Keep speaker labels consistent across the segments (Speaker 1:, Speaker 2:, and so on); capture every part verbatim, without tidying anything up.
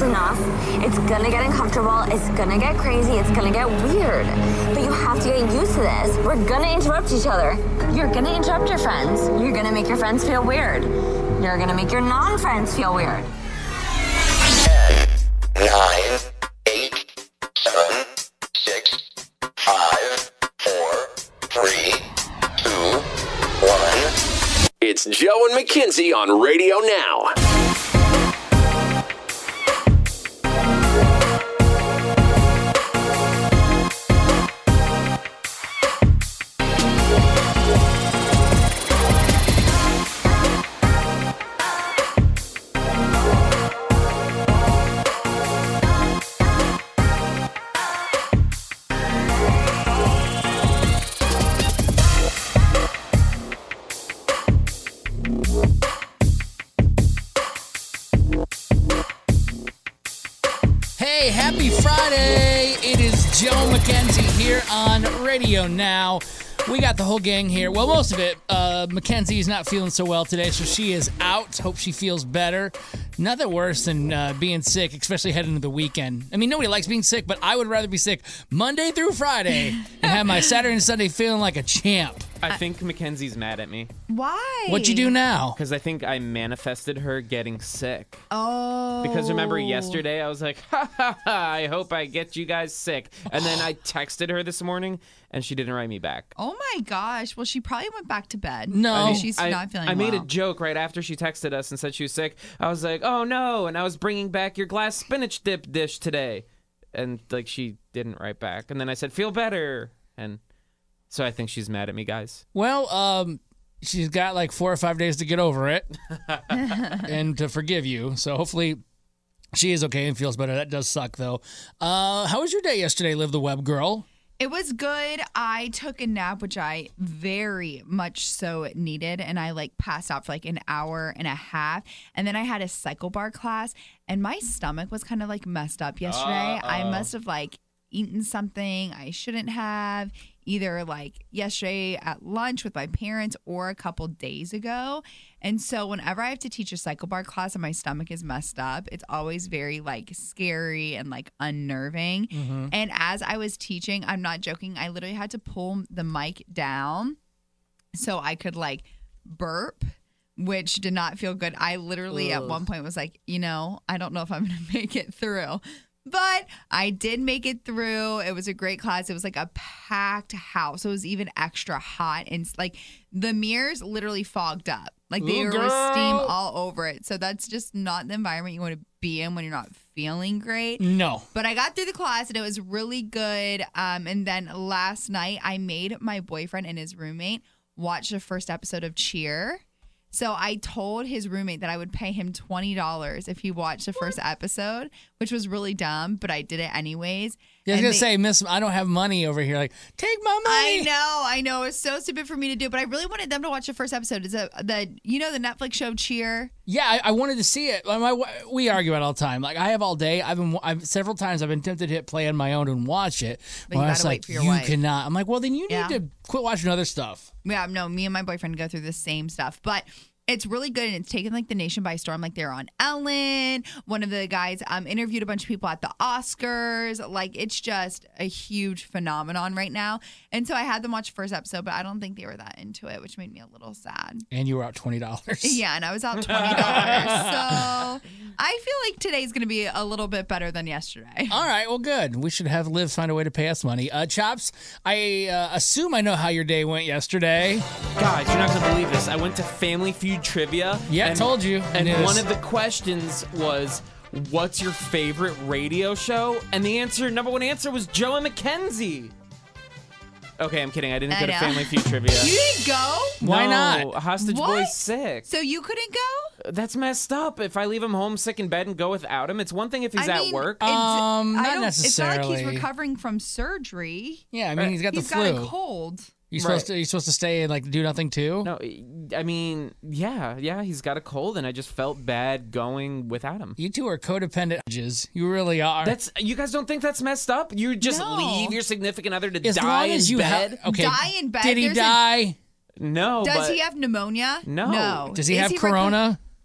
Speaker 1: that's enough. It's gonna get uncomfortable. It's gonna get crazy. It's gonna get weird. But you have to get used to this. We're gonna interrupt each other. You're gonna interrupt your friends. You're gonna make your friends feel weird. You're gonna make your non-friends feel weird.
Speaker 2: ten, nine, eight, seven, six, five, four, three, two, one.
Speaker 3: It's Joe and Mackenzie on Radio Now.
Speaker 4: Hey, happy Friday. It is Joe Mackenzie here on Radio Now. We got the whole gang here. Well, most of it. Uh, Mackenzie is not feeling so well today, so she is out. Hope she feels better. Nothing worse than uh, being sick, especially heading into the weekend. I mean, nobody likes being sick, but I would rather be sick Monday through Friday and have my Saturday and Sunday feeling like a champ.
Speaker 5: I think Mackenzie's mad at me.
Speaker 6: Why?
Speaker 4: What'd you do now?
Speaker 5: Because I think I manifested her getting sick.
Speaker 6: Oh.
Speaker 5: Because remember yesterday, I was like, ha ha ha, I hope I get you guys sick. And then I texted her this morning, and she didn't write me back.
Speaker 6: Oh my gosh. Well, she probably went back to bed.
Speaker 4: No.
Speaker 6: I mean, she's
Speaker 5: I,
Speaker 6: not feeling
Speaker 5: I made
Speaker 6: well.
Speaker 5: a joke right after she texted us and said she was sick. I was like, oh no. And I was bringing back your glass spinach dip dish today. And like she didn't write back. And then I said, feel better. And so I think she's mad at me, guys.
Speaker 4: Well, um, she's got like four or five days to get over it and to forgive you. So hopefully she is okay and feels better. That does suck, though. Uh, how was your day yesterday, Liv the Web Girl?
Speaker 6: It was good. I took a nap, which I very much so needed, and I like passed out for like an hour and a half. And then I had a cycle bar class, and my stomach was kind of like messed up yesterday.
Speaker 5: Uh-oh.
Speaker 6: I must have like eaten something I shouldn't have, either like yesterday at lunch with my parents or a couple days ago. And so whenever I have to teach a cycle bar class and my stomach is messed up, it's always very like scary and like unnerving.
Speaker 4: Mm-hmm.
Speaker 6: And as I was teaching, I'm not joking, I literally had to pull the mic down so I could like burp, which did not feel good. I literally
Speaker 4: Ugh.
Speaker 6: at one point was like, you know, I don't know if I'm going to make it through. But I did make it through. It was a great class. It was like a packed house. So it was even extra hot. And like the mirrors literally fogged up. Like they
Speaker 4: Ooh,
Speaker 6: were
Speaker 4: girl.
Speaker 6: with steam all over it. So that's just not the environment you want to be in when you're not feeling great.
Speaker 4: No.
Speaker 6: But I got through the class and it was really good. Um, and then last night I made my boyfriend and his roommate watch the first episode of Cheer. So I told his roommate that I would pay him twenty dollars if he watched the first episode, which was really dumb, but I did it anyways.
Speaker 4: Yeah, I was
Speaker 6: And
Speaker 4: going to
Speaker 6: they-
Speaker 4: say, Miss, I don't have money over here. Like, take my money.
Speaker 6: I know, I know. It's so stupid for me to do, but I really wanted them to watch the first episode. It's a, the, you know, the Netflix show Cheer?
Speaker 4: Yeah, I, I wanted to see it. My, my, we argue it all the time. Like, I have all day. I've been I've, several times I've been tempted to hit play on my own and watch it.
Speaker 6: But you
Speaker 4: Where
Speaker 6: gotta
Speaker 4: it's
Speaker 6: wait
Speaker 4: like,
Speaker 6: for your
Speaker 4: you
Speaker 6: wife.
Speaker 4: cannot. I'm like, well, then you need
Speaker 6: Yeah.
Speaker 4: to quit watching other stuff.
Speaker 6: Yeah, no, me and my boyfriend go through the same stuff, but it's really good, and it's taken like the nation by storm. Like they're on Ellen. One of the guys um, interviewed a bunch of people at the Oscars. Like it's just a huge phenomenon right now. And so I had them watch the first episode, but I don't think they were that into it, which made me a little sad.
Speaker 4: And you were out twenty dollars.
Speaker 6: Yeah, and I was out twenty dollars. So I feel like today's going to be a little bit better than yesterday.
Speaker 4: All right, well, good. We should have Liv find a way to pay us money. Uh, Chops, I uh, assume I know how your day went yesterday.
Speaker 5: Guys, you're not going to believe this. I went to Family Feud Trivia.
Speaker 4: Yeah,
Speaker 5: and,
Speaker 4: told you.
Speaker 5: And
Speaker 4: It is.
Speaker 5: one of the questions was, what's your favorite radio show? And the answer, number one answer was Joe and Mackenzie. Okay, I'm kidding. I didn't
Speaker 6: I
Speaker 5: go to
Speaker 6: know.
Speaker 5: Family Feud Trivia.
Speaker 6: You didn't go?
Speaker 4: Why
Speaker 5: No,
Speaker 4: not?
Speaker 5: Hostage
Speaker 6: What?
Speaker 5: Boy's sick.
Speaker 6: So you couldn't go?
Speaker 5: That's messed up. If I leave him home sick in bed and go without him, it's one thing if he's
Speaker 6: I
Speaker 5: at
Speaker 6: mean,
Speaker 5: work.
Speaker 6: it's-
Speaker 4: Um,
Speaker 6: I
Speaker 4: not
Speaker 6: don't- It's not like
Speaker 4: necessarily.
Speaker 6: he's recovering from surgery.
Speaker 4: Yeah, I mean, he's got the
Speaker 6: He's
Speaker 4: flu.
Speaker 6: got a cold.
Speaker 4: You supposed
Speaker 5: Right.
Speaker 4: to you supposed to stay and like do nothing too?
Speaker 5: No, I mean, yeah, yeah, he's got a cold, and I just felt bad going without him.
Speaker 4: You two are codependent. You really are.
Speaker 5: That's you guys don't think that's messed up? You just
Speaker 6: No.
Speaker 5: leave your significant other to
Speaker 4: as
Speaker 5: die
Speaker 4: long
Speaker 5: in
Speaker 4: as you
Speaker 5: bed?
Speaker 4: have. Okay.
Speaker 6: Die in bed?
Speaker 4: Did he
Speaker 6: There's a-
Speaker 4: die?
Speaker 5: No,
Speaker 6: Does
Speaker 5: but
Speaker 6: he have pneumonia?
Speaker 5: No.
Speaker 6: No.
Speaker 4: Does he
Speaker 6: Is
Speaker 4: have
Speaker 6: reco-
Speaker 4: corona?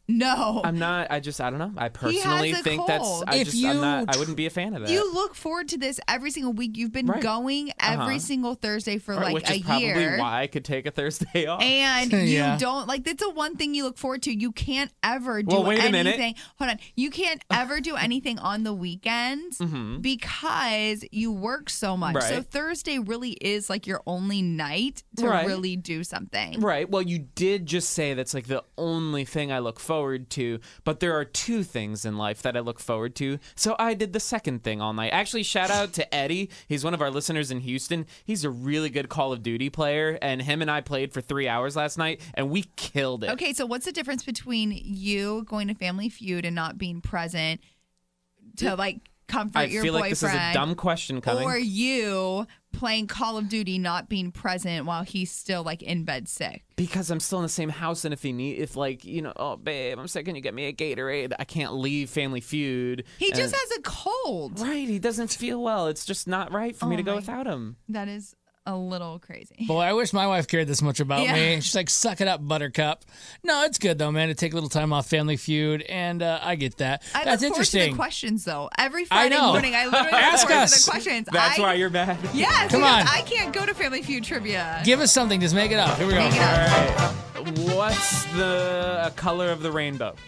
Speaker 6: No.
Speaker 5: I'm not. I just. I don't know. I personally
Speaker 6: has a
Speaker 5: think
Speaker 6: cold.
Speaker 5: that's. I
Speaker 4: If
Speaker 5: just.
Speaker 4: you
Speaker 5: I'm not. I wouldn't be a fan of that.
Speaker 6: You look forward to this every single week. You've been
Speaker 5: Right.
Speaker 6: going every
Speaker 5: Uh-huh.
Speaker 6: single Thursday for
Speaker 5: Right,
Speaker 6: like
Speaker 5: which
Speaker 6: a
Speaker 5: is probably
Speaker 6: year.
Speaker 5: why I could take a Thursday off.
Speaker 6: And you
Speaker 4: Yeah.
Speaker 6: don't like that's the one thing you look forward to. You can't ever do
Speaker 5: Well, wait a
Speaker 6: anything.
Speaker 5: minute.
Speaker 6: Hold on. You can't ever do anything on the weekends because you work so much. So
Speaker 5: Mm-hmm. Right.
Speaker 6: Thursday really is like your only night to
Speaker 5: Right.
Speaker 6: really do something.
Speaker 5: Right. Well, you did just say that's like the only thing I look forward to, but there are two things in life that I look forward to. So I did the second thing all night. Actually, shout out to Eddie. He's one of our listeners in Houston. He's a really good Call of Duty player, and him and I played for three hours last night, and we killed it.
Speaker 6: Okay, so what's the difference between you going to Family Feud and not being present to like comfort
Speaker 5: I
Speaker 6: your
Speaker 5: feel
Speaker 6: boyfriend?
Speaker 5: like this is a dumb question coming.
Speaker 6: Or you playing Call of Duty not being present while he's still like in bed sick.
Speaker 5: Because I'm still in the same house, and if he need, if like you know, oh babe, I'm sick, can you get me a Gatorade? I can't leave Family Feud.
Speaker 6: He
Speaker 5: and-
Speaker 6: just has a cold.
Speaker 5: right. He doesn't feel well. It's just not right for me
Speaker 6: Oh
Speaker 5: to go
Speaker 6: my-
Speaker 5: without him.
Speaker 6: That is a little crazy.
Speaker 4: Boy, I wish my wife cared this much about
Speaker 6: Yeah.
Speaker 4: me. She's like, suck it up, buttercup. No, it's good, though, man, to take a little time off Family Feud, and uh, I get that.
Speaker 6: I
Speaker 4: That's
Speaker 6: look forward to
Speaker 4: interesting.
Speaker 6: the questions though. Every
Speaker 4: I
Speaker 6: Friday
Speaker 4: know.
Speaker 6: morning, I literally look
Speaker 4: Ask
Speaker 6: forward
Speaker 4: us.
Speaker 6: to the questions.
Speaker 5: That's
Speaker 6: I,
Speaker 5: why you're mad.
Speaker 6: Yes,
Speaker 4: Come
Speaker 6: because
Speaker 4: on.
Speaker 6: I can't go to Family Feud trivia.
Speaker 4: Give us something. Just make it up. Here we go.
Speaker 6: Make it up.
Speaker 5: All right. What's the uh, color of the rainbow?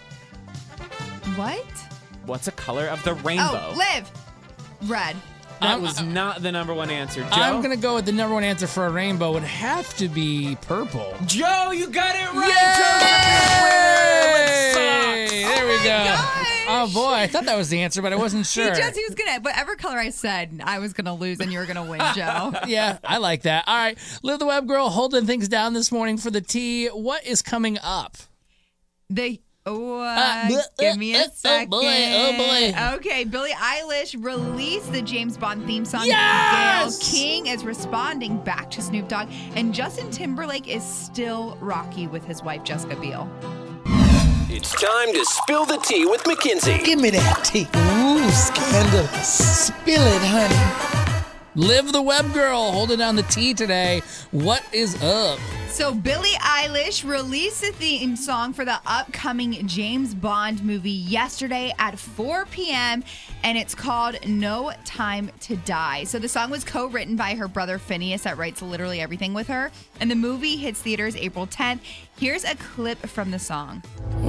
Speaker 6: What?
Speaker 5: What's a color of the rainbow?
Speaker 6: Oh, live. Red.
Speaker 5: that
Speaker 4: I'm-
Speaker 5: was not the number one answer. Joe?
Speaker 4: I'm going to go with the number one answer for a rainbow would have to be purple.
Speaker 5: Joe, you got it right.
Speaker 4: Yay! There we go.
Speaker 6: gosh.
Speaker 4: Oh, boy. I thought that was the answer, but I wasn't sure.
Speaker 6: He just he was gonna whatever color I said I was gonna lose and you were gonna win, Joe.
Speaker 4: Yeah, I like that. All right. Live the Web Girl holding things down this morning for the tea. What is coming up?
Speaker 6: The oh, uh,
Speaker 4: Uh, bleh,
Speaker 6: give
Speaker 4: uh,
Speaker 6: me
Speaker 4: uh,
Speaker 6: a
Speaker 4: oh,
Speaker 6: second.
Speaker 4: boy, oh, boy.
Speaker 6: Okay, Billie Eilish released the James Bond theme song.
Speaker 4: Yes!
Speaker 6: Gayle King is responding back to Snoop Dogg, and Justin Timberlake is still rocky with his wife Jessica Biel.
Speaker 3: It's time to spill the tea with Mackenzie.
Speaker 7: Give me that tea. Ooh, scandalous. Spill it, honey.
Speaker 4: Live the Web Girl holding down the tea today. What is up?
Speaker 6: So Billie Eilish released the theme song for the upcoming James Bond movie yesterday at four p.m. and it's called No Time to Die. So the song was co-written by her brother Phineas that writes literally everything with her. And the movie hits theaters April tenth. Here's a clip from the song.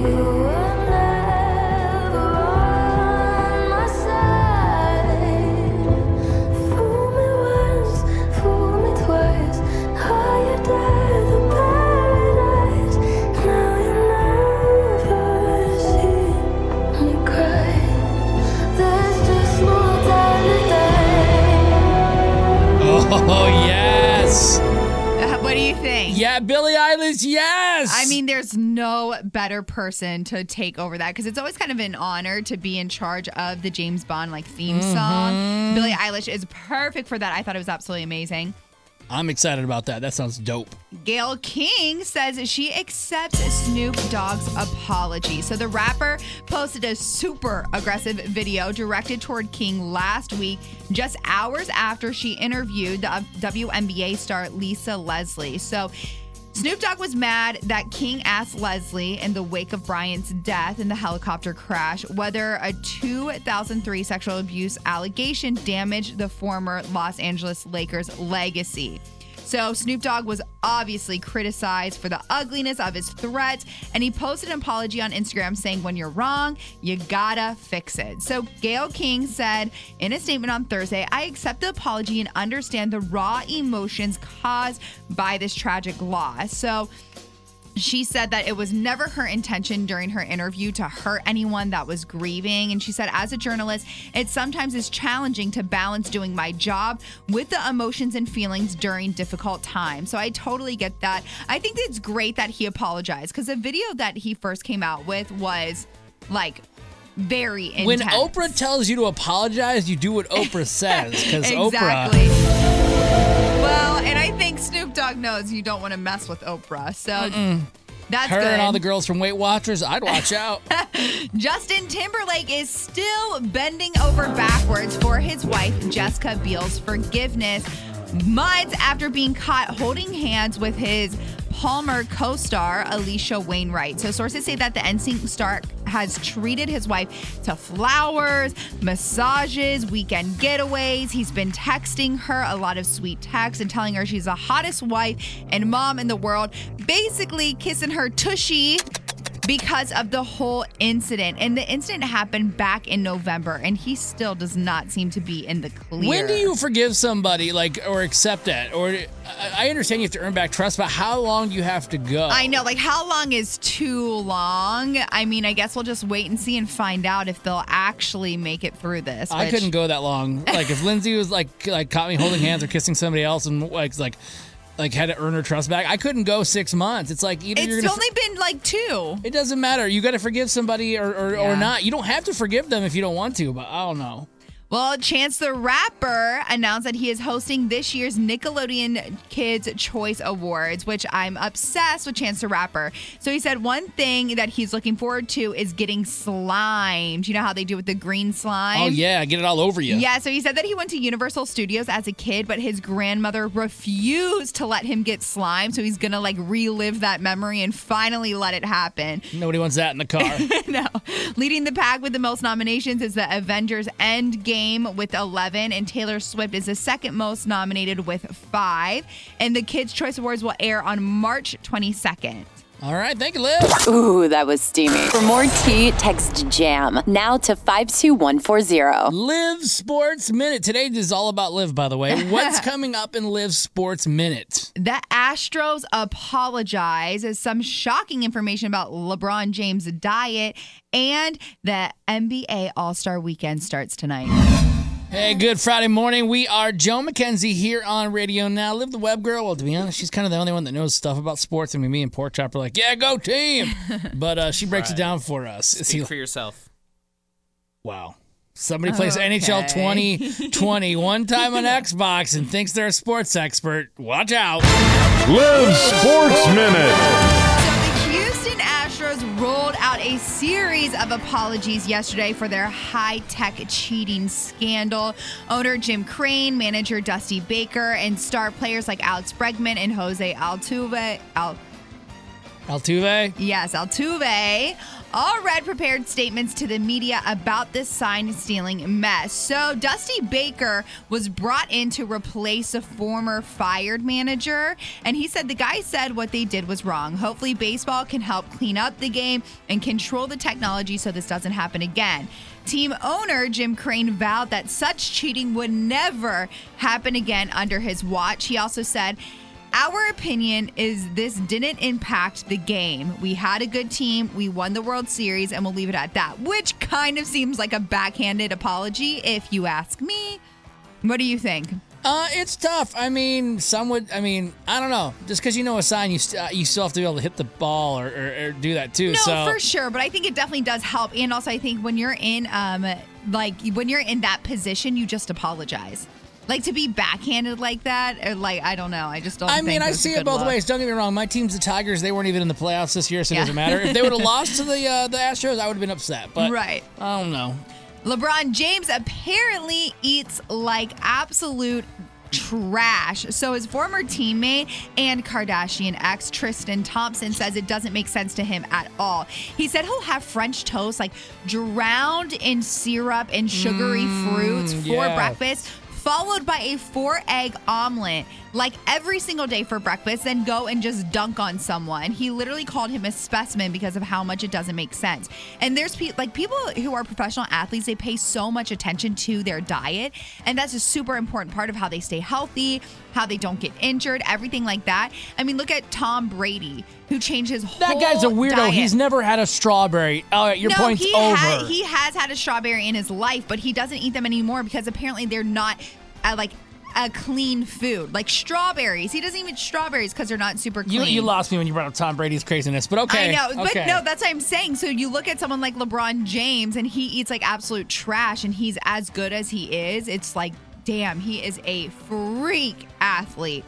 Speaker 4: Oh, yes.
Speaker 6: Uh, what do you think?
Speaker 4: Yeah, Billie Eilish, yes.
Speaker 6: I mean, there's no better person to take over that because it's always kind of an honor to be in charge of the James Bond like theme song. Billie Eilish is perfect for that. I thought it was absolutely amazing.
Speaker 4: I'm excited about that. That sounds dope.
Speaker 6: Gayle King says she accepts Snoop Dogg's apology. So the rapper posted a super aggressive video directed toward King last week, just hours after she interviewed the W N B A star Lisa Leslie. So Snoop Dogg was mad that King asked Leslie in the wake of Bryant's death in the helicopter crash whether a two thousand three sexual abuse allegation damaged the former Los Angeles Lakers legacy. So Snoop Dogg was obviously criticized for the ugliness of his threats, and he posted an apology on Instagram saying, when you're wrong, you gotta fix it. So Gayle King said in a statement on Thursday, I accept the apology and understand the raw emotions caused by this tragic loss. So she said that it was never her intention during her interview to hurt anyone that was grieving. And she said, as a journalist, it sometimes is challenging to balance doing my job with the emotions and feelings during difficult times. So I totally get that. I think it's great that he apologized because the video that he first came out with was like very intense.
Speaker 4: When Oprah tells you to apologize, you do what Oprah says. Because
Speaker 6: Exactly.
Speaker 4: Oprah.
Speaker 6: Well, and I think Snoop Dogg knows you don't want to mess with Oprah. So that's
Speaker 4: Her
Speaker 6: good.
Speaker 4: and all the girls from Weight Watchers, I'd watch out.
Speaker 6: Justin Timberlake is still bending over backwards for his wife, Jessica Biel's forgiveness, months after being caught holding hands with his Palmer co-star Alicia Wainwright. So sources say that the N Sync star has treated his wife to flowers, massages, weekend getaways. He's been texting her a lot of sweet texts and telling her she's the hottest wife and mom in the world, basically kissing her tushy because of the whole incident. And the incident happened back in November, and he still does not seem to be in the clear.
Speaker 4: When do you forgive somebody, like, or accept that? Or I- I understand you have to earn back trust, but how long do you have to go?
Speaker 6: I know, like, how long is too long? I mean, I guess we'll just wait and see and find out if they'll actually make it through this.
Speaker 4: I
Speaker 6: which-
Speaker 4: couldn't go that long. Like, if Lindsay was like, like caught me holding hands or kissing somebody else and like, like, like had to earn her trust back, I couldn't go six months. It's like either you're
Speaker 6: It's
Speaker 4: gonna
Speaker 6: only been like two.
Speaker 4: It doesn't matter. You got to forgive somebody or, or,
Speaker 6: Yeah.
Speaker 4: or not. You don't have to forgive them if you don't want to, but I don't know.
Speaker 6: Well, Chance the Rapper announced that he is hosting this year's Nickelodeon Kids' Choice Awards, which I'm obsessed with Chance the Rapper. So he said one thing that he's looking forward to is getting slimed. You know how they do with the green slime?
Speaker 4: Oh, yeah. Get it all over you.
Speaker 6: Yeah, so he said that he went to Universal Studios as a kid, but his grandmother refused to let him get slime. So he's going to like relive that memory and finally let it happen.
Speaker 4: Nobody wants that in the car.
Speaker 6: No. Leading the pack with the most nominations is the Avengers Endgame with eleven, and Taylor Swift is the second most nominated with five. And the Kids' Choice Awards will air on March twenty-second.
Speaker 4: All right. Thank you, Liv.
Speaker 8: Ooh, that was steamy. For more tea, text JAM now to five two one four zero.
Speaker 4: Liv Sports Minute. Today is all about Liv, by the way. What's coming up in Liv Sports Minute?
Speaker 6: The Astros apologize as some shocking information about LeBron James' diet, and the N B A All-Star Weekend starts tonight.
Speaker 4: Hey, good Friday morning. We are Joe McKenzie here on Radio Now. Liv the Web Girl. Well, to be honest, she's kind of the only one that knows stuff about sports. I mean, me and Pork Chop are like, yeah, go team. But uh, she breaks
Speaker 5: Right.
Speaker 4: it down for us.
Speaker 5: Speak for yourself.
Speaker 4: Wow. Somebody plays N H L
Speaker 6: Okay.
Speaker 4: twenty twenty one time on Xbox and thinks they're a sports expert. Watch out.
Speaker 9: Live Sports Minute.
Speaker 6: So the Houston Astros rolled out a series of apologies yesterday for their high-tech cheating scandal. Owner Jim Crane, manager Dusty Baker, and star players like Alex Bregman and Jose Altuve. Al-
Speaker 4: Altuve?
Speaker 6: Yes, Altuve all read prepared statements to the media about this sign-stealing mess. So Dusty Baker was brought in to replace a former fired manager, and he said the guy said what they did was wrong. Hopefully baseball can help clean up the game and control the technology so this doesn't happen again. Team owner Jim Crane vowed that such cheating would never happen again under his watch. He also said, our opinion is this didn't impact the game. We had a good team. We won the World Series, and we'll leave it at that, which kind of seems like a backhanded apology, if you ask me. What do you think?
Speaker 4: Uh, it's tough. I mean, some would, I mean, I don't know. Just because you know a sign, you, st- uh, you still have to be able to hit the ball or, or, or do that too.
Speaker 6: No,
Speaker 4: so.
Speaker 6: for sure. But I think it definitely does help. And also, I think when you're in, um, like, when you're in that position, you just apologize. Like, to be backhanded like that, or like, I don't know. I just don't
Speaker 4: I
Speaker 6: think
Speaker 4: mean, I
Speaker 6: it's a
Speaker 4: see it
Speaker 6: good
Speaker 4: both
Speaker 6: look.
Speaker 4: ways. Don't get me wrong. My team's the Tigers. They weren't even in the playoffs this year, so it
Speaker 6: Yeah.
Speaker 4: doesn't matter. If they would have lost to the uh, the Astros, I would have been upset. But
Speaker 6: Right.
Speaker 4: I don't know.
Speaker 6: LeBron James apparently eats like absolute trash. So his former teammate and Kardashian ex Tristan Thompson says it doesn't make sense to him at all. He said he'll have French toast like drowned in syrup and sugary fruits for
Speaker 4: yeah.
Speaker 6: breakfast, followed by a four egg omelet like every single day for breakfast, then go and just dunk on someone. He literally called him a specimen because of how much it doesn't make sense. And there's pe- like people who are professional athletes, they pay so much attention to their diet, and that's a super important part of how they stay healthy, how they don't get injured, everything like that. I mean, look at Tom Brady, who changed his
Speaker 4: That
Speaker 6: whole
Speaker 4: guy's a weirdo.
Speaker 6: diet.
Speaker 4: He's never had a strawberry. All right, your
Speaker 6: no,
Speaker 4: point's
Speaker 6: he
Speaker 4: over.
Speaker 6: ha- he has had a strawberry in his life, but he doesn't eat them anymore because apparently they're not uh, like a clean food. Like strawberries, he doesn't even eat strawberries because they're not super clean.
Speaker 4: you, you lost me when you brought up Tom Brady's craziness, but okay.
Speaker 6: I know, but
Speaker 4: okay.
Speaker 6: no, that's what I'm saying. So you look at someone like LeBron James, and he eats like absolute trash, and he's as good as he is. It's like, damn, he is a freak athlete.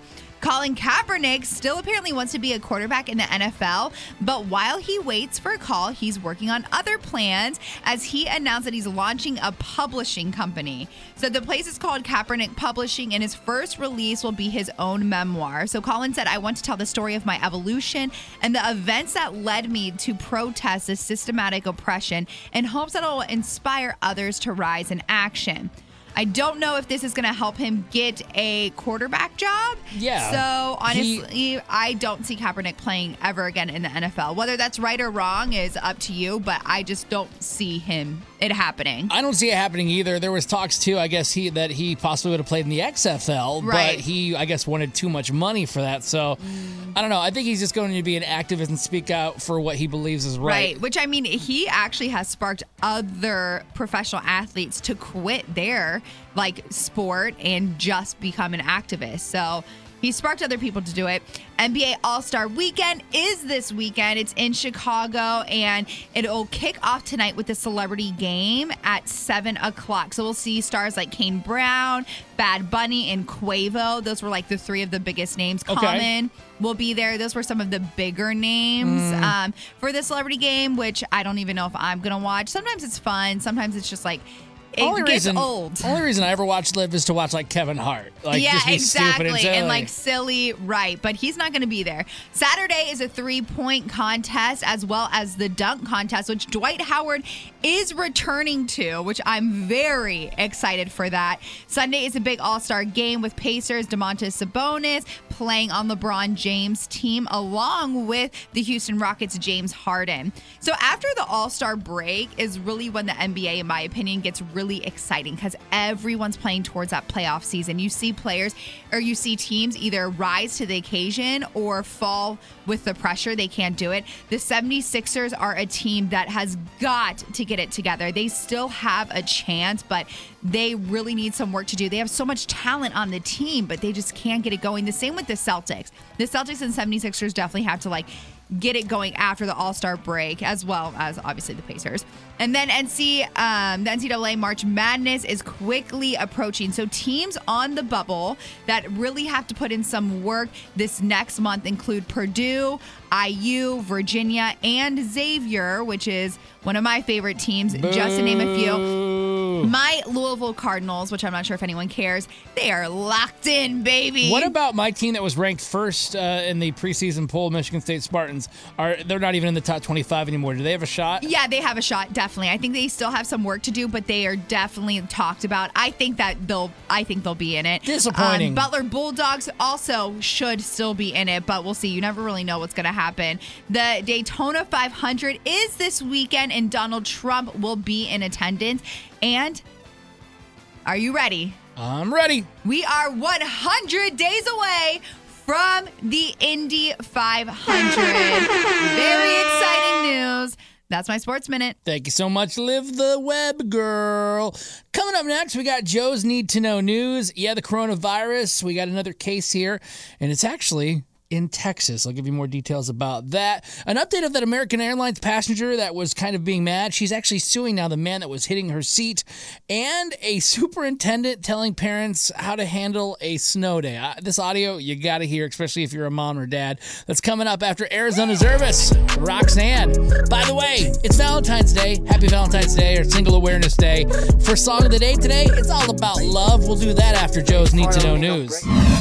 Speaker 6: Colin Kaepernick still apparently wants to be a quarterback in the N F L, but while he waits for a call, he's working on other plans as he announced that he's launching a publishing company. So the place is called Kaepernick Publishing, and his first release will be his own memoir. So Colin said, I want to tell the story of my evolution and the events that led me to protest this systematic oppression in hopes that it will inspire others to rise in action. I don't know if this is going to help him get a quarterback job.
Speaker 4: Yeah.
Speaker 6: So, honestly, he, I don't see Kaepernick playing ever again in the N F L. Whether that's right or wrong is up to you, but I just don't see him it happening.
Speaker 4: I don't see it happening either. There was talks, too, I guess, he that he possibly would have played in the X F L,
Speaker 6: right.
Speaker 4: but he, I guess, wanted too much money for that. So, mm. I don't know. I think he's just going to be an activist and speak out for what he believes is right.
Speaker 6: Right, which, I mean, he actually has sparked other professional athletes to quit their like sport and just become an activist. So he sparked other people to do it. N B A All-Star Weekend is this weekend. It's in Chicago, and it'll kick off tonight with the celebrity game at seven o'clock. So we'll see stars like Kane Brown, Bad Bunny, and Quavo. Those were like the three of the biggest names.
Speaker 4: Okay.
Speaker 6: Common will be there. Those were some of the bigger names
Speaker 4: Mm.
Speaker 6: um, for the celebrity game, which I don't even know if I'm going to watch. Sometimes it's fun. Sometimes it's just like, it
Speaker 4: only
Speaker 6: gets
Speaker 4: reason,
Speaker 6: old.
Speaker 4: Only reason I ever watch Live is to watch like Kevin Hart. Like,
Speaker 6: yeah,
Speaker 4: just be
Speaker 6: exactly.
Speaker 4: Stupid and, silly.
Speaker 6: and like silly, right. But he's not going to be there. Saturday is a three-point contest as well as the dunk contest, which Dwight Howard is returning to, which I'm very excited for that. Sunday is a big all-star game with Pacers, Domantas Sabonis playing on LeBron James' team along with the Houston Rockets' James Harden. So after the all-star break is really when the N B A, in my opinion, gets really really exciting because everyone's playing towards that playoff season. You see players or you see teams either rise to the occasion or fall with the pressure. They can't do it. The seventy-sixers are a team that has got to get it together. They still have a chance, but they really need some work to do. They have so much talent on the team, but they just can't get it going. The same with the Celtics. The Celtics and seventy-sixers definitely have to like get it going after the All-Star break, as well as obviously the Pacers. And then N C, um, the N C double A March Madness is quickly approaching. So teams on the bubble that really have to put in some work this next month include Purdue, I U, Virginia, and Xavier, which is one of my favorite teams, Boo. just to name a few. My Louisville Cardinals, which I'm not sure if anyone cares, they are locked in, baby.
Speaker 4: What about my team that was ranked first uh, in the preseason poll, Michigan State Spartans? Are They're not even in the top twenty-five anymore. Do they have a shot?
Speaker 6: Yeah, they have a shot, definitely. I think they still have some work to do, but they are definitely talked about. I think that they'll I think they'll be in it.
Speaker 4: Disappointing.
Speaker 6: Um, Butler Bulldogs also should still be in it, but we'll see. You never really know what's going to happen. The Daytona five hundred is this weekend, and Donald Trump will be in attendance. And are you ready?
Speaker 4: I'm ready.
Speaker 6: We are one hundred days away from the Indy five hundred. Very exciting news. That's my Sports Minute.
Speaker 4: Thank you so much, Liv the Web Girl. Coming up next, we got Joe's Need to Know News. Yeah, the coronavirus. We got another case here, and it's actually in Texas. I'll give you more details about that. An update of that American Airlines passenger that was kind of being mad. She's actually suing now the man that was hitting her seat, and a superintendent telling parents how to handle a snow day. Uh, this audio you got to hear, especially if you're a mom or dad. That's coming up after Arizona's Irvis, Roxanne. By the way, it's Valentine's Day. Happy Valentine's Day or Single Awareness Day. For Song of the Day today, it's all about love. We'll do that after Joe's Need to Know News.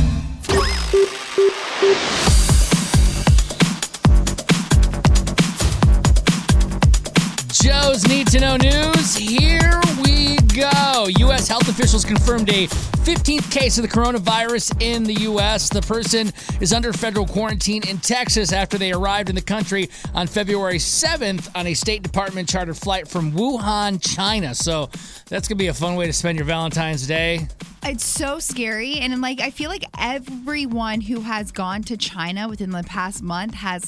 Speaker 4: Joe's Need to Know News. Here we go. U S health officials confirmed a fifteenth case of the coronavirus in the U S. The person is under federal quarantine in Texas after they arrived in the country on February seventh on a State Department chartered flight from Wuhan, China. So that's going to be a fun way to spend your Valentine's Day.
Speaker 6: It's so scary. And like, I feel like everyone who has gone to China within the past month has like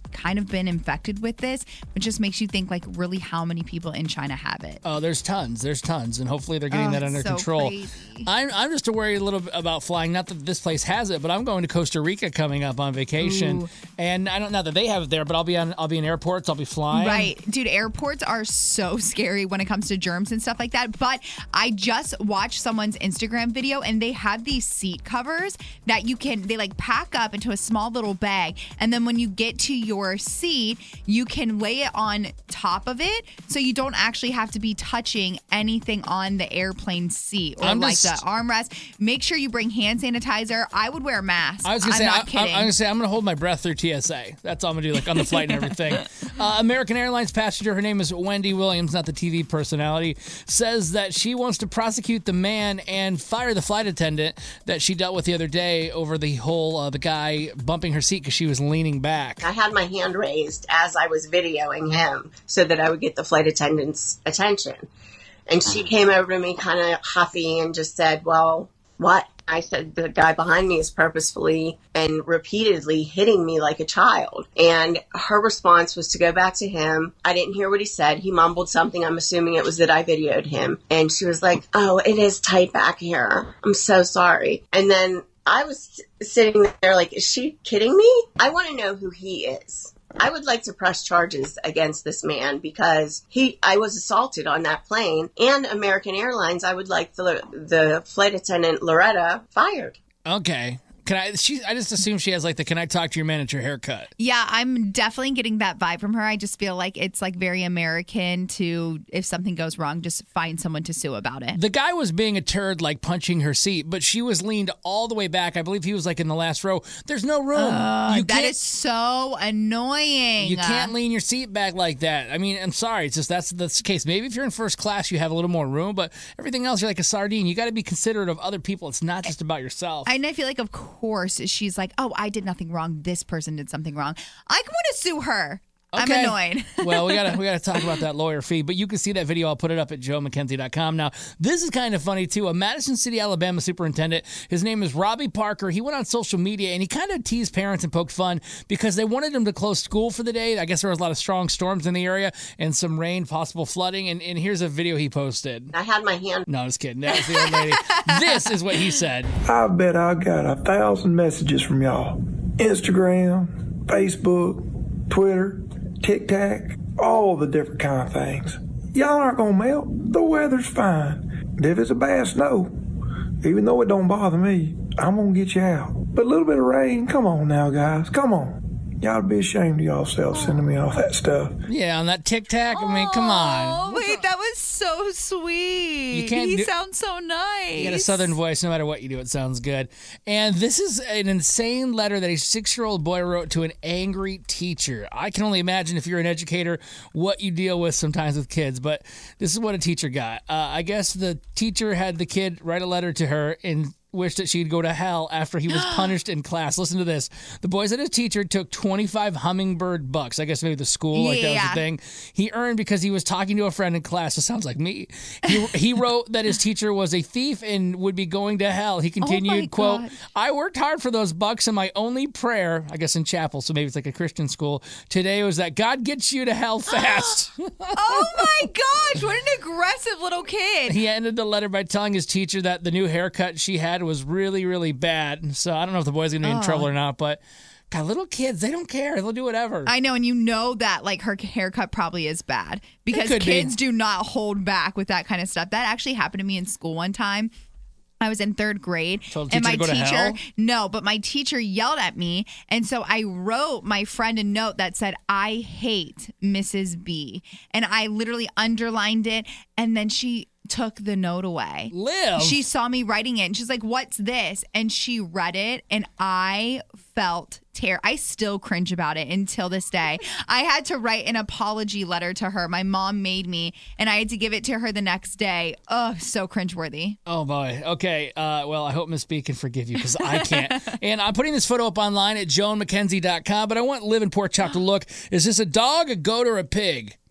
Speaker 6: kind of been infected with this. It just makes you think, like, really how many people in China have it.
Speaker 4: Oh, there's tons. There's tons. And hopefully they're getting
Speaker 6: Oh,
Speaker 4: that under
Speaker 6: so
Speaker 4: control.
Speaker 6: crazy.
Speaker 4: I'm, I'm just worried a little bit about flying. Not that this place has it, but I'm going to Costa Rica coming up on vacation.
Speaker 6: Ooh.
Speaker 4: And I don't know that they have it there, but I'll be on I'll be in airports. I'll be flying.
Speaker 6: Right. Dude, airports are so scary when it comes to germs and stuff like that. But I just watched someone's Instagram video and they have these seat covers that you can, they like pack up into a small little bag. And then when you get to your seat, you can lay it on top of it. So you don't actually have to be touching anything on the airplane seat or
Speaker 4: I'm
Speaker 6: like
Speaker 4: just-
Speaker 6: the armrest. Make sure you bring hand sanitizer. I would wear a mask.
Speaker 4: I was gonna
Speaker 6: I'm
Speaker 4: say,
Speaker 6: not
Speaker 4: I, I,
Speaker 6: kidding.
Speaker 4: I'm gonna say, I'm gonna hold my breath through T S A. That's all I'm gonna do, like on the flight and everything. Uh, American Airlines passenger, her name is Wendy Williams, not the T V personality, says that she wants to prosecute the man and fire the flight attendant that she dealt with the other day over the whole uh, the guy bumping her seat because she was leaning back.
Speaker 10: I had my hand raised as I was videoing him so that I would get the flight attendant's attention. And she came over to me kind of huffy and just said, well, what? I said, the guy behind me is purposefully and repeatedly hitting me like a child. And her response was to go back to him. I didn't hear what he said. He mumbled something. I'm assuming it was that I videoed him. And she was like, oh, it is tight back here. I'm so sorry. And then I was sitting there like, is she kidding me? I want to know who he is. I would like to press charges against this man because he, I was assaulted on that plane, and American Airlines, I would like the the flight attendant Loretta fired.
Speaker 4: Okay. Can I? She. I just assume she has like the "Can I talk to your manager" haircut.
Speaker 6: Yeah, I'm definitely getting that vibe from her. I just feel like it's like very American to, if something goes wrong, just find someone to sue about it.
Speaker 4: The guy was being a turd, like punching her seat, but she was leaned all the way back. I believe he was like in the last row. There's no room.
Speaker 6: Uh,
Speaker 4: you
Speaker 6: that
Speaker 4: can't-
Speaker 6: is so annoying.
Speaker 4: You can't lean your seat back like that. I mean, I'm sorry. It's just that's, that's the case. Maybe if you're in first class, you have a little more room, but everything else, you're like a sardine. You got to be considerate of other people. It's not just about yourself.
Speaker 6: And I feel like, of course, she's like, oh, I did nothing wrong. This person did something wrong. I want to sue her. I'm
Speaker 4: Okay.
Speaker 6: annoyed.
Speaker 4: Well, we gotta we gotta talk about that lawyer fee, but you can see that video. I'll put it up at joe mackenzie dot com. Now, this is kind of funny too. A Madison City, Alabama superintendent, his name is Robbie Parker. He went on social media and he kind of teased parents and poked fun because they wanted him to close school for the day. I guess there was a lot of strong storms in the area and some rain, possible flooding. And, and here's a video he posted.
Speaker 10: I had my hand.
Speaker 4: No, just kidding. That was the old lady. This is what he said.
Speaker 11: I bet I got a thousand messages from y'all. Instagram, Facebook, Twitter, TikTok, all the different kind of things. Y'all aren't gonna melt. The weather's fine. If it's a bad snow, even though it don't bother me, I'm gonna get you out. But a little bit of rain, come on now, guys, come on. Y'all be ashamed of yourselves sending me all that stuff.
Speaker 4: Yeah, on that TikTok. I mean, come on.
Speaker 6: Oh, wait, that was so sweet.
Speaker 4: You can't
Speaker 6: he
Speaker 4: do-
Speaker 6: sounds so nice.
Speaker 4: You got a southern voice. No matter what you do, it sounds good. And this is an insane letter that a six-year-old boy wrote to an angry teacher. I can only imagine if you're an educator what you deal with sometimes with kids, but this is what a teacher got. Uh, I guess the teacher had the kid write a letter to her and wished that she'd go to hell after he was punished in class. Listen to this. The boy said his teacher took twenty-five hummingbird bucks. I guess maybe the school, like that was
Speaker 6: Yeah.
Speaker 4: the thing. He earned because he was talking to a friend in class. It sounds like me. He, he wrote that his teacher was a thief and would be going to hell. He continued, quote,
Speaker 6: God.
Speaker 4: I worked hard for those bucks, and my only prayer, I guess in chapel, so maybe it's like a Christian school, today was that God gets you to hell fast.
Speaker 6: Oh my gosh, what an aggressive little kid.
Speaker 4: He ended the letter by telling his teacher that the new haircut she had was really, really bad. So I don't know if the boy's going to be in
Speaker 6: Oh.
Speaker 4: trouble or not, but God, little kids, they don't care. They'll do whatever.
Speaker 6: I know, and you know that like her haircut probably is bad because
Speaker 4: could be.
Speaker 6: kids do not hold back with that kind of stuff. That actually happened to me in school one time. I was in third grade,
Speaker 4: Told the
Speaker 6: and my
Speaker 4: teacher to go to hell?
Speaker 6: no, but my teacher yelled at me, and so I wrote my friend a note that said, "I hate Missus B," and I literally underlined it, and then she took the note away.
Speaker 4: Liv.
Speaker 6: She saw me writing it, and she's like, "What's this?" And she read it, and I felt terror. I still cringe about it until this day. I had to write an apology letter to her. My mom made me, and I had to give it to her the next day. Oh, so cringeworthy.
Speaker 4: Oh, boy. Okay. Uh, well, I hope Miss B can forgive you because I can't. And I'm putting this photo up online at joan mackenzie dot com, but I want Liv and Pork Chop to look. Is this a dog, a goat, or a pig?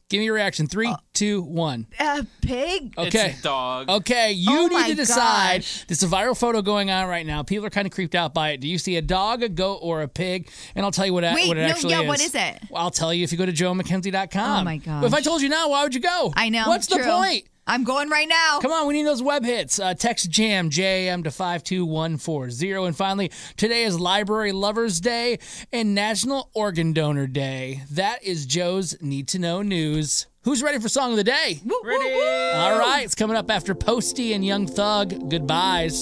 Speaker 4: Give me your reaction. Three, two, one.
Speaker 6: A pig.
Speaker 4: Okay.
Speaker 5: It's a dog.
Speaker 4: Okay, you
Speaker 6: Oh
Speaker 4: need
Speaker 6: my
Speaker 4: to decide.
Speaker 6: gosh.
Speaker 4: There's a viral photo going on right now. People are kind of creeped out by it. Do you see a dog, a goat, or a pig? And I'll tell you what, a-
Speaker 6: Wait,
Speaker 4: what it
Speaker 6: no,
Speaker 4: actually
Speaker 6: yeah,
Speaker 4: is.
Speaker 6: what is it?
Speaker 4: Well, I'll tell you if you go to joe mackenzie dot com.
Speaker 6: Oh, my gosh.
Speaker 4: If I told you now, why would you go?
Speaker 6: I know.
Speaker 4: What's
Speaker 6: true.
Speaker 4: the point?
Speaker 6: I'm going right now.
Speaker 4: Come on, we need those web hits. Uh, text JAM, J A M to five two one four zero. And finally, today is Library Lovers Day and National Organ Donor Day. That is Joe's Need to Know News. Who's ready for Song of the Day?
Speaker 5: Ready?
Speaker 4: All right, it's coming up after Posty and Young Thug. Goodbyes.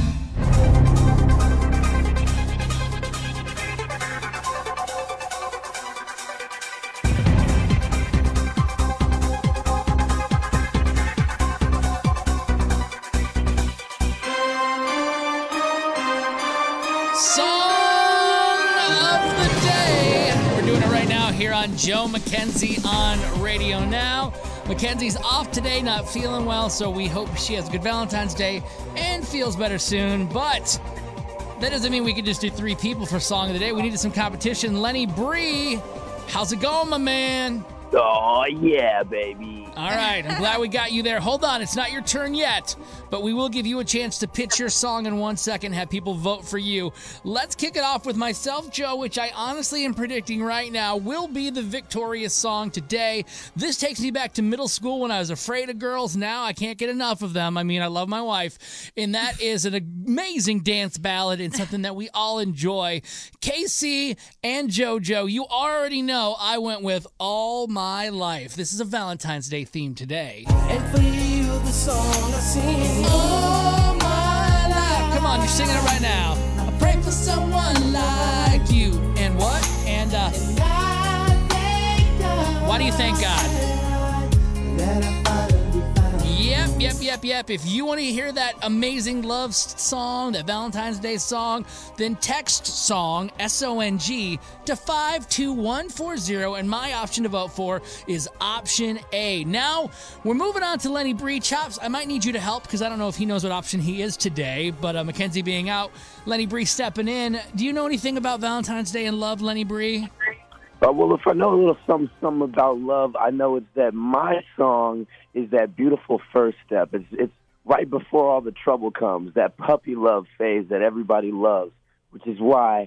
Speaker 4: Here on Joe Mackenzie on Radio Now. Mackenzie's off today, not feeling well, so we hope she has a good Valentine's Day and feels better soon. But that doesn't mean we can just do three people for Song of the Day. We needed some competition. Lenny Bree, how's it going, my man?
Speaker 12: Oh, yeah, baby.
Speaker 4: All right, I'm glad we got you there. Hold on, it's not your turn yet, but we will give you a chance to pitch your song in one second, have people vote for you. Let's kick it off with myself, Joe, which I honestly am predicting right now will be the victorious song today. This takes me back to middle school when I was afraid of girls. Now I can't get enough of them. I mean, I love my wife, and that is an amazing dance ballad and something that we all enjoy. K C and JoJo, you already know I went with All My Life. This is a Valentine's Day theme today.
Speaker 13: And for you, the song I sing.
Speaker 4: All my life. Come on, you're singing it right now. I pray for someone like you. And what? And, uh,
Speaker 13: And I thank God.
Speaker 4: why do you thank God?
Speaker 13: That I finally found.
Speaker 4: Yep, yep, yep, yep. If you want to hear that amazing love s- song, that Valentine's Day song, then text SONG, S O N G, to five two one four zero, and my option to vote for is option A. Now, we're moving on to Lenny Bree. Chops, I might need you to help because I don't know if he knows what option he is today, but uh, Mackenzie being out, Lenny Bree stepping in. Do you know anything about Valentine's Day and love, Lenny Bree?
Speaker 12: Uh, well, if I know a little something, something about love, I know it's that my song is that beautiful first step. It's it's right before all the trouble comes, that puppy love phase that everybody loves, which is why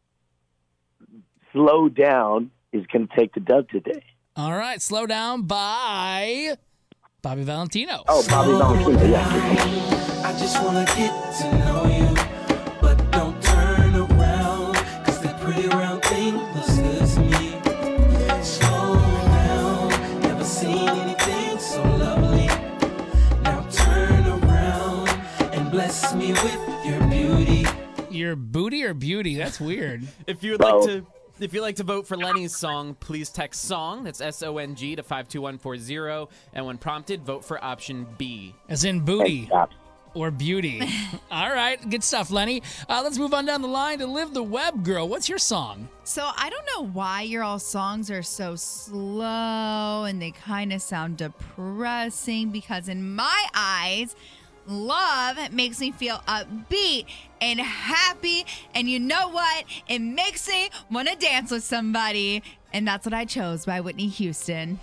Speaker 12: Slow Down is going to take the dub today.
Speaker 4: All right, Slow Down by Bobby Valentino.
Speaker 12: Oh, Bobby Valentino, yeah.
Speaker 13: I just want to get to know you, but don't turn around, cause that pretty round thing looks good to me. Slow down, never seen anything so lovely. Now turn around and bless me with your beauty.
Speaker 4: Your booty or beauty? That's weird.
Speaker 5: If you would like to if you'd like to vote for Lenny's song, please text SONG, that's S O N G, to five two one four zero, and when prompted, vote for option B.
Speaker 4: As in booty. Or beauty. All right, good stuff, Lenny. Uh, let's move on down the line to Live the Web Girl. What's your song?
Speaker 6: So I don't know why your all songs are so slow and they kind of sound depressing, because in my eyes, love makes me feel upbeat and happy. And you know what? It makes me want to dance with somebody. And that's what I chose by Whitney Houston.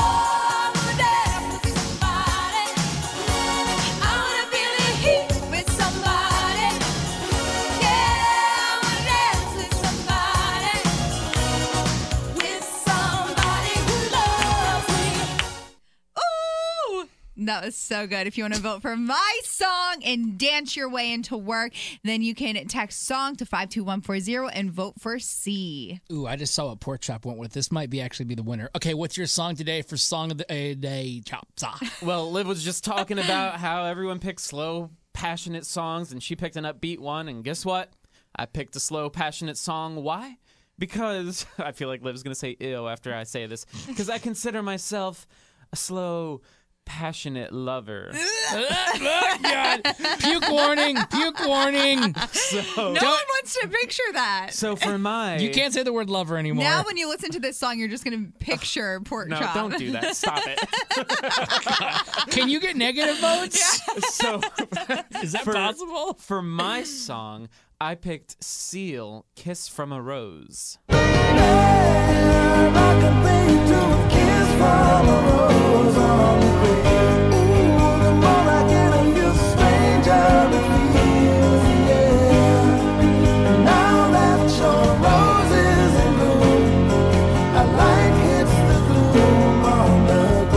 Speaker 6: That was so good. If you want to vote for my song and dance your way into work, then you can text SONG to five two one four zero and vote for C.
Speaker 4: Ooh, I just saw what Pork Chop went with. This might be actually be the winner. Okay, what's your song today for Song of the uh, Day, Chops? Ah.
Speaker 5: Well, Liv was just talking about how everyone picks slow, passionate songs, and she picked an upbeat one, and guess what? I picked a slow, passionate song. Why? Because I feel like Liv's going to say ew after I say this. Because I consider myself a slow, passionate lover.
Speaker 4: Oh, God. Puke warning. Puke warning.
Speaker 5: So,
Speaker 6: no one wants to picture that.
Speaker 5: So for my...
Speaker 4: You can't say the word lover anymore.
Speaker 6: Now when you listen to this song, you're just going to picture Pork
Speaker 5: No,
Speaker 6: Chop.
Speaker 5: don't do that. Stop it.
Speaker 4: Can you get negative votes?
Speaker 6: Yeah.
Speaker 5: So
Speaker 4: Is that
Speaker 5: for,
Speaker 4: possible?
Speaker 5: For my song, I picked Seal, Kiss from a Rose.
Speaker 13: I can bring you to a kiss from a rose on the grave. Ooh, the more I get of you, stranger it feels, yeah. Now that your rose is in bloom, a light hits the gloom on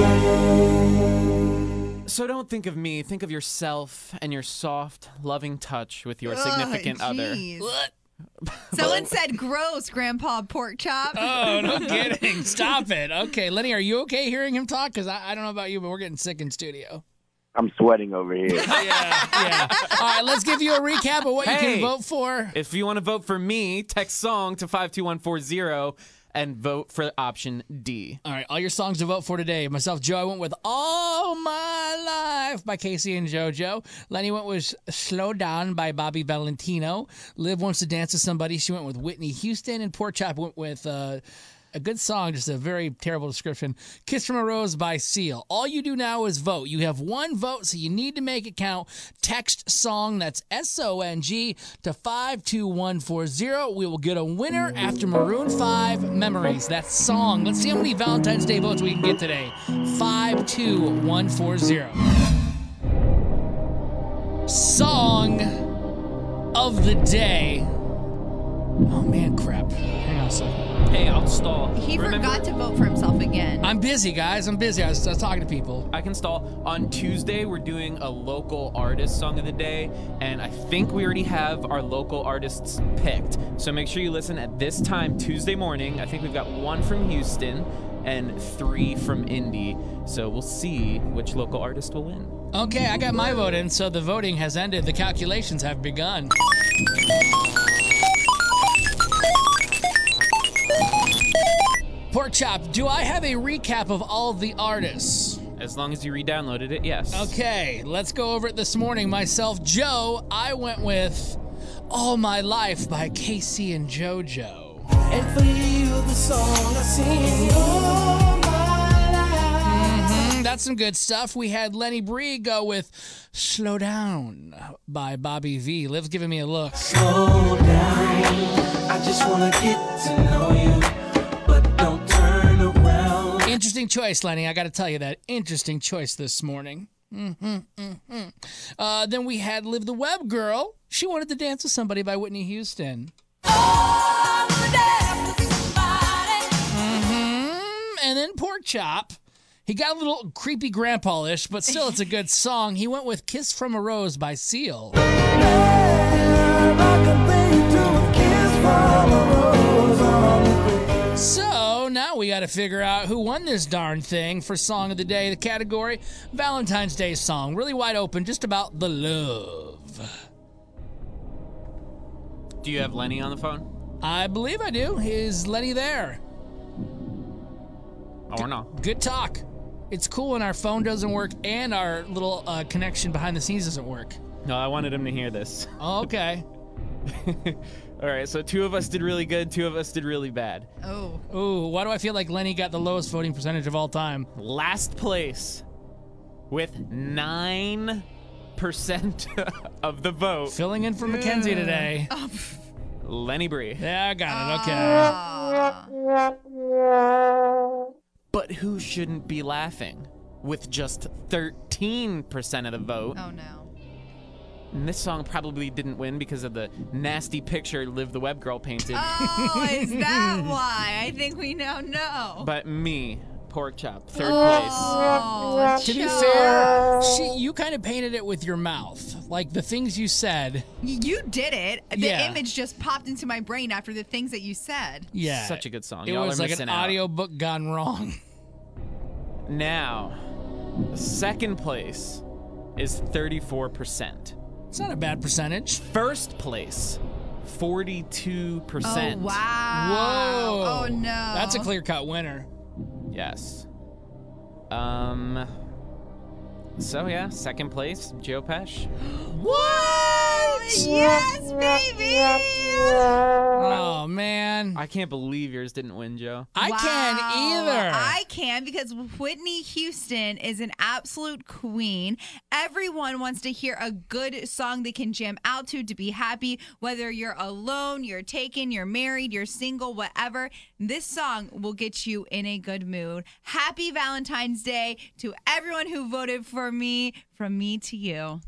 Speaker 13: the grave.
Speaker 5: So don't think of me. Think of yourself and your soft, loving touch with your
Speaker 6: Ugh,
Speaker 5: significant other.
Speaker 6: jeez. Someone said gross, Grandpa Pork Chop.
Speaker 4: Oh, no kidding. Stop it. Okay, Lenny, are you okay hearing him talk? Because I, I don't know about you, but we're getting sick in studio.
Speaker 12: I'm sweating over here.
Speaker 4: yeah, yeah. All right, let's give you a recap of what you
Speaker 5: Hey.
Speaker 4: can vote for.
Speaker 5: If you want to vote for me, text song to five two one four zero and vote for option D.
Speaker 4: All right, all your songs to vote for today. Myself, Joe, I went with All My Life by Casey and JoJo. Lenny went with Slow Down by Bobby Valentino. Liv Wants to Dance with Somebody. She went with Whitney Houston. And Pork Chop went with uh, a good song, just a very terrible description, Kiss from a Rose by Seal. All you do now is vote. You have one vote, so you need to make it count. Text song, that's S O N G, to five two one four zero. We will get a winner after Maroon five Memories. That's song. Let's see how many Valentine's Day votes we can get today. five two one four zero. Song of the day. Oh, man, crap. Hang on a second.
Speaker 5: Hey, I'll stall.
Speaker 6: He
Speaker 5: Remember-
Speaker 6: forgot to vote for himself again.
Speaker 4: I'm busy, guys. I'm busy. I was, I was talking to people.
Speaker 5: I can stall. On Tuesday, we're doing a local artist song of the day, and I think we already have our local artists picked. So make sure you listen at this time Tuesday morning. I think we've got one from Houston and three from Indy. So we'll see which local artist will win.
Speaker 4: Okay, I got my vote in, so the voting has ended. The calculations have begun. Pork Chop, do I have a recap of all of the artists?
Speaker 5: As long as you re-downloaded it, yes.
Speaker 4: Okay, let's go over it this morning. Myself, Joe, I went with All My Life by Casey and JoJo.
Speaker 13: And for you, the song I sing all my life.
Speaker 4: Mhm, that's some good stuff. We had Lenny Bree go with Slow Down by Bobby V. Liv's giving me a look.
Speaker 13: Slow down, I just wanna get to know you, but don't turn around.
Speaker 4: Interesting choice, Lenny. I got to tell you that. Interesting choice this morning. Mm-hmm, mm-hmm. Uh, then we had Live the Web Girl. She Wanted to Dance with Somebody by Whitney Houston. Mm-hmm. And then Pork Chop. He got a little creepy grandpa-ish, but still it's a good song. He went with Kiss from a Rose by Seal. So now we got to figure out who won this darn thing for Song of the Day. The category, Valentine's Day song. Really wide open, just about the love.
Speaker 5: Do you have Lenny on the phone?
Speaker 4: I believe I do. Is Lenny there?
Speaker 5: Or no?
Speaker 4: Good talk. It's cool when our phone doesn't work and our little uh, connection behind the scenes doesn't work.
Speaker 5: No, I wanted him to hear this.
Speaker 4: Oh, okay.
Speaker 5: All right, so two of us did really good, two of us did really bad.
Speaker 6: Oh.
Speaker 4: Ooh, why do I feel like Lenny got the lowest voting percentage of all time?
Speaker 5: Last place with nine percent of the vote.
Speaker 4: Filling in for Mackenzie today.
Speaker 6: Oh.
Speaker 5: Lenny Bree.
Speaker 4: Yeah, I got it. Okay.
Speaker 5: But who shouldn't be laughing? With just thirteen percent of the vote.
Speaker 6: Oh, no.
Speaker 5: And this song probably didn't win because of the nasty picture Liv the Web Girl painted.
Speaker 6: Oh, is that why? I think we now know.
Speaker 5: But me, Pork Chop, third
Speaker 6: Oh,
Speaker 4: To be
Speaker 6: Joe.
Speaker 4: fair, she, you kind of painted it with your mouth. Like the things you said.
Speaker 6: Y- You did it. The
Speaker 4: Yeah.
Speaker 6: image just popped into my brain after the things that you said.
Speaker 4: Yeah.
Speaker 5: Such a good song.
Speaker 4: It
Speaker 5: Y'all
Speaker 4: was
Speaker 5: are
Speaker 4: like
Speaker 5: missing
Speaker 4: an
Speaker 5: out.
Speaker 4: audiobook gone wrong.
Speaker 5: place. Now, second place is thirty-four percent.
Speaker 4: It's not a bad percentage.
Speaker 5: First place, forty-two percent.
Speaker 6: Oh, wow.
Speaker 4: Whoa.
Speaker 6: Oh, no.
Speaker 4: That's a clear-cut winner.
Speaker 5: Yes. Um. So yeah, second place, Joe Pesh.
Speaker 6: What? Yes, baby.
Speaker 4: Oh, man.
Speaker 5: I can't believe yours didn't win, Joe.
Speaker 4: I
Speaker 6: Wow.
Speaker 4: can't either.
Speaker 6: I can because Whitney Houston is an absolute queen. Everyone wants to hear a good song they can jam out to to be happy, whether you're alone, you're taken, you're married, you're single, whatever. This song will get you in a good mood. Happy Valentine's Day to everyone who voted for me, from me to you.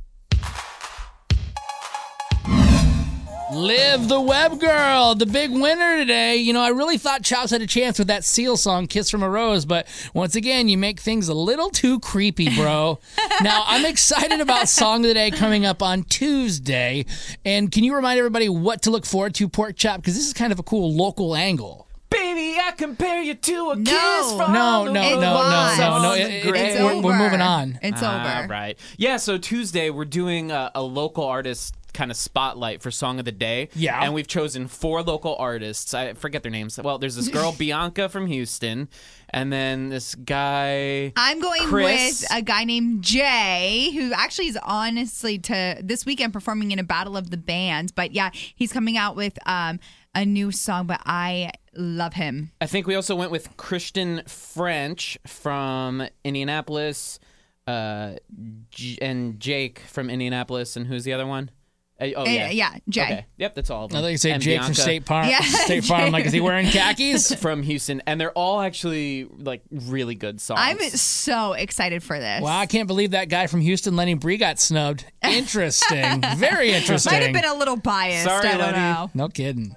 Speaker 4: Liv the Web Girl, the big winner today. You know, I really thought Chops had a chance with that Seal song, Kiss from a Rose, but once again, you make things a little too creepy, bro. Now, I'm excited about Song of the Day coming up on Tuesday. And can you remind everybody what to look forward to, Pork Chop? Because this is kind of a cool local angle.
Speaker 5: Baby, I compare you to a
Speaker 6: No.
Speaker 5: kiss from
Speaker 4: No,
Speaker 5: the
Speaker 4: no,
Speaker 6: It's
Speaker 4: no, no,
Speaker 6: live.
Speaker 4: no, no.
Speaker 5: It's
Speaker 4: It- it-
Speaker 5: great.
Speaker 4: we're, we're
Speaker 6: over.
Speaker 4: moving on.
Speaker 6: It's
Speaker 5: All
Speaker 6: over.
Speaker 5: right. Yeah, so Tuesday we're doing a, a local artist kind of spotlight for Song of the Day.
Speaker 4: Yeah.
Speaker 5: And we've chosen four local artists. I forget their names. Well, there's this girl, Bianca from Houston, and then this guy.
Speaker 6: I'm going
Speaker 5: Chris.
Speaker 6: with a guy named Jay, who actually is honestly to this weekend performing in a battle of the bands. But yeah, he's coming out with um, a new song, but I love him.
Speaker 5: I think we also went with Christian French from Indianapolis, uh, J- and Jake from Indianapolis, and who's the other one? Uh, oh
Speaker 6: Uh,
Speaker 5: yeah,
Speaker 6: yeah, Jay.
Speaker 5: Okay. Yep, that's all of them.
Speaker 4: I thought you say
Speaker 5: And
Speaker 4: Jake from
Speaker 5: Bianca
Speaker 4: State Farm.
Speaker 6: Yeah,
Speaker 4: State Farm. Like, is he wearing khakis?
Speaker 5: from Houston, and they're all actually like really good songs.
Speaker 6: I'm so excited for this.
Speaker 4: Wow, I can't believe that guy from Houston, Lenny Bree, got snubbed. Interesting. Very interesting.
Speaker 6: Might have been a little biased.
Speaker 5: Sorry,
Speaker 6: I don't
Speaker 5: Lenny.
Speaker 6: know.
Speaker 4: No kidding.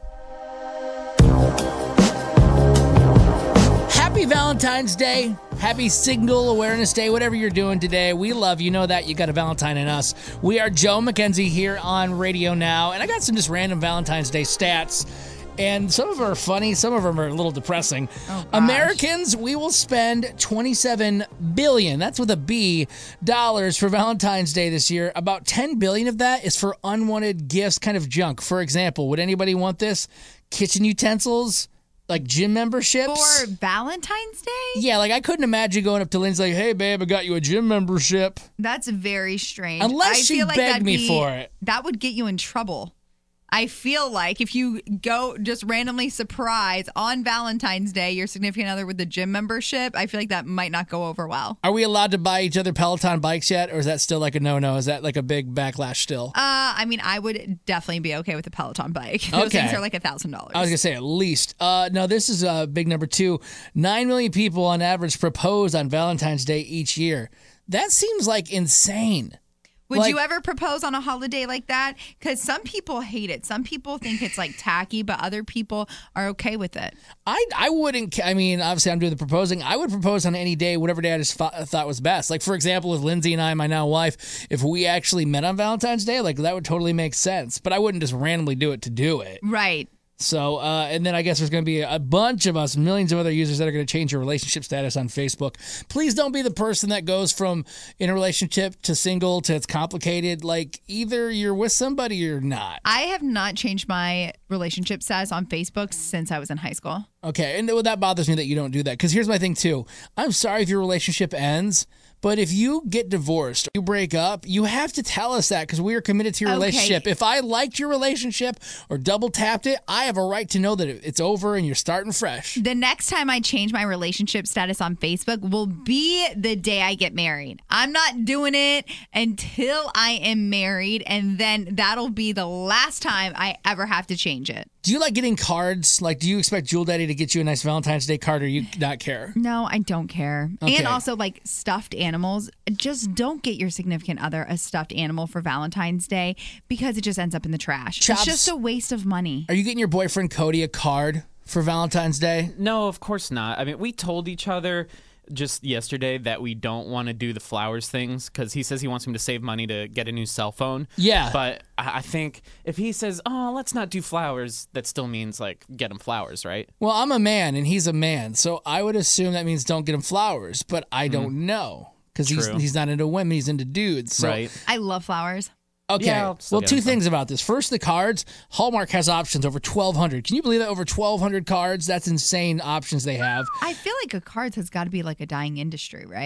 Speaker 4: Happy Valentine's Day. Happy Single Awareness Day. Whatever you're doing today, we love you. Know that you got a Valentine in us. We are Joe McKenzie here on Radio Now, and I got some just random Valentine's Day stats. And some of them are funny, some of them are a little depressing.
Speaker 6: Oh,
Speaker 4: Americans, we will spend twenty-seven billion, that's with a B, dollars for Valentine's Day this year. About ten billion of that is for unwanted gifts, kind of junk. For example, would anybody want this? Kitchen utensils, like gym memberships.
Speaker 6: For Valentine's Day?
Speaker 4: Yeah, like I couldn't imagine going up to Lindsay like, hey, babe, I got you a gym membership.
Speaker 6: That's very strange.
Speaker 4: Unless
Speaker 6: I
Speaker 4: she
Speaker 6: feel like
Speaker 4: begged
Speaker 6: that'd
Speaker 4: me
Speaker 6: be-
Speaker 4: for it.
Speaker 6: That would get you in trouble. I feel like if you go just randomly surprise on Valentine's Day your significant other with the gym membership, I feel like that might not go over well.
Speaker 4: Are we allowed to buy each other Peloton bikes yet? Or is that still like a no-no? Is that like a big backlash still?
Speaker 6: Uh, I mean, I would definitely be okay with a Peloton bike. Those
Speaker 4: Okay.
Speaker 6: things are like a thousand dollars.
Speaker 4: I was going to say at least. Uh, no, this is uh, big number two. Nine million people on average propose on Valentine's Day each year. That seems like insane.
Speaker 6: Would
Speaker 4: Like-
Speaker 6: you ever propose on a holiday like that? Because some people hate it. Some people think it's like tacky, but other people are okay with it.
Speaker 4: I I wouldn't. I mean, obviously, I'm doing the proposing. I would propose on any day, whatever day I just thought, thought was best. Like, for example, with Lindsay and I, my now wife, if we actually met on Valentine's Day, like that would totally make sense. But I wouldn't just randomly do it to do it.
Speaker 6: Right.
Speaker 4: So, uh, and then I guess there's going to be a bunch of us, millions of other users that are going to change your relationship status on Facebook. Please don't be the person that goes from in a relationship to single to it's complicated. Like, either you're with somebody or you're not.
Speaker 6: I have not changed my relationship status on Facebook since I was in high school.
Speaker 4: Okay, and that bothers me that you don't do that. Because here's my thing, too. I'm sorry if your relationship ends, but if you get divorced, you break up, you have to tell us that because we are committed to your
Speaker 6: Okay.
Speaker 4: relationship. If I liked your relationship or double tapped it, I have a right to know that it's over and you're starting fresh.
Speaker 6: The next time I change my relationship status on Facebook will be the day I get married. I'm not doing it until I am married, and then that'll be the last time I ever have to change it.
Speaker 4: Do you like getting cards? Like, do you expect Jewel Daddy to get you a nice Valentine's Day card or you not care?
Speaker 6: No, I don't care.
Speaker 4: Okay.
Speaker 6: And also, like stuffed animals, just don't get your significant other a stuffed animal for Valentine's Day because it just ends up in the trash.
Speaker 4: Chops.
Speaker 6: It's just a waste of money.
Speaker 4: Are you getting your boyfriend Cody a card for Valentine's Day?
Speaker 5: No, of course not. I mean, we told each other just yesterday that we don't want to do the flowers things because he says he wants me to save money to get a new cell phone.
Speaker 4: Yeah.
Speaker 5: But I I think if he says, oh, let's not do flowers, that still means like get him flowers, right?
Speaker 4: Well, I'm a man and he's a man, so I would assume that means don't get him flowers, but I don't know because he's
Speaker 5: True.
Speaker 4: he's not into women, he's into dudes. So.
Speaker 5: Right.
Speaker 6: I love flowers.
Speaker 4: Okay.
Speaker 5: Yeah, I'll still
Speaker 4: Well,
Speaker 5: get
Speaker 4: two
Speaker 5: him some.
Speaker 4: things about this. First, the cards. Hallmark has options over twelve hundred. Can you believe that? Over twelve hundred cards? That's insane options they have.
Speaker 6: I feel like a cards has got to be like a dying industry, right?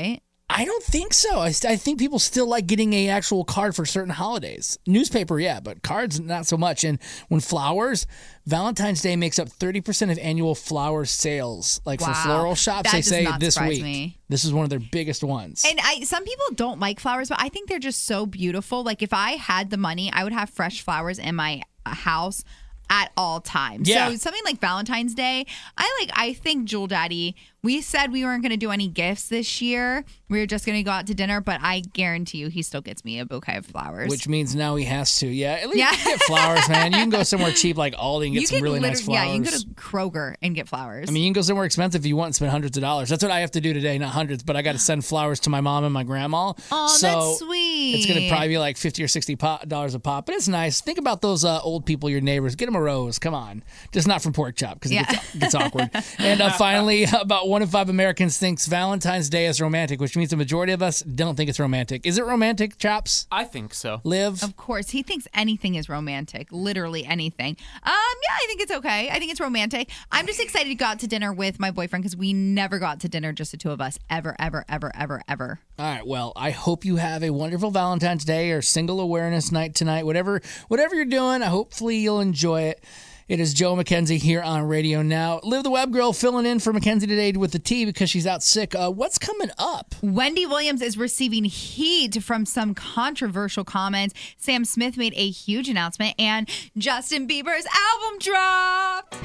Speaker 4: I don't think so. I, I think people still like getting a actual card for certain holidays. Newspaper, yeah, but cards, not so much. And when flowers, Valentine's Day makes up thirty percent of annual flower sales. Like
Speaker 6: Wow.
Speaker 4: for floral shops,
Speaker 6: That
Speaker 4: they
Speaker 6: does
Speaker 4: say
Speaker 6: not
Speaker 4: this
Speaker 6: surprise
Speaker 4: week.
Speaker 6: me.
Speaker 4: This is one of their biggest ones.
Speaker 6: And I, some people don't like flowers, but I think they're just so beautiful. Like if I had the money, I would have fresh flowers in my uh, house at all times.
Speaker 4: Yeah.
Speaker 6: So something like Valentine's Day, I like. I think Jewel Daddy. We said we weren't going to do any gifts this year. We were just going to go out to dinner, but I guarantee you, he still gets me a bouquet of flowers.
Speaker 4: Which means now he has to. Yeah, at least
Speaker 6: Yeah.
Speaker 4: you can get flowers, man. You can go somewhere cheap like Aldi and get
Speaker 6: you
Speaker 4: some
Speaker 6: can
Speaker 4: really nice
Speaker 6: literally-
Speaker 4: flowers.
Speaker 6: Yeah, you can go to Kroger and get flowers.
Speaker 4: I mean, you can go somewhere expensive if you want and spend hundreds of dollars. That's what I have to do today, not hundreds, but I got to send flowers to my mom and my grandma.
Speaker 6: Oh,
Speaker 4: so
Speaker 6: that's sweet.
Speaker 4: It's going to probably be like fifty or sixty dollars a pop, but it's nice. Think about those uh, old people, your neighbors. Get them a rose. Come on. Just not from Pork Chop because
Speaker 6: Yeah.
Speaker 4: it gets, gets awkward. And uh, finally, about one in five Americans thinks Valentine's Day is romantic, which means the majority of us don't think it's romantic. Is it romantic, Chops?
Speaker 5: I think so.
Speaker 4: Liv?
Speaker 6: Of course, he thinks anything is romantic, literally anything. Um, yeah, I think it's okay. I think it's romantic. I'm just excited to go out to dinner with my boyfriend because we never go out to dinner, just the two of us, ever, ever, ever, ever, ever.
Speaker 4: All right. Well, I hope you have a wonderful Valentine's Day or single awareness night tonight. Whatever, whatever you're doing, hopefully you'll enjoy it. It is Joe McKenzie here on Radio Now. Liv the Web Girl filling in for Mackenzie today with the tea because she's out sick. Uh, what's coming up?
Speaker 6: Wendy Williams is receiving heat from some controversial comments. Sam Smith made a huge announcement, and Justin Bieber's album dropped.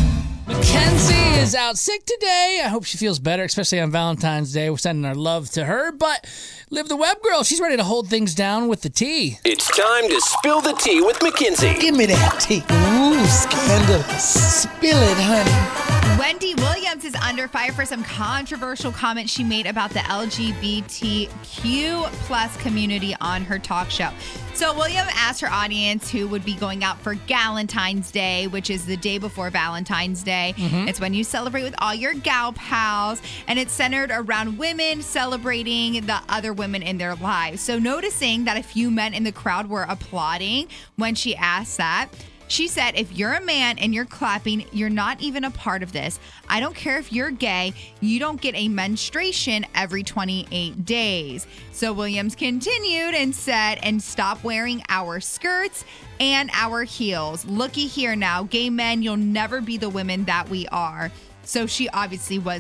Speaker 4: Mackenzie is out sick today. I hope she feels better, especially on Valentine's Day. We're sending our love to her. But Liv the Web Girl, she's ready to hold things down with the tea.
Speaker 3: It's time to spill the tea with Mackenzie.
Speaker 7: Give me that tea. Ooh, scandalous. Spill it, honey.
Speaker 6: Wendy Williams is under fire for some controversial comments she made about the L G B T Q plus community on her talk show. So William asked her audience who would be going out for Galentine's Day, which is the day before Valentine's Day.
Speaker 14: Mhm.
Speaker 6: It's when you celebrate with all your gal pals, and it's centered around women celebrating the other women in their lives. So noticing that a few men in the crowd were applauding when she asked that, she said, if you're a man and you're clapping, you're not even a part of this. I don't care if you're gay. You don't get a menstruation every twenty-eight days. So Williams continued and said, and stop wearing our skirts and our heels. Looky here now, gay men, you'll never be the women that we are. So she obviously was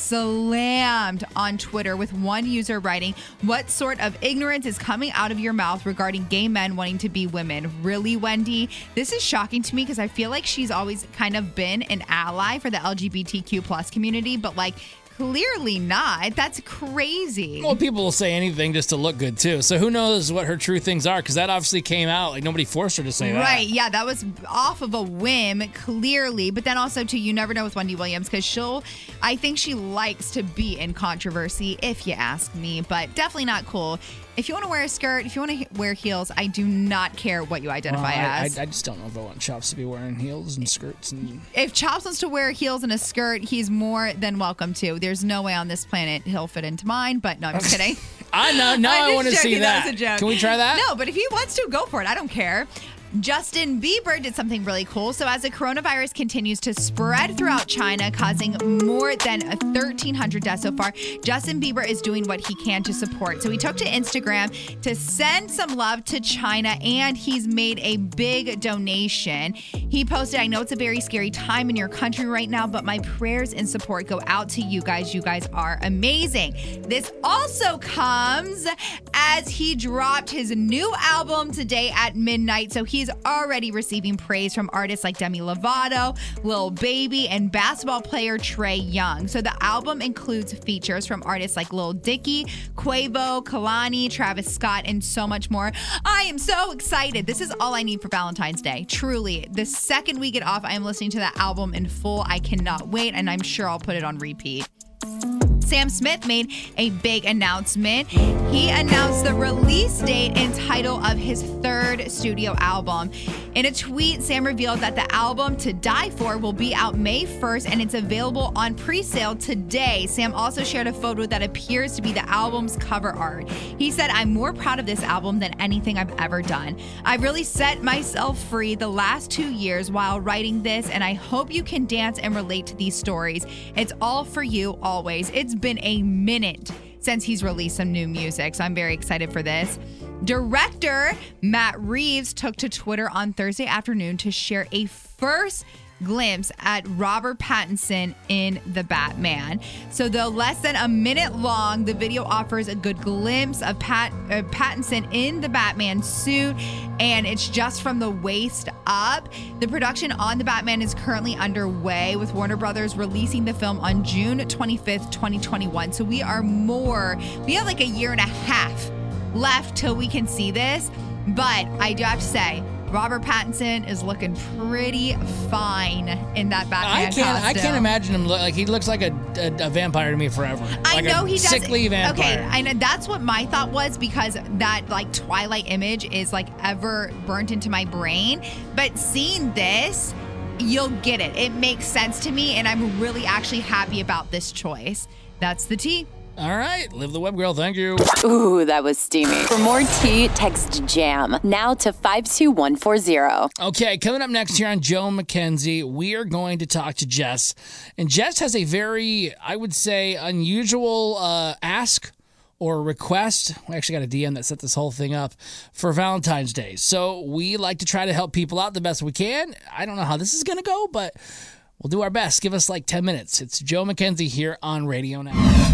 Speaker 6: slammed on Twitter with one user writing, what sort of ignorance is coming out of your mouth regarding gay men wanting to be women? Really, Wendy? This is shocking to me because I feel like she's always kind of been an ally for the L G B T Q plus community, but like clearly not. That's crazy.
Speaker 4: Well, people will say anything just to look good, too. So who knows what her true things are, because that obviously came out. Like, nobody forced her to say that.
Speaker 6: Right, yeah, that was off of a whim, clearly. But then also, too, you never know with Wendy Williams, because she'll, I think she likes to be in controversy, if you ask me, but definitely not cool. If you want to wear a skirt, if you want to wear heels, I do not care what you identify
Speaker 4: Well, I,
Speaker 6: as.
Speaker 4: I, I just don't know if I want Chops to be wearing heels and skirts. And
Speaker 6: If Chops wants to wear heels and a skirt, he's more than welcome to. There's no way on this planet he'll fit into mine, but no, I'm just kidding.
Speaker 4: I know. Now
Speaker 6: I'm
Speaker 4: I
Speaker 6: just
Speaker 4: want to see
Speaker 6: joking.
Speaker 4: that.
Speaker 6: was a joke.
Speaker 4: Can we try that?
Speaker 6: No, but if he wants to, go for it. I don't care. Justin Bieber did something really cool. So as the coronavirus continues to spread throughout China, causing more than thirteen hundred deaths so far, Justin Bieber is doing what he can to support. So he took to Instagram to send some love to China, and he's made a big donation. He posted, I know it's a very scary time in your country right now, but my prayers and support go out to you guys. You guys are amazing. This also comes as he dropped his new album today at midnight. So he's already receiving praise from artists like Demi Lovato, Lil Baby, and basketball player Trae Young. So the album includes features from artists like Lil Dicky, Quavo, Kalani, Travis Scott, and so much more. I am so excited. This is all I need for Valentine's Day. Truly. The second we get off, I am listening to that album in full. I cannot wait, and I'm sure I'll put it on repeat. Sam Smith made a big announcement. He announced the release date and title of his third studio album. In a tweet, Sam revealed that the album To Die For will be out May first, and it's available on pre-sale today. Sam also shared a photo that appears to be the album's cover art. He said, I'm more proud of this album than anything I've ever done. I really set myself free the last two years while writing this, and I hope you can dance and relate to these stories. It's all for you always. It's been a minute since he's released some new music. So I'm very excited for this. Director Matt Reeves took to Twitter on Thursday afternoon to share a first glimpse at Robert Pattinson in The Batman. So though less than a minute long, the video offers a good glimpse of Pat uh, Pattinson in the Batman suit, and it's just from the waist up. The production on The Batman is currently underway, with Warner Brothers releasing the film on June twenty-fifth, twenty twenty-one. So we are more, we have like a year and a half left till we can see this. But I do have to say, Robert Pattinson is looking pretty fine in that Batman
Speaker 4: I can't.
Speaker 6: costume.
Speaker 4: I can't imagine him look like he looks like a, a, a vampire to me forever.
Speaker 6: I
Speaker 4: Like
Speaker 6: know
Speaker 4: a
Speaker 6: he does.
Speaker 4: sickly vampire.
Speaker 6: Okay, I know that's what my thought was, because that like Twilight image is like ever burnt into my brain. But seeing this, you'll get it. It makes sense to me, and I'm really actually happy about this choice. That's the tea.
Speaker 4: All right, live the web, girl. Thank you.
Speaker 8: Ooh, that was steamy. For more tea, text JAM now to five two one four zero.
Speaker 4: Okay, coming up next here on Joe McKenzie, we are going to talk to Jess. And Jess has a very, I would say, unusual uh, ask or request. We actually got a D M that set this whole thing up for Valentine's Day. So we like to try to help people out the best we can. I don't know how this is going to go, but we'll do our best. Give us like ten minutes. It's Joe McKenzie here on Radio Now.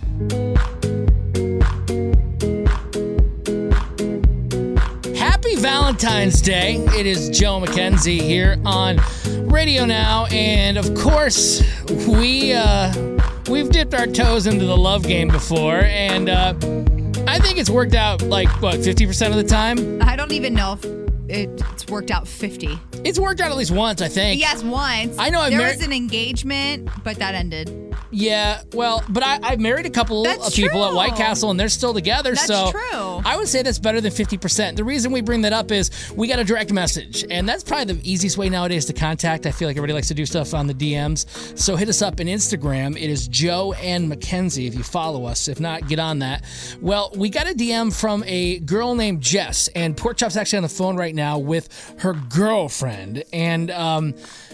Speaker 4: Happy Valentine's Day. It is Joe McKenzie here on Radio Now. And of course, we, uh, we've dipped our toes into the love game before. And uh, I think it's worked out like, what, fifty percent of the time?
Speaker 6: I don't even know if it, it's worked out fifty.
Speaker 4: It's worked out at least once, I think.
Speaker 6: Yes, once.
Speaker 4: I know I've
Speaker 6: there
Speaker 4: mar-
Speaker 6: was an engagement, but that ended.
Speaker 4: Yeah, well, but I, I've married a couple
Speaker 6: That's
Speaker 4: of people at
Speaker 6: true.
Speaker 4: White Castle, and they're still together.
Speaker 6: That's
Speaker 4: so
Speaker 6: true.
Speaker 4: I would say that's better than fifty percent. The reason we bring that up is we got a direct message, and that's probably the easiest way nowadays to contact. I feel like everybody likes to do stuff on the D Ms. So hit us up on Instagram. It is Joe and Mackenzie if you follow us. If not, get on that. Well, we got a D M from a girl named Jess, and Pork Chop's actually on the phone right now with her girlfriend. And um,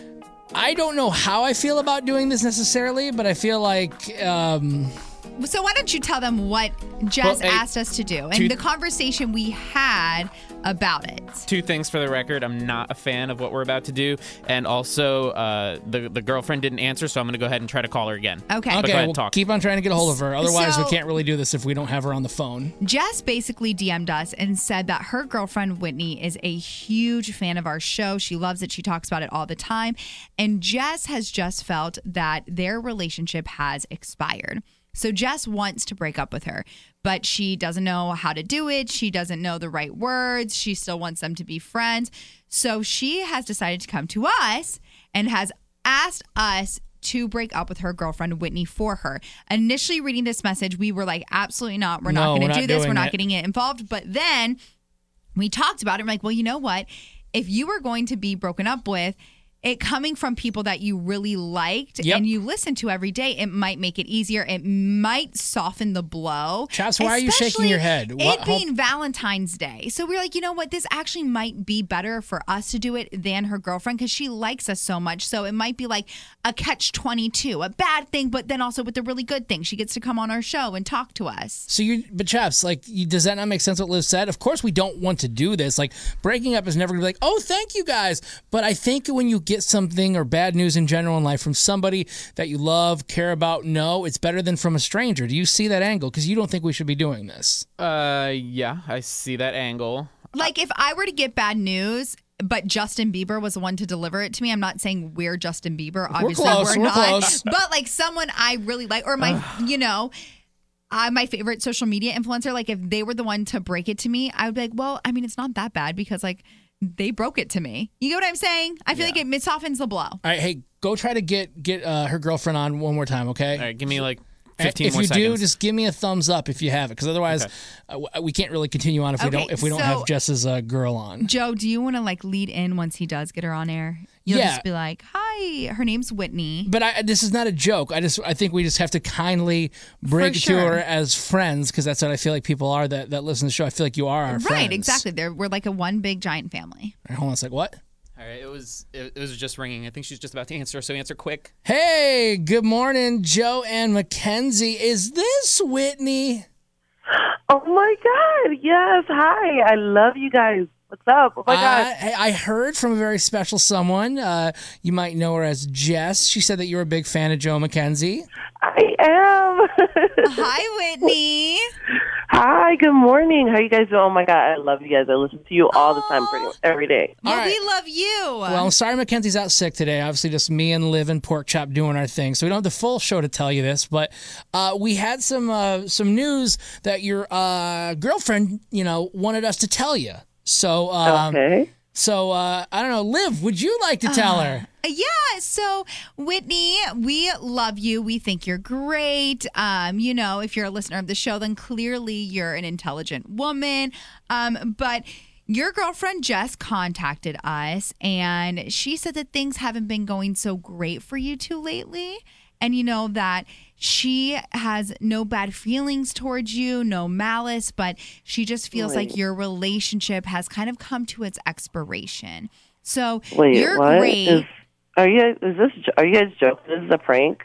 Speaker 4: I don't know how I feel about doing this necessarily, but I feel like... Um,
Speaker 6: So why don't you tell them what Jess
Speaker 5: Well, hey,
Speaker 6: asked us to do and
Speaker 5: two-
Speaker 6: the conversation we had about it.
Speaker 5: Two things for the record. I'm not a fan of what we're about to do. And also, uh, the, the girlfriend didn't answer, so I'm going to go ahead and try to call her again.
Speaker 6: Okay.
Speaker 5: But go
Speaker 4: Okay,
Speaker 5: ahead
Speaker 4: well,
Speaker 5: and talk.
Speaker 4: keep on trying to get a hold of her. Otherwise,
Speaker 6: So-
Speaker 4: we can't really do this if we don't have her on the phone.
Speaker 6: Jess basically D M'd us and said that her girlfriend Whitney is a huge fan of our show. She loves it. She talks about it all the time. And Jess has just felt that their relationship has expired. So Jess wants to break up with her, but she doesn't know how to do it. She doesn't know the right words. She still wants them to be friends. So she has decided to come to us and has asked us to break up with her girlfriend Whitney for her. Initially reading this message, we were like, absolutely not. We're
Speaker 4: No,
Speaker 6: not
Speaker 4: we're
Speaker 6: going to
Speaker 4: not
Speaker 6: do this.
Speaker 4: doing
Speaker 6: We're not
Speaker 4: it.
Speaker 6: getting it involved. But then we talked about it. I'm like, well, you know what? If you were going to be broken up with, it coming from people that you really liked
Speaker 4: Yep.
Speaker 6: and you listen to every day, it might make it easier. It might soften the blow.
Speaker 4: Chaps, why are you shaking
Speaker 6: Especially
Speaker 4: your head?
Speaker 6: It
Speaker 4: What-
Speaker 6: being Valentine's Day. So we're like, you know what? This actually might be better for us to do it than her girlfriend because she likes us so much. So it might be like a catch twenty-two, a bad thing, but then also with a really good thing. She gets to come on our show and talk to us.
Speaker 4: So you, but Chaps, like, you, does that not make sense what Liz said? Of course we don't want to do this. Like, breaking up is never going to be like, oh, thank you guys. But I think when you get something or bad news in general in life from somebody that you love, care about, know, it's better than from a stranger. Do you see that angle? Because you don't think we should be doing this.
Speaker 5: Uh, yeah, I see that angle.
Speaker 6: Like if I were to get bad news, but Justin Bieber was the one to deliver it to me. I'm not saying we're Justin Bieber. Obviously,
Speaker 4: close,
Speaker 6: we're,
Speaker 4: we're
Speaker 6: not.
Speaker 4: close.
Speaker 6: But like someone I really like, or my, you know, uh, my favorite social media influencer. Like if they were the one to break it to me, I would be like, well, I mean, it's not that bad because like they broke it to me. You get what I'm saying? I feel like it, it softens the blow.
Speaker 4: All right, hey, go try to get get uh, her girlfriend on one more time, okay?
Speaker 5: All right, give me like fifteen
Speaker 4: if
Speaker 5: more
Speaker 4: you
Speaker 5: seconds.
Speaker 4: do, just give me a thumbs up if you have it, because otherwise
Speaker 5: Okay.
Speaker 4: uh, w- we can't really continue on if we
Speaker 6: Okay,
Speaker 4: don't if we don't
Speaker 6: so-
Speaker 4: have Jess's uh, girl on.
Speaker 6: Joe, do you want to like lead in once he does get her on air? You'll
Speaker 4: Yeah.
Speaker 6: just be like, hi, her name's Whitney.
Speaker 4: But I, this is not a joke. I just I think we just have to kindly break
Speaker 6: For
Speaker 4: it
Speaker 6: sure.
Speaker 4: to her as friends, because that's what I feel like people are that, that listen to the show. I feel like you are our friends.
Speaker 6: Right, exactly. They're, we're like a one big giant family.
Speaker 4: All right, hold on a sec. What?
Speaker 5: All right, was it, it was just ringing. I think she's just about to answer, so answer quick.
Speaker 4: Hey, good morning, Joe and Mackenzie. Is this Whitney?
Speaker 14: Oh my God! Yes, hi. I love you guys. What's up? Oh my God!
Speaker 4: I, I heard from a very special someone. Uh, you might know her as Jess. She said that you're a big fan of Joe Mackenzie.
Speaker 14: I am.
Speaker 6: Hi, Whitney.
Speaker 14: Hi. Good morning. How you guys doing? Oh my God! I love you guys. I listen to you all the time, pretty much every day.
Speaker 6: Well, we love you.
Speaker 4: Well, I'm sorry Mackenzie's out sick today. Obviously, just me and Liv and Pork Chop doing our thing. So we don't have the full show to tell you this, but uh, we had some uh, some news that your uh, girlfriend, you know, wanted us to tell you. So, um,
Speaker 14: okay.
Speaker 4: So uh, I don't know, Liv, would you like to tell her?
Speaker 6: Yeah, so Whitney, we love you. We think you're great. Um, you know, if you're a listener of the show, then clearly you're an intelligent woman. Um, but your girlfriend Jess contacted us, and she said that things haven't been going so great for you two lately. And you know that she has no bad feelings towards you, no malice, but she just feels
Speaker 14: Wait.
Speaker 6: like your relationship has kind of come to its expiration. So
Speaker 14: Wait,
Speaker 6: you're
Speaker 14: what?
Speaker 6: great.
Speaker 14: Is, are you guys? Is this? Are you guys joking? This is a prank.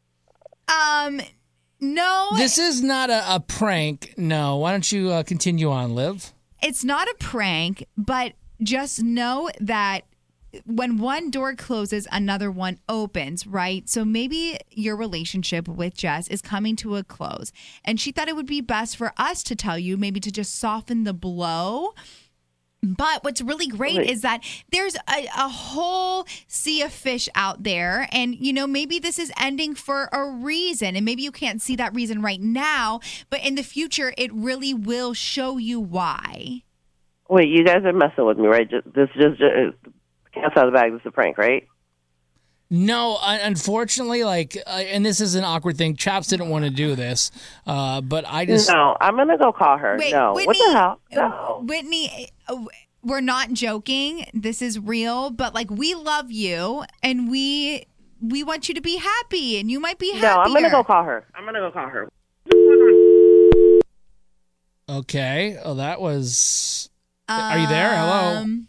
Speaker 6: Um, no,
Speaker 4: This is not a, a prank. No. Why don't you uh, continue on, Liv?
Speaker 6: it's not a prank, but just know that when one door closes, another one opens, right? So maybe your relationship with Jess is coming to a close. And she thought it would be best for us to tell you, maybe to just soften the blow. But what's really great
Speaker 14: Wait.
Speaker 6: is that there's a, a whole sea of fish out there. And, you know, maybe this is ending for a reason. And maybe you can't see that reason right now. But in the future, it really will show you why.
Speaker 14: Wait, you guys are messing with me, right? Just, this just, just cat's out of the bag. This is a prank, right?
Speaker 4: No, un- unfortunately, like, uh, and this is an awkward thing. Chops didn't want to do this, uh, but I just
Speaker 14: No, I'm gonna go call her.
Speaker 6: Wait,
Speaker 14: no,
Speaker 6: Whitney,
Speaker 14: what the hell? No.
Speaker 6: Whitney, uh, we're not joking. This is real, but like we love you and we we want you to be happy, and you might be happier.
Speaker 14: No, I'm gonna go call her. I'm gonna go call her.
Speaker 4: okay. Oh, that was. Are you there? Hello.
Speaker 6: Um,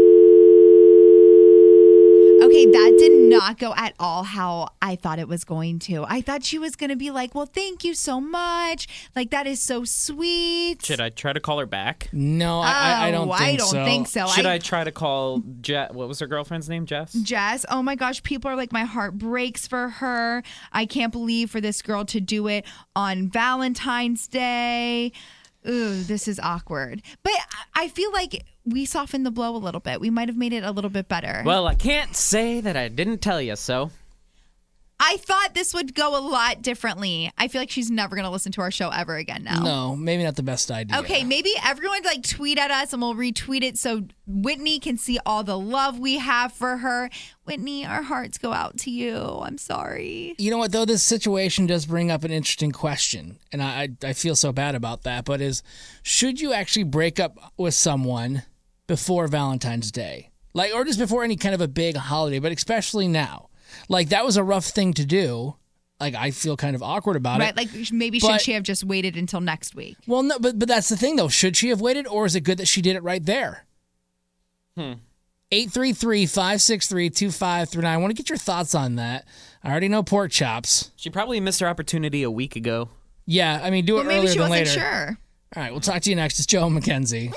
Speaker 6: Okay, that did not go at all how I thought it was going to. I thought she was going to be like, well, thank you so much. Like, that is so sweet.
Speaker 5: Should I try to call her back?
Speaker 4: No, I, I, I don't
Speaker 6: Oh,
Speaker 4: think
Speaker 6: I don't
Speaker 4: so.
Speaker 6: think so.
Speaker 5: Should
Speaker 6: I-
Speaker 5: I try to call Jess? What was her girlfriend's name? Jess?
Speaker 6: Jess, oh my gosh, people are like, my heart breaks for her. I can't believe for this girl to do it on Valentine's Day. Ooh, this is awkward. But I I feel like we softened the blow a little bit. We might have made it a little bit better.
Speaker 5: Well, I can't say that I didn't tell you so.
Speaker 6: I thought this would go a lot differently. I feel like she's never going to listen to our show ever again now.
Speaker 4: No, maybe not the best idea.
Speaker 6: Okay, maybe everyone like tweet at us and we'll retweet it so Whitney can see all the love we have for her. Whitney, our hearts go out to you. I'm sorry.
Speaker 4: You know what, though? This situation does bring up an interesting question, and I, I, I feel so bad about that, but is, should you actually break up with someone before Valentine's Day? Like, or just before any kind of a big holiday, but especially now? Like, that was a rough thing to do. Like, I feel kind of awkward about
Speaker 6: Right,
Speaker 4: it.
Speaker 6: like maybe
Speaker 4: But-
Speaker 6: should she have just waited until next week?
Speaker 4: Well, no, but but that's the thing, though. Should she have waited, or is it good that she did it right there?
Speaker 5: Hmm.
Speaker 4: eight three three, five six three, two five three nine. I want to get your thoughts on that. I already know Pork Chops.
Speaker 5: She probably missed her opportunity a week ago.
Speaker 4: Yeah, I mean, do it
Speaker 6: Well, maybe
Speaker 4: earlier
Speaker 6: she
Speaker 4: than
Speaker 6: wasn't
Speaker 4: later.
Speaker 6: sure.
Speaker 4: All right, we'll talk to you next. It's Joe McKenzie.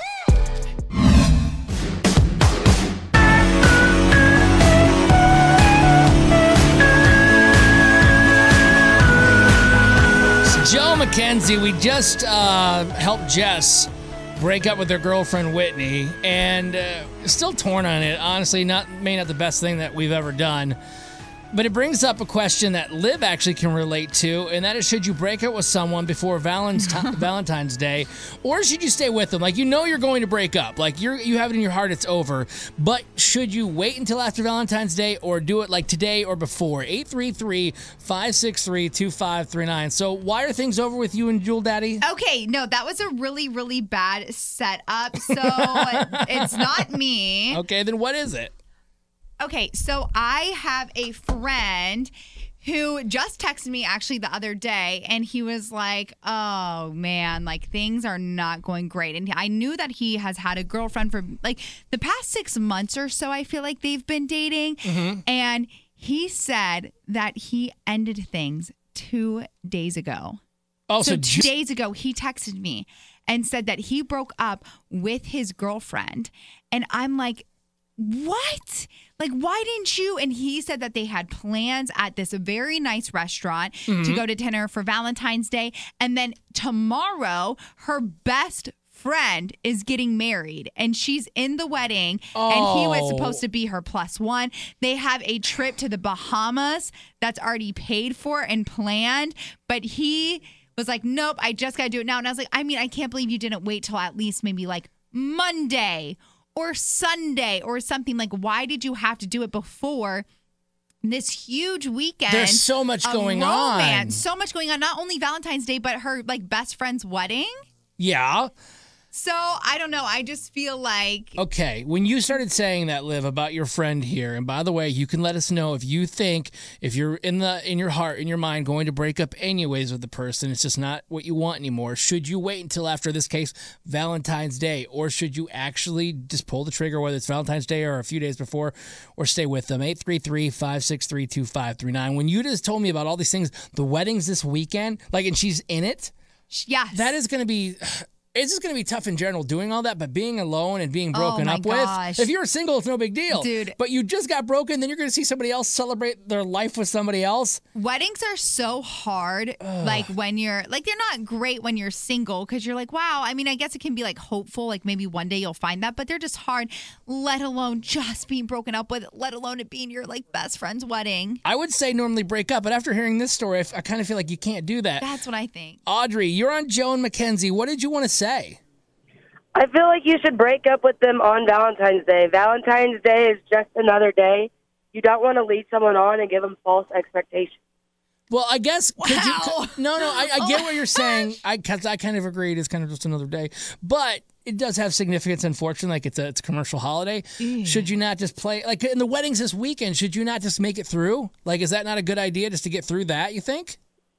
Speaker 4: It's Joe McKenzie. We just uh, helped Jess break up with her girlfriend Whitney, and uh, still torn on it. Honestly, not maybe not the best thing that we've ever done. But it brings up a question that Liv actually can relate to, and that is, should you break up with someone before Valentine, Valentine's Day, or should you stay with them? Like, you know you're going to break up. Like, you're, you have it in your heart it's over. But should you wait until after Valentine's Day, or do it like today or before? eight three three, five six three, two five three nine. So why are things over with you and Jewel Daddy?
Speaker 6: Okay, no, that was a really, really bad setup. So it's not me.
Speaker 4: Okay, then what is it?
Speaker 6: Okay, so I have a friend who just texted me actually the other day, and he was like, oh man, like things are not going great. And I knew that he has had a girlfriend for like the past six months or so. I feel like they've been dating.
Speaker 4: Mm-hmm.
Speaker 6: And he said that he ended things two days ago.
Speaker 4: Oh, so,
Speaker 6: so
Speaker 4: ju-
Speaker 6: two days ago, he texted me and said that he broke up with his girlfriend. And I'm like, what? Like, why didn't you? And he said that they had plans at this very nice restaurant
Speaker 4: Mm-hmm.
Speaker 6: to go to dinner for Valentine's Day. And then tomorrow, her best friend is getting married and she's in the wedding
Speaker 4: Oh.
Speaker 6: and he was supposed to be her plus one. They have a trip to the Bahamas that's already paid for and planned, but he was like, nope, I just got to do it now. And I was like, I mean, I can't believe you didn't wait till at least maybe like Monday or Sunday or something. Like, why did you have to do it before this huge weekend?
Speaker 4: There's so much
Speaker 6: of
Speaker 4: going
Speaker 6: romance,
Speaker 4: on.
Speaker 6: So much going on. Not only Valentine's Day, but her like best friend's wedding.
Speaker 4: Yeah.
Speaker 6: So I don't know. I just feel like
Speaker 4: Okay, when you started saying that, Liv, about your friend here, and by the way, you can let us know if you think, if you're in the in your heart, in your mind, going to break up anyways with the person, it's just not what you want anymore. Should you wait until after this case, Valentine's Day, or should you actually just pull the trigger, whether it's Valentine's Day or a few days before, or stay with them? eight three three, five six three, two five three nine. When you just told me about all these things, the wedding's this weekend, like, and she's in it,
Speaker 6: yes,
Speaker 4: that is going to be... It's just going to be tough in general doing all that, but being alone and being broken
Speaker 6: Oh my
Speaker 4: up
Speaker 6: gosh.
Speaker 4: with, if you're single, it's no big deal.
Speaker 6: Dude.
Speaker 4: But you just got broken, then you're going to see somebody else celebrate their life with somebody else.
Speaker 6: weddings are so hard. Like when you're like, they're not great when you're single because you're like, wow. I mean, I guess it can be like hopeful, like maybe one day you'll find that, but they're just hard, let alone just being broken up with, let alone it being your like best friend's wedding.
Speaker 4: I would say normally break up, but after hearing this story, I, f- I kind of feel like you can't do that.
Speaker 6: That's what I think.
Speaker 4: Audrey, you're on Joe and Mackenzie. What did you want to say?
Speaker 14: I feel like you should break up with them on Valentine's Day. Valentine's Day is just another day. You don't want to lead someone on and give them false expectations.
Speaker 4: Well, I guess. Could you,
Speaker 6: Wow.
Speaker 4: could- no, no, I, I get
Speaker 6: Oh
Speaker 4: what you're
Speaker 6: my
Speaker 4: saying.
Speaker 6: gosh.
Speaker 4: I, cause I kind of agreed. It's kind of just another day, but it does have significance. Unfortunately, like it's a it's a commercial holiday. Should you not just play like in the weddings this weekend? Should you not just make it through? Like, is that not a good idea just to get through that? You think?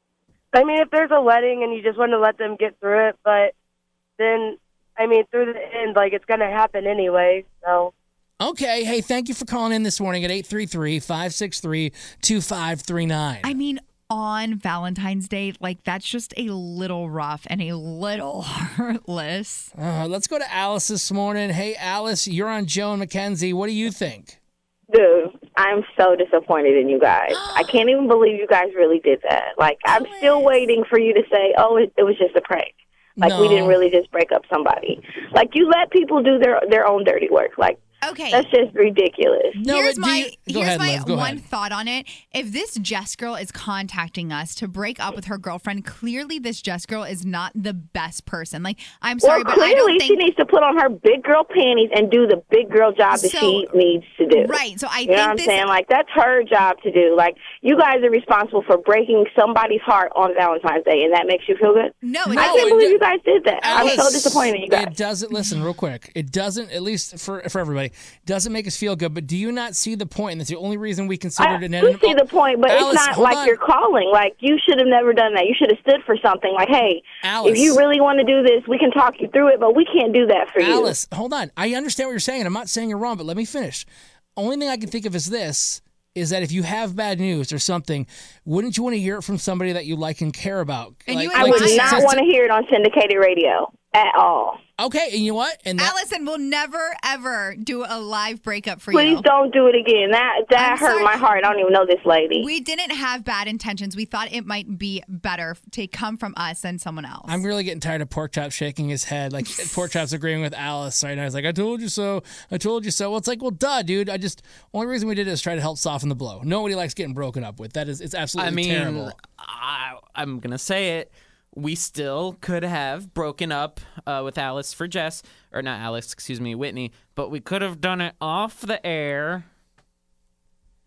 Speaker 14: I mean, if there's a wedding and you just want to let them get through it, but then, I mean, through the end, like, it's going to happen anyway, so.
Speaker 4: Okay. Hey, thank you for calling in this morning at eight three three, five six three, two five three nine.
Speaker 6: I mean, on Valentine's Day, like that's just a little rough and a little heartless.
Speaker 4: Uh, let's go to Alice this morning. Hey, Alice, you're on Joe and Mackenzie. What do you think?
Speaker 15: Dude, I'm so disappointed in you guys. I can't even believe you guys really did that. Like, I'm still waiting for you to say, oh, it, it was just a prank. Like,
Speaker 4: No.
Speaker 15: we didn't really just break up somebody. Like, you let people do their their own dirty work. Like,
Speaker 6: Okay.
Speaker 15: that's just ridiculous.
Speaker 4: No,
Speaker 6: here's
Speaker 4: but do
Speaker 6: my
Speaker 4: you- go
Speaker 6: here's
Speaker 4: ahead,
Speaker 6: my
Speaker 4: Liv, go
Speaker 6: one
Speaker 4: ahead.
Speaker 6: thought on it. If this Jess girl is contacting us to break up with her girlfriend, clearly this Jess girl is not the best person. Like, I'm sorry,
Speaker 15: well,
Speaker 6: but I don't
Speaker 15: clearly
Speaker 6: think
Speaker 15: she needs to put on her big girl panties and do the big girl job that
Speaker 6: So-
Speaker 15: she needs to do.
Speaker 6: Right, so I
Speaker 15: you
Speaker 6: think
Speaker 15: know what I'm
Speaker 6: this-
Speaker 15: saying? Like, that's her job to do. Like, you guys are responsible for breaking somebody's heart on Valentine's Day, and that makes you feel good?
Speaker 6: No,
Speaker 15: I
Speaker 6: it
Speaker 15: can't
Speaker 6: doesn't.
Speaker 15: believe you guys did that. I'm so
Speaker 4: Alice,
Speaker 15: disappointed in you guys.
Speaker 4: It doesn't, listen real quick. It doesn't, at least for for everybody, doesn't make us feel good. But do you not see the point? And that's the only reason we
Speaker 15: I
Speaker 4: considered an
Speaker 15: do see the point, but
Speaker 4: Alice,
Speaker 15: it's not
Speaker 4: hold
Speaker 15: like
Speaker 4: on.
Speaker 15: you're calling. Like, you should have never done that. You should have stood for something. Like, hey,
Speaker 4: Alice.
Speaker 15: if you really want to do this, we can talk you through it, but we can't do that for you.
Speaker 4: Alice, hold on. I understand what you're saying. I'm not saying you're wrong, but let me finish. Only thing I can think of is this, is that if you have bad news or something, wouldn't you want to hear it from somebody that you like and care about?
Speaker 6: And
Speaker 4: like,
Speaker 6: you
Speaker 15: I
Speaker 6: like
Speaker 15: would
Speaker 6: to-
Speaker 15: not want to hear it on syndicated radio at all.
Speaker 4: Okay, and you know what? And that,
Speaker 6: Allison will never ever do a live breakup for
Speaker 15: Please
Speaker 6: you.
Speaker 15: don't do it again. That that
Speaker 6: I'm
Speaker 15: hurt
Speaker 6: sorry.
Speaker 15: my heart. I don't even know this lady.
Speaker 6: We didn't have bad intentions. We thought it might be better to come from us than someone else.
Speaker 4: I'm really getting tired of Pork Chop shaking his head. Like, Pork Chop's agreeing with Alice right now. He's like, I told you so. I told you so. Well, it's like, well, duh, dude. I just, only reason we did it is try to help soften the blow. Nobody likes getting broken up with. That is, it's absolutely
Speaker 5: I mean,
Speaker 4: terrible.
Speaker 5: I, I'm going to say it. We still could have broken up uh, with Alice for Jess, or not Alice, excuse me, Whitney, but we could have done it off the air.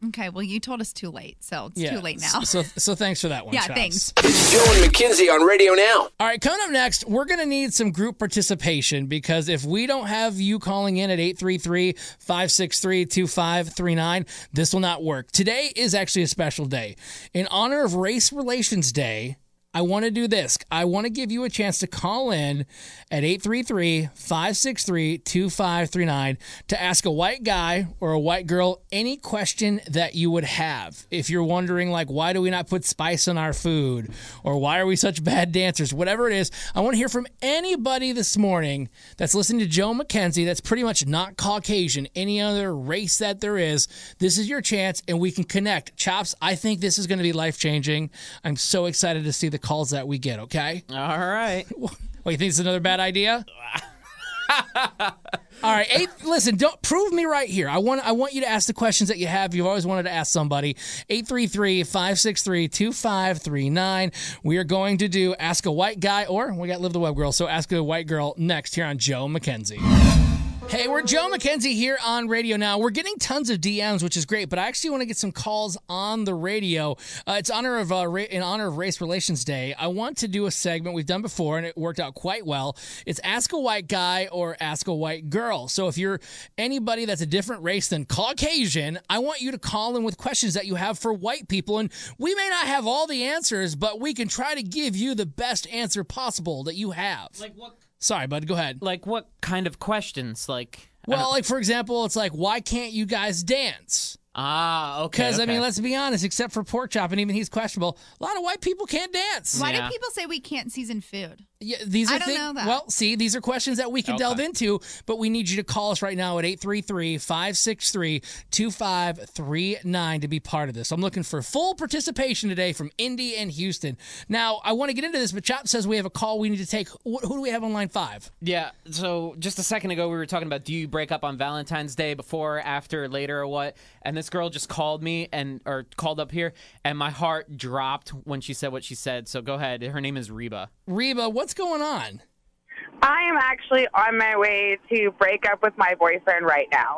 Speaker 6: Okay, well, you told us too late, so it's
Speaker 4: Yeah.
Speaker 6: too late now.
Speaker 4: So, so thanks for that one,
Speaker 6: Yeah,
Speaker 4: Chops.
Speaker 6: thanks.
Speaker 3: It's Joe and McKenzie on Radio Now.
Speaker 4: All right, coming up next, we're going to need some group participation because if we don't have you calling in at eight three three, five six three, two five three nine, this will not work. Today is actually a special day. In honor of Race Relations Day, I want to do this. I want to give you a chance to call in at eight three three, five six three, two five three nine to ask a white guy or a white girl any question that you would have. If you're wondering, like, why do we not put spice on our food? Or why are we such bad dancers? Whatever it is, I want to hear from anybody this morning that's listening to Joe McKenzie that's pretty much not Caucasian, any other race that there is. This is your chance, and we can connect. Chops, I think this is going to be life-changing. I'm so excited to see the calls that we get, okay?
Speaker 5: All right.
Speaker 4: What, you think it's another bad idea? All right, eight, listen, don't prove me right here. I want I want you to ask the questions that you have. You've always wanted to ask somebody. eight three three, five six three, two five three nine. We are going to do Ask a White Guy, or we got Live the Web Girl, so Ask a White Girl next here on Joe McKenzie. Hey, we're Joe McKenzie here on Radio Now. We're getting tons of D Ms, which is great, but I actually want to get some calls on the radio. Uh, it's honor of uh, ra- in honor of Race Relations Day. I want to do a segment we've done before, and it worked out quite well. It's Ask a White Guy or Ask a White Girl. So if you're anybody that's a different race than Caucasian, I want you to call in with questions that you have for white people, and we may not have all the answers, but we can try to give you the best answer possible that you have.
Speaker 5: Like what?
Speaker 4: Sorry, bud. Go ahead.
Speaker 5: Like what kind of questions? Like, I
Speaker 4: Well,
Speaker 5: don't-
Speaker 4: like, for example, it's like, why can't you guys dance?
Speaker 5: ah, okay.
Speaker 4: Because, I
Speaker 5: okay.
Speaker 4: mean, let's be honest, except for Pork Chop, and even he's questionable, a lot of white people can't dance.
Speaker 6: Why
Speaker 5: Yeah.
Speaker 6: do people say we can't season food?
Speaker 4: Yeah, these are
Speaker 6: I don't
Speaker 4: thing-
Speaker 6: know that.
Speaker 4: Well, see, these are questions that we can
Speaker 5: Okay.
Speaker 4: delve into, but we need you to call us right now at eight three three, five six three, two five three nine to be part of this. I'm looking for full participation today from Indy and Houston. Now, I want to get into this, but Chop says we have a call we need to take. Wh- Who do we have on line five?
Speaker 5: Yeah, so just a second ago we were talking about do you break up on Valentine's Day before, after, later, or what? And this girl just called me and or called up here, and my heart dropped when she said what she said. So go ahead. Her name is Reba.
Speaker 4: Reba, what's going on?
Speaker 16: I am actually on my way to break up with my boyfriend right now.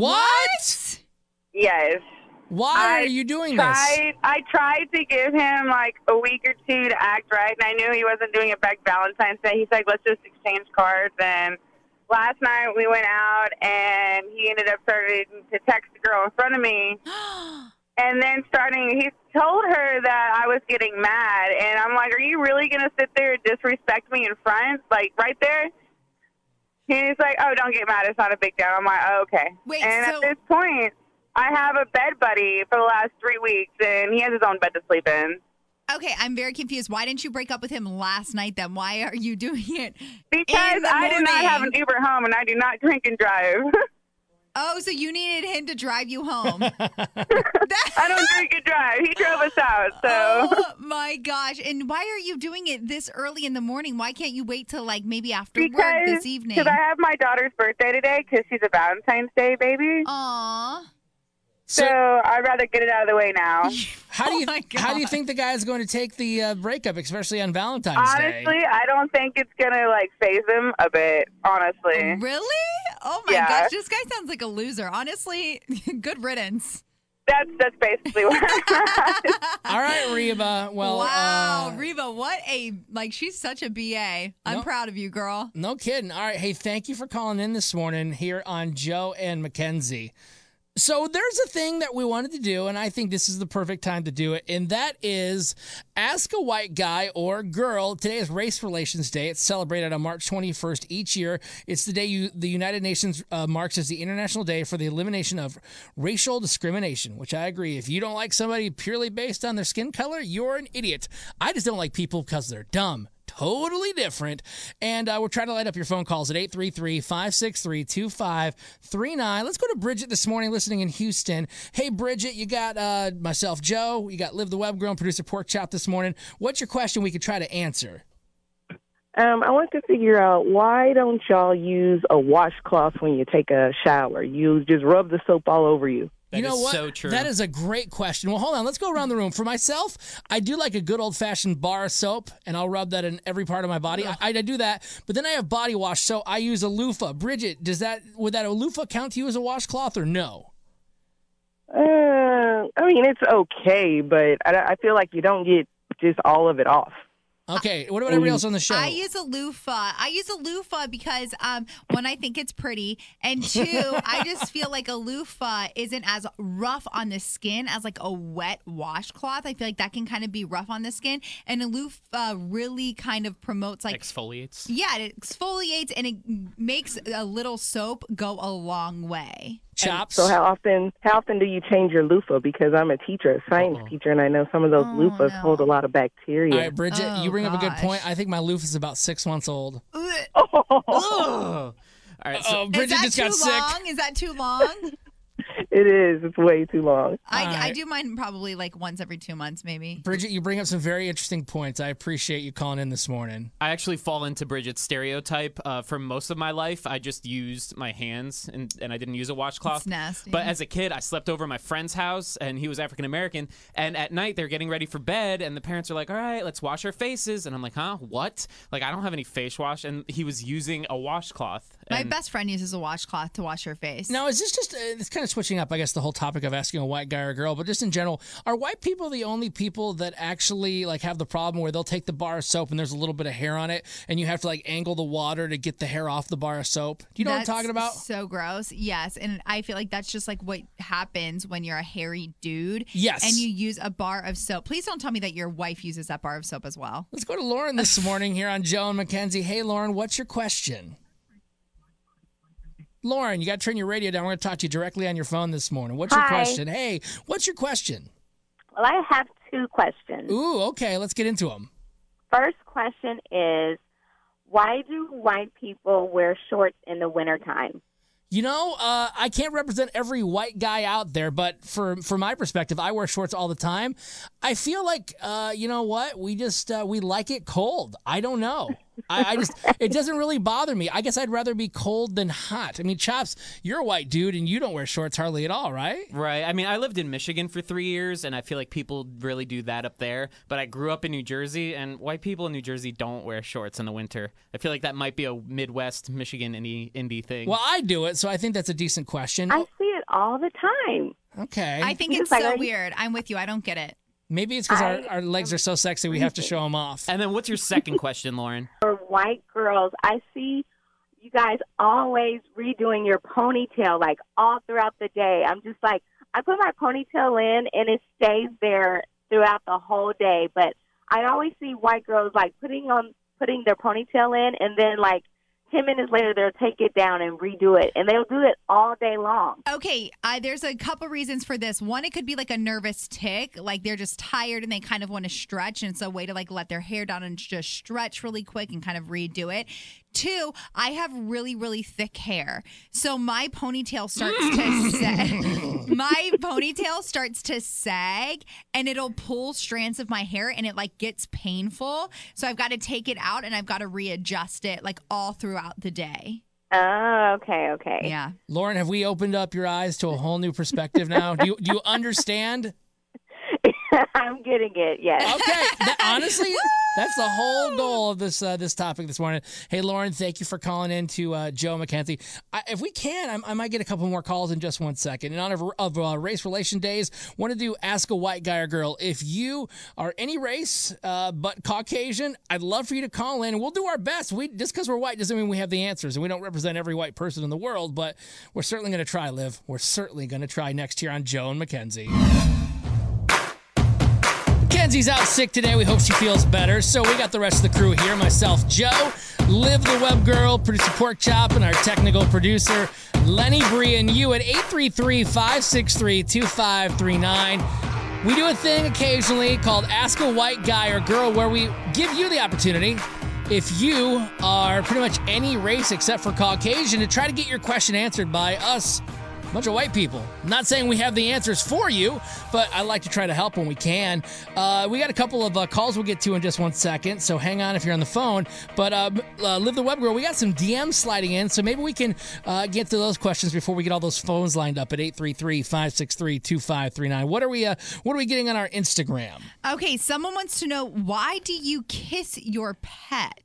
Speaker 4: What?
Speaker 16: Yes.
Speaker 4: Why
Speaker 16: I
Speaker 4: are you doing
Speaker 16: tried, I tried to give him like a week or two to act right, and I knew he wasn't doing it back Valentine's Day. He's like, let's just exchange cards. And last night we went out, and he ended up starting to text the girl in front of me. And then starting, he told her that I was getting mad. And I'm like, are you really going to sit there and disrespect me in front? Like, right there? He's like, oh, don't get mad. It's not a big deal. I'm like, oh, okay.
Speaker 6: Wait,
Speaker 16: and
Speaker 6: so-
Speaker 16: at this point, I have a bed buddy for the last three weeks, and he has his own bed to sleep in.
Speaker 6: Okay, I'm very confused. Why didn't you break up with him last night then? Why are you doing it?
Speaker 16: Because
Speaker 6: in the
Speaker 16: I did not have an
Speaker 6: morning?
Speaker 16: Uber home, and I do not drink and drive.
Speaker 6: Oh, so you needed him to drive you home.
Speaker 16: I don't drink and drive. He drove us out, so.
Speaker 6: Oh my gosh. And why are you doing it this early in the morning? Why can't you wait till like maybe after work
Speaker 16: Because
Speaker 6: this evening?
Speaker 16: cause I have my daughter's birthday today because she's a Valentine's Day baby.
Speaker 6: Aww.
Speaker 16: So, I'd rather get it out of the way now.
Speaker 4: How do you
Speaker 6: Oh my
Speaker 4: How do you
Speaker 6: God.
Speaker 4: think the guy is going to take the uh, breakup, especially on Valentine's Day?
Speaker 16: Honestly, I don't think it's going to, like, phase him a bit, honestly.
Speaker 6: Really? Oh my
Speaker 16: Yeah.
Speaker 6: gosh, this guy sounds like a loser. Honestly, good riddance.
Speaker 16: That's that's basically what
Speaker 4: All right, Reba. Well,
Speaker 6: wow,
Speaker 4: uh,
Speaker 6: Reba, what a like she's such a B A. I'm
Speaker 4: No.
Speaker 6: proud of you, girl.
Speaker 4: no kidding. All right, hey, thank you for calling in this morning here on Joe and McKenzie. So there's a thing that we wanted to do, and I think this is the perfect time to do it, and that is ask a white guy or girl. Today is Race Relations Day. It's celebrated on March twenty-first each year. It's the day you, the United Nations uh, marks as the International Day for the Elimination of Racial Discrimination, which I agree. If you don't like somebody purely based on their skin color, you're an idiot. I just don't like people because they're dumb. Totally different. And uh, we're trying to light up your phone calls at eight three three, five six three, two five three nine. Let's go to Bridget this morning, listening in Houston. Hey, Bridget, you got uh, myself, Joe. You got Liv the Web Girl and producer Pork Chop this morning. What's your question we could try to answer?
Speaker 17: Um, I want to figure out, why don't y'all use a washcloth when you take a shower? You just rub the soap all over you.
Speaker 5: That
Speaker 4: you know
Speaker 5: is
Speaker 4: what?
Speaker 5: so true.
Speaker 4: That is a great question. Well, hold on. Let's go around the room. For myself, I do like a good old-fashioned bar of soap, and I'll rub that in every part of my body. I, I do that, but then I have body wash, so I use a loofah. Bridget, does that would that a loofah count to you as a washcloth or no?
Speaker 17: Uh, mean, it's okay, but I, I feel like you don't get just all of it off.
Speaker 4: Okay, what about everybody else on the show?
Speaker 6: I use a loofah. I use a loofah because, um, one, I think it's pretty, and two, I just feel like a loofah isn't as rough on the skin as like a wet washcloth. I feel like that can kind of be rough on the skin, and a loofah really kind of promotes like
Speaker 5: exfoliates.
Speaker 6: Yeah, it exfoliates and it makes a little soap go a long way.
Speaker 4: Chops.
Speaker 17: So how often how often do you change your loofah? Because I'm a teacher, a science
Speaker 4: Uh-oh.
Speaker 17: teacher, and I know some of those
Speaker 6: Oh,
Speaker 17: loofahs
Speaker 6: no.
Speaker 17: hold a lot of bacteria.
Speaker 4: All right, Bridget,
Speaker 6: Oh,
Speaker 4: you bring up a good
Speaker 6: gosh.
Speaker 4: point. I think my loofah is about six months old.
Speaker 5: Oh. All right, so
Speaker 4: Oh, Bridget
Speaker 6: Is that
Speaker 4: just
Speaker 6: too
Speaker 4: got sick.
Speaker 6: long? Is that too long?
Speaker 17: It is. It's way too long.
Speaker 6: I,
Speaker 4: All
Speaker 6: I
Speaker 4: right.
Speaker 6: do mine probably like once every two months, maybe.
Speaker 4: Bridget, you bring up some very interesting points. I appreciate you calling in this morning.
Speaker 5: I actually fall into Bridget's stereotype. Uh, for most of my life, I just used my hands and, and I didn't use a washcloth.
Speaker 6: It's nasty.
Speaker 5: But as a kid, I slept over at my friend's house, and he was African American. And at night, they're getting ready for bed, and the parents are like, "All right, let's wash our faces." And I'm like, "Huh? What? Like, I don't have any face wash." And he was using a washcloth.
Speaker 6: My
Speaker 5: And
Speaker 6: best friend uses a washcloth to wash her face.
Speaker 4: Now, is this just, uh, it's kind of switching up, I guess, the whole topic of asking a white guy or a girl, but just in general, are white people the only people that actually like have the problem where they'll take the bar of soap and there's a little bit of hair on it and you have to like angle the water to get the hair off the bar of soap? Do you know
Speaker 6: That's
Speaker 4: what I'm talking about?
Speaker 6: So gross. Yes. And I feel like that's just like what happens when you're a hairy dude.
Speaker 4: Yes.
Speaker 6: And you use a bar of soap. Please don't tell me that your wife uses that bar of soap as well.
Speaker 4: Let's go to Lauren this morning here on Joe and Mackenzie. Hey, Lauren, what's your question? Lauren, you got to turn your radio down. We're going to talk to you directly on your phone this morning. What's your
Speaker 15: Hi.
Speaker 4: question? Hey, what's your question?
Speaker 15: Well, I have two questions.
Speaker 4: Ooh, okay. Let's get into them.
Speaker 15: First question is, why do white people wear shorts in the wintertime?
Speaker 4: You know, uh, I can't represent every white guy out there, but for from my perspective, I wear shorts all the time. I feel like, uh, you know what? We just uh, we like it cold. I don't know. I, I just it doesn't really bother me. I guess I'd rather be cold than hot. I mean, Chops, you're a white dude and you don't wear shorts hardly at all, right?
Speaker 5: Right. I mean, I lived in Michigan for three years, and I feel like people really do that up there. But I grew up in New Jersey, and white people in New Jersey don't wear shorts in the winter. I feel like that might be a Midwest, Michigan, indie, indie thing.
Speaker 4: Well, I do it, so I think that's a decent question.
Speaker 15: I see it all the time.
Speaker 4: Okay.
Speaker 6: I think
Speaker 15: It's
Speaker 6: it's
Speaker 15: like,
Speaker 6: so
Speaker 15: are you-
Speaker 6: weird. I'm with you. I don't get it.
Speaker 4: Maybe it's because our,
Speaker 15: I-
Speaker 4: our legs are so sexy we have to show them off.
Speaker 5: And then what's your second question, Lauren?
Speaker 15: For white girls, I see you guys always redoing your ponytail like all throughout the day. I'm just like, I put my ponytail in and it stays there throughout the whole day. But I always see white girls like putting on putting their ponytail in and then like ten minutes later they'll take it down and redo it, and they'll do it all day long.
Speaker 6: Okay, uh, there's a couple reasons for this. One, it could be like a nervous tick, like they're just tired and they kind of want to stretch, and it's a way to like let their hair down and just stretch really quick and kind of redo it. Two, I have really, really thick hair, so my ponytail starts to sag. My ponytail starts to sag, and it'll pull strands of my hair, and it like gets painful. So I've got to take it out, and I've got to readjust it like all throughout the day.
Speaker 15: Oh, okay, okay.
Speaker 6: Yeah.
Speaker 4: Lauren, have we opened up your eyes to a whole new perspective now? Do you, do you understand?
Speaker 15: I'm getting it, yes.
Speaker 4: Okay. That- honestly, that's the whole goal of this uh, this topic this morning. Hey, Lauren, thank you for calling in to uh, Joe Mackenzie. I, if we can, I, I might get a couple more calls in just one second. In honor of, of uh, Race Relation Days, want to do Ask a White Guy or Girl. If you are any race uh, but Caucasian, I'd love for you to call in. We'll do our best. We Just because we're white doesn't mean we have the answers, and we don't represent every white person in the world, but we're certainly going to try, Liv. We're certainly going to try next year on Joe and Mackenzie. Mackenzie's out sick today. We hope she feels better. So we got the rest of the crew here. Myself, Joe, Liv the Web Girl, producer Pork Chop, and our technical producer, Lenny Bree, and you at eight three three, five six three, two five three nine. We do a thing occasionally called Ask a White Guy or Girl, where we give you the opportunity, if you are pretty much any race except for Caucasian, to try to get your question answered by us, a bunch of white people. I'm not saying we have the answers for you, but I like to try to help when we can. Uh, we got a couple of uh, calls we'll get to in just one second, so hang on if you're on the phone. But uh, uh, Liv the Web Girl, we got some D Ms sliding in, so maybe we can uh, get to those questions before we get all those phones lined up at eight three three, five six three, two five three nine. What are we? Uh, what are we getting on our Instagram?
Speaker 6: Okay, someone wants to know, why do you kiss your pet?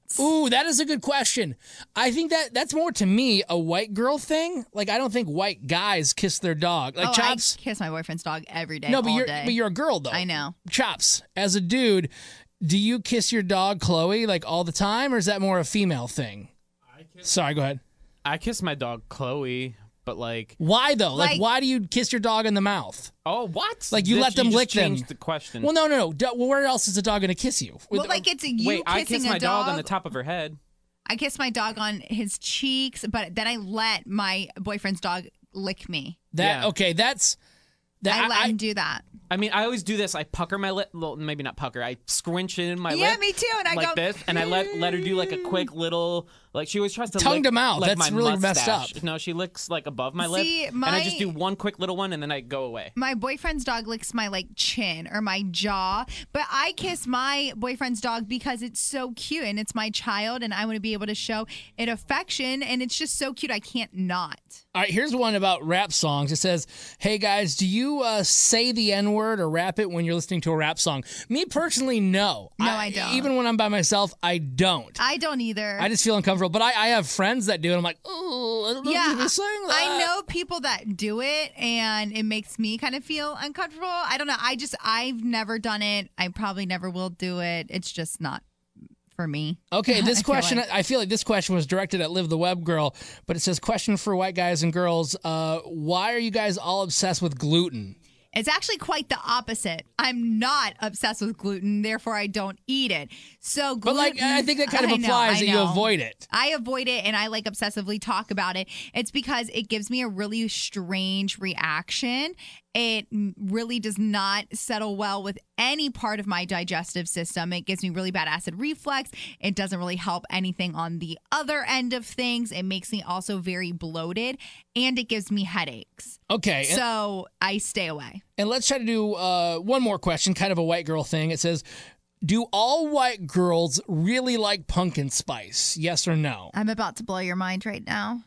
Speaker 6: whites?
Speaker 4: Ooh, that is a good question. I think that that's more to me a white girl thing. Like I don't think white guys kiss their dog. Like
Speaker 6: oh,
Speaker 4: Chops.
Speaker 6: I kiss my boyfriend's dog every day.
Speaker 4: No, but
Speaker 6: all
Speaker 4: you're
Speaker 6: day.
Speaker 4: but you're a girl though.
Speaker 6: I know.
Speaker 4: Chops, as a dude, do you kiss your dog Chloe like all the time, or is that more a female thing? I kiss Sorry, go ahead.
Speaker 5: I kiss my dog Chloe, but like
Speaker 4: why though? Like,
Speaker 6: Like-
Speaker 4: why do you kiss your dog in the mouth?
Speaker 5: oh what?
Speaker 4: Like you
Speaker 5: This-
Speaker 4: let them
Speaker 5: just
Speaker 4: lick them.
Speaker 5: changed the question.
Speaker 4: Well, no, no, no. Do- well, where else is the dog going to kiss you? With-
Speaker 6: Well, like it's a you
Speaker 5: Wait, I
Speaker 6: kissing
Speaker 5: kiss my
Speaker 6: a
Speaker 5: dog
Speaker 6: dog.
Speaker 5: on the top of her head.
Speaker 6: I kiss my dog on his cheeks, but then I let my boyfriend's dog lick me.
Speaker 4: that
Speaker 5: yeah.
Speaker 4: okay? That's that.
Speaker 6: I let
Speaker 4: I,
Speaker 6: him do that.
Speaker 5: I mean, I always do this. I pucker my lip. Well, maybe not pucker. I squinch in my
Speaker 6: Yeah,
Speaker 5: lip.
Speaker 6: me too, and I
Speaker 5: like
Speaker 6: go,
Speaker 5: this, and I let let her do like a quick little. Like she always tries to
Speaker 4: Tongue
Speaker 5: lick,
Speaker 4: to mouth.
Speaker 5: Like
Speaker 4: That's
Speaker 5: my
Speaker 4: really messed
Speaker 5: mustache.
Speaker 4: up.
Speaker 5: No, she licks like above my
Speaker 6: See,
Speaker 5: lip, and I just
Speaker 6: my-
Speaker 5: do one quick little one, and then I go away.
Speaker 6: My boyfriend's dog licks my like chin or my jaw, but I kiss my boyfriend's dog because it's so cute and it's my child, and I want to be able to show it affection, and it's just so cute. I can't not.
Speaker 4: All right, here's one about rap songs. It says, "Hey guys, do you uh, say the N word or rap it when you're listening to a rap song?" Me personally, no.
Speaker 6: No, I don't.
Speaker 4: Even when I'm by myself, I don't.
Speaker 6: I don't either.
Speaker 4: I just feel uncomfortable. But I, I have friends that do, and I'm like, oh, I don't know
Speaker 6: yeah,
Speaker 4: if you're saying that.
Speaker 6: I know people that do it, and it makes me kind of feel uncomfortable. I don't know. I just I've never done it. I probably never will do it. It's just not for me.
Speaker 4: Okay,
Speaker 6: I
Speaker 4: this
Speaker 6: feel
Speaker 4: question,
Speaker 6: like.
Speaker 4: I feel like this question was directed at Liv the Web Girl, but it says, question for white guys and girls, uh, why are you guys all obsessed with gluten?
Speaker 6: It's actually quite the opposite. I'm not obsessed with gluten, therefore I don't eat it. So gluten,
Speaker 4: But, like, I think that kind of
Speaker 6: I know,
Speaker 4: implies
Speaker 6: I
Speaker 4: that you
Speaker 6: know.
Speaker 4: avoid it.
Speaker 6: I avoid it, and I like obsessively talk about it. It's because it gives me a really strange reaction. It m- really does not settle well with any part of my digestive system. It gives me really bad acid reflux. It doesn't really help anything on the other end of things. It makes me also very bloated, and it gives me headaches.
Speaker 4: Okay. and-
Speaker 6: So I stay away.
Speaker 4: And let's try to do uh, one more question, kind of a white girl thing. It says, do all white girls really like pumpkin spice? Yes or no?
Speaker 6: I'm about to blow your mind right now.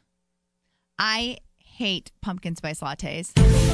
Speaker 6: I hate pumpkin spice lattes.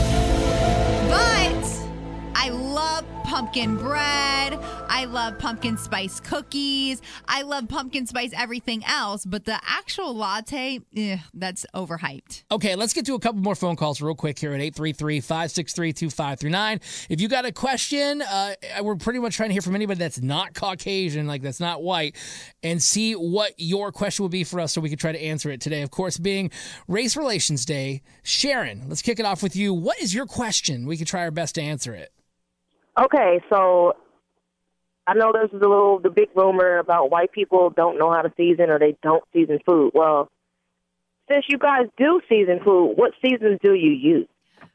Speaker 6: But I love pumpkin bread. I love pumpkin spice cookies. I love pumpkin spice everything else. But the actual latte, eh, that's overhyped.
Speaker 4: Okay, let's get to a couple more phone calls real quick here at eight three three, five six three, two five three nine. If you got a question, uh, we're pretty much trying to hear from anybody that's not Caucasian, like that's not white, and see what your question would be for us so we can try to answer it today. Of course, being Race Relations Day. Sharon, let's kick it off with you. What is your question? We can try our best to answer it.
Speaker 17: Okay, so I know there's a little the big rumor about white people don't know how to season or they don't season food. Well, since you guys do season food, what seasons do you use?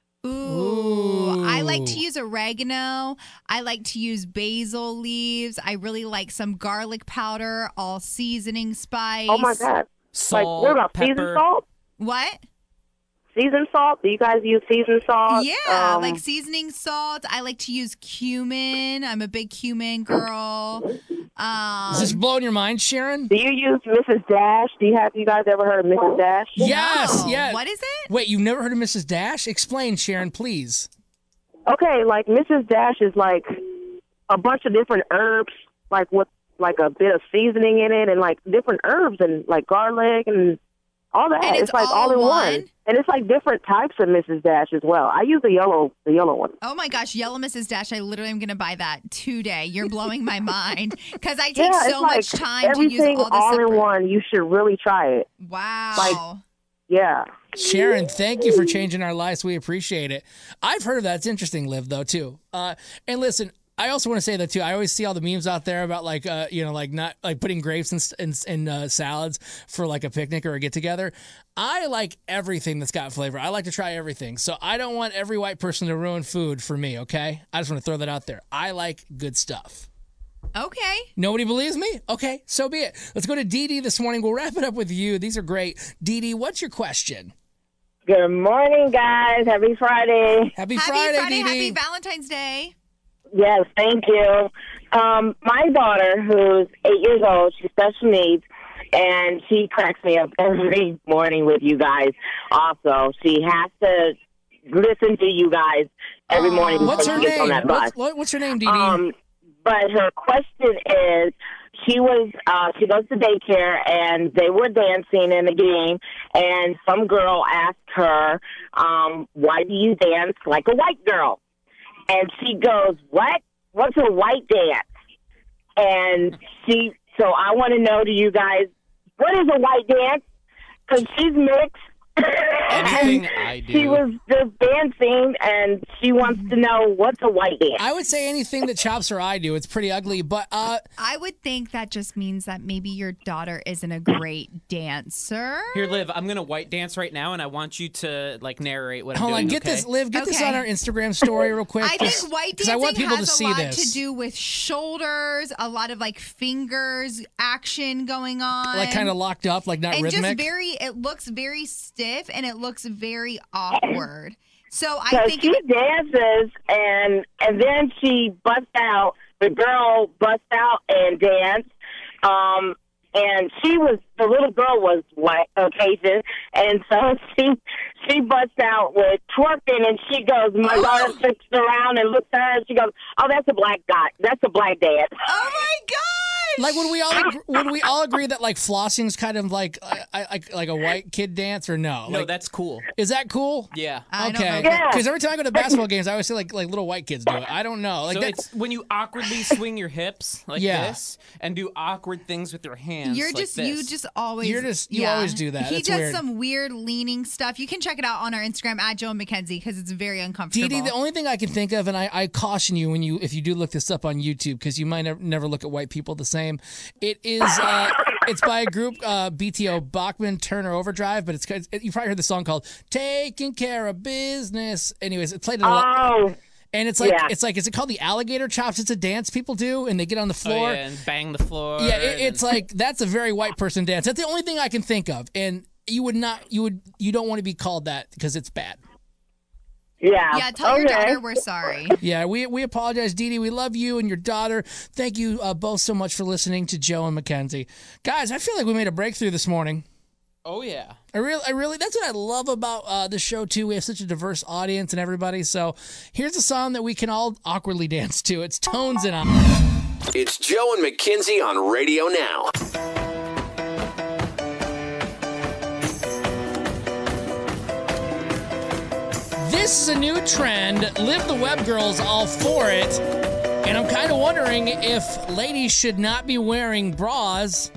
Speaker 6: Ooh, I like to use oregano. I like to use basil leaves. I really like some garlic powder, all seasoning spice.
Speaker 17: Oh my God! Like, what about seasoned salt?
Speaker 6: What?
Speaker 17: Seasoned salt? Do you guys use seasoned salt?
Speaker 6: Yeah,
Speaker 17: Um,
Speaker 6: like seasoning salt. I like to use cumin. I'm a big cumin girl. Um,
Speaker 4: Is this blowing your mind, Sharon?
Speaker 17: Do you use Missus Dash? Do you have you guys ever heard of Missus Dash?
Speaker 4: Yes, yes.
Speaker 6: What is it?
Speaker 4: Wait, you've never heard of Missus Dash? Explain, Sharon, please.
Speaker 17: Okay, like Missus Dash is like a bunch of different herbs, like with like a bit of seasoning in it, and like different herbs and like garlic and all that.
Speaker 6: And
Speaker 17: it's,
Speaker 6: it's
Speaker 17: like
Speaker 6: all
Speaker 17: all in
Speaker 6: one?
Speaker 17: one, and it's like different types of Missus Dash as well. I use the yellow, the yellow one.
Speaker 6: Oh my gosh, Yellow Missus Dash. I literally am going to buy that today. You're blowing my mind because I take
Speaker 17: yeah, it's
Speaker 6: so
Speaker 17: like
Speaker 6: much time to use
Speaker 17: everything
Speaker 6: all this.
Speaker 17: all
Speaker 6: separate-
Speaker 17: in one. You should really try it.
Speaker 6: Wow.
Speaker 17: Like, yeah.
Speaker 4: Sharon, thank you for changing our lives. We appreciate it. I've heard of that. It's interesting, Liv, though, too. Uh, and listen, I also want to say that, too. I always see all the memes out there about, like, uh, you know, like not like putting grapes in, in, in uh, salads for, like, a picnic or a get-together. I like everything that's got flavor. I like to try everything. So I don't want every white person to ruin food for me, okay? I just want to throw that out there. I like good stuff.
Speaker 6: Okay.
Speaker 4: Nobody believes me? Okay, so be it. Let's go to Dee Dee this morning. We'll wrap it up with you. These are great. Dee Dee, what's your question?
Speaker 18: Good morning, guys. Happy Friday.
Speaker 4: Happy
Speaker 6: Happy
Speaker 4: Friday,
Speaker 6: Friday.
Speaker 4: Dee Dee.
Speaker 6: Happy Valentine's Day.
Speaker 18: Yes, thank you. Um, my daughter, who's eight years old, she's special needs, and she cracks me up every morning with you guys. Also, she has to listen to you guys every morning before
Speaker 4: What's
Speaker 18: she
Speaker 4: her
Speaker 18: gets
Speaker 4: name?
Speaker 18: on that bus.
Speaker 4: What's, what- what's her name, Dee Dee?
Speaker 18: Um, but her question is, she was, uh, she goes to daycare, and they were dancing in a game, and some girl asked her, um, why do you dance like a white girl? And she goes, what? What's a white dance? And she, so I want to know to you guys, what is a white dance? Because she's mixed.
Speaker 5: Anything I do.
Speaker 18: She was just dancing, and she wants to know what's a white dance.
Speaker 4: I would say anything that Chops or I do. It's pretty ugly, but uh,
Speaker 6: I would think that just means that maybe your daughter isn't a great dancer.
Speaker 5: Here, Liv, I'm gonna white dance right now, and I want you to like narrate what I'm
Speaker 4: hold
Speaker 5: doing.
Speaker 4: on, get
Speaker 5: okay?
Speaker 4: this, Liv, get this
Speaker 6: Okay.
Speaker 4: on our Instagram story real quick.
Speaker 6: I think
Speaker 4: just-
Speaker 6: white
Speaker 4: 'cause I want
Speaker 6: dancing
Speaker 4: people
Speaker 6: has
Speaker 4: to see
Speaker 6: a lot
Speaker 4: this.
Speaker 6: to do with shoulders, a lot of like fingers action going on,
Speaker 4: Like kind of locked up, like not
Speaker 6: and
Speaker 4: rhythmic.
Speaker 6: just very. It looks very stiff, and it looks very awkward. So I
Speaker 18: So
Speaker 6: think
Speaker 18: she dances, and and then she busts out. The girl busts out and dance. Um, and she was the little girl was white Caucasian, and so she she busts out with twerking, and she goes. My
Speaker 6: Oh.
Speaker 18: daughter sits around and looks at her, and she goes, "Oh, that's a black guy. That's a black dance."
Speaker 6: Oh my gosh!
Speaker 4: Like when we all ag- when we all agree that like flossing's kind of like I, I, like a white kid dance or no?
Speaker 5: No,
Speaker 4: Like,
Speaker 5: that's cool.
Speaker 4: is that cool?
Speaker 5: Yeah.
Speaker 6: I don't
Speaker 4: Okay.
Speaker 6: know.
Speaker 18: Yeah.
Speaker 4: Because every time I go to basketball games, I always see like like little white kids do it. I don't know. Like
Speaker 5: so
Speaker 4: that,
Speaker 5: it's when you awkwardly swing your hips like
Speaker 4: Yeah.
Speaker 5: this and do awkward things with your hands.
Speaker 6: You're
Speaker 5: like
Speaker 6: just
Speaker 5: this.
Speaker 6: you just always
Speaker 4: You're just- you
Speaker 6: yeah.
Speaker 4: always do that.
Speaker 6: He
Speaker 4: That's
Speaker 6: does
Speaker 4: weird.
Speaker 6: some weird leaning stuff. You can check it out on our Instagram at Joe McKenzie because it's very uncomfortable.
Speaker 4: Dee Dee, the only thing I can think of, and I, I caution you when you if you do look this up on YouTube because you might never, never look at white people the same. It is uh, it's by a group uh, B T O Bachman Turner Overdrive, but it's it, you probably heard the song called "Taking Care of Business." Anyways, it played a lot.
Speaker 18: Oh,
Speaker 4: And it's like
Speaker 18: Yeah.
Speaker 4: it's like is it called the alligator chops? It's a dance people do, and they get on the
Speaker 5: Oh,
Speaker 4: floor.
Speaker 5: yeah, and bang the floor.
Speaker 4: Yeah, it,
Speaker 5: and-
Speaker 4: it's like that's a very white person dance. That's the only thing I can think of, and you would not, you would, you don't want to be called that because it's bad.
Speaker 18: yeah.
Speaker 6: yeah, tell your
Speaker 18: Okay.
Speaker 6: daughter we're sorry.
Speaker 4: Yeah, we we apologize, Dee Dee. We love you and your daughter. Thank you uh, both so much for listening to Joe and Mackenzie, guys. I feel like we made a breakthrough this morning.
Speaker 5: Oh yeah.
Speaker 4: I really, I really, that's what I love about uh, the show too. We have such a diverse audience and everybody. So here's a song that we can all awkwardly dance to. It's Tones and I.
Speaker 3: It's Joe and Mackenzie on Radio Now.
Speaker 4: This is a new trend. Live the Web Girls all for it. And I'm kind of wondering if ladies should not be wearing bras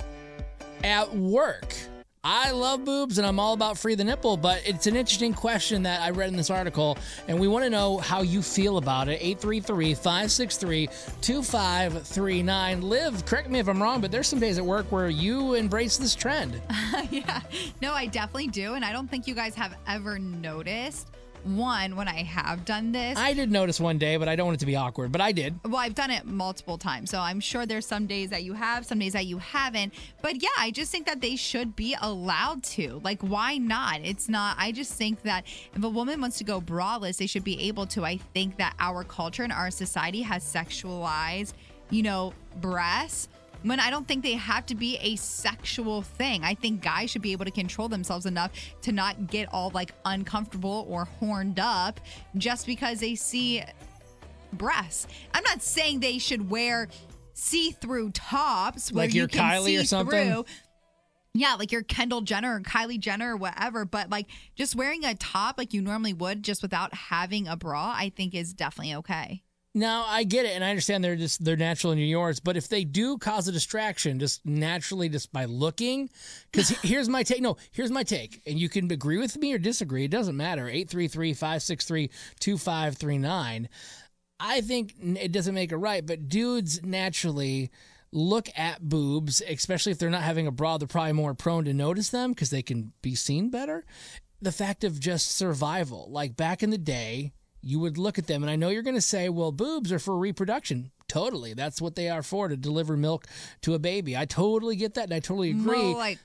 Speaker 4: at work. I love boobs and I'm all about free the nipple, but it's an interesting question that I read in this article, and we want to know how you feel about it. eight three three, five six three, two five three nine. Liv, correct me if I'm wrong, but there's some days at work where you embrace this trend.
Speaker 6: Yeah, no, I definitely do, and I don't think you guys have ever noticed. One, when I have done this,
Speaker 4: I did notice one day, but I don't want it to be awkward, but I did.
Speaker 6: well, I've done it multiple times, so I'm sure there's some days that you have, some days that you haven't. But yeah, I just think that they should be allowed to. Like, why not? It's not, I just think that if a woman wants to go braless, they should be able to. I think that our culture and our society has sexualized, you know, breasts. When I don't think they have to be a sexual thing. I think guys should be able to control themselves enough to not get all like uncomfortable or horned up just because they see breasts. I'm not saying they should wear see-through tops where
Speaker 4: Like
Speaker 6: you
Speaker 4: your
Speaker 6: can
Speaker 4: Kylie
Speaker 6: see
Speaker 4: or something?
Speaker 6: through. Yeah, like your Kendall Jenner or Kylie Jenner or whatever. But like just wearing a top like you normally would just without having a bra, I think is definitely okay.
Speaker 4: Now I get it, and I understand they're just they're natural and you're yours. But if they do cause a distraction, just naturally, just by looking, because here's my take. No, here's my take, and you can agree with me or disagree. It doesn't matter. eight three three, five six three, two five three nine. I think it doesn't make it right, but dudes naturally look at boobs, especially if they're not having a bra. They're probably more prone to notice them because they can be seen better. The fact of just survival, like back in the day. You would look at them, and I know you're going to say, well, boobs are for reproduction. Totally. That's what they are for, to deliver milk to a baby. I totally get that, and I totally agree.
Speaker 6: More like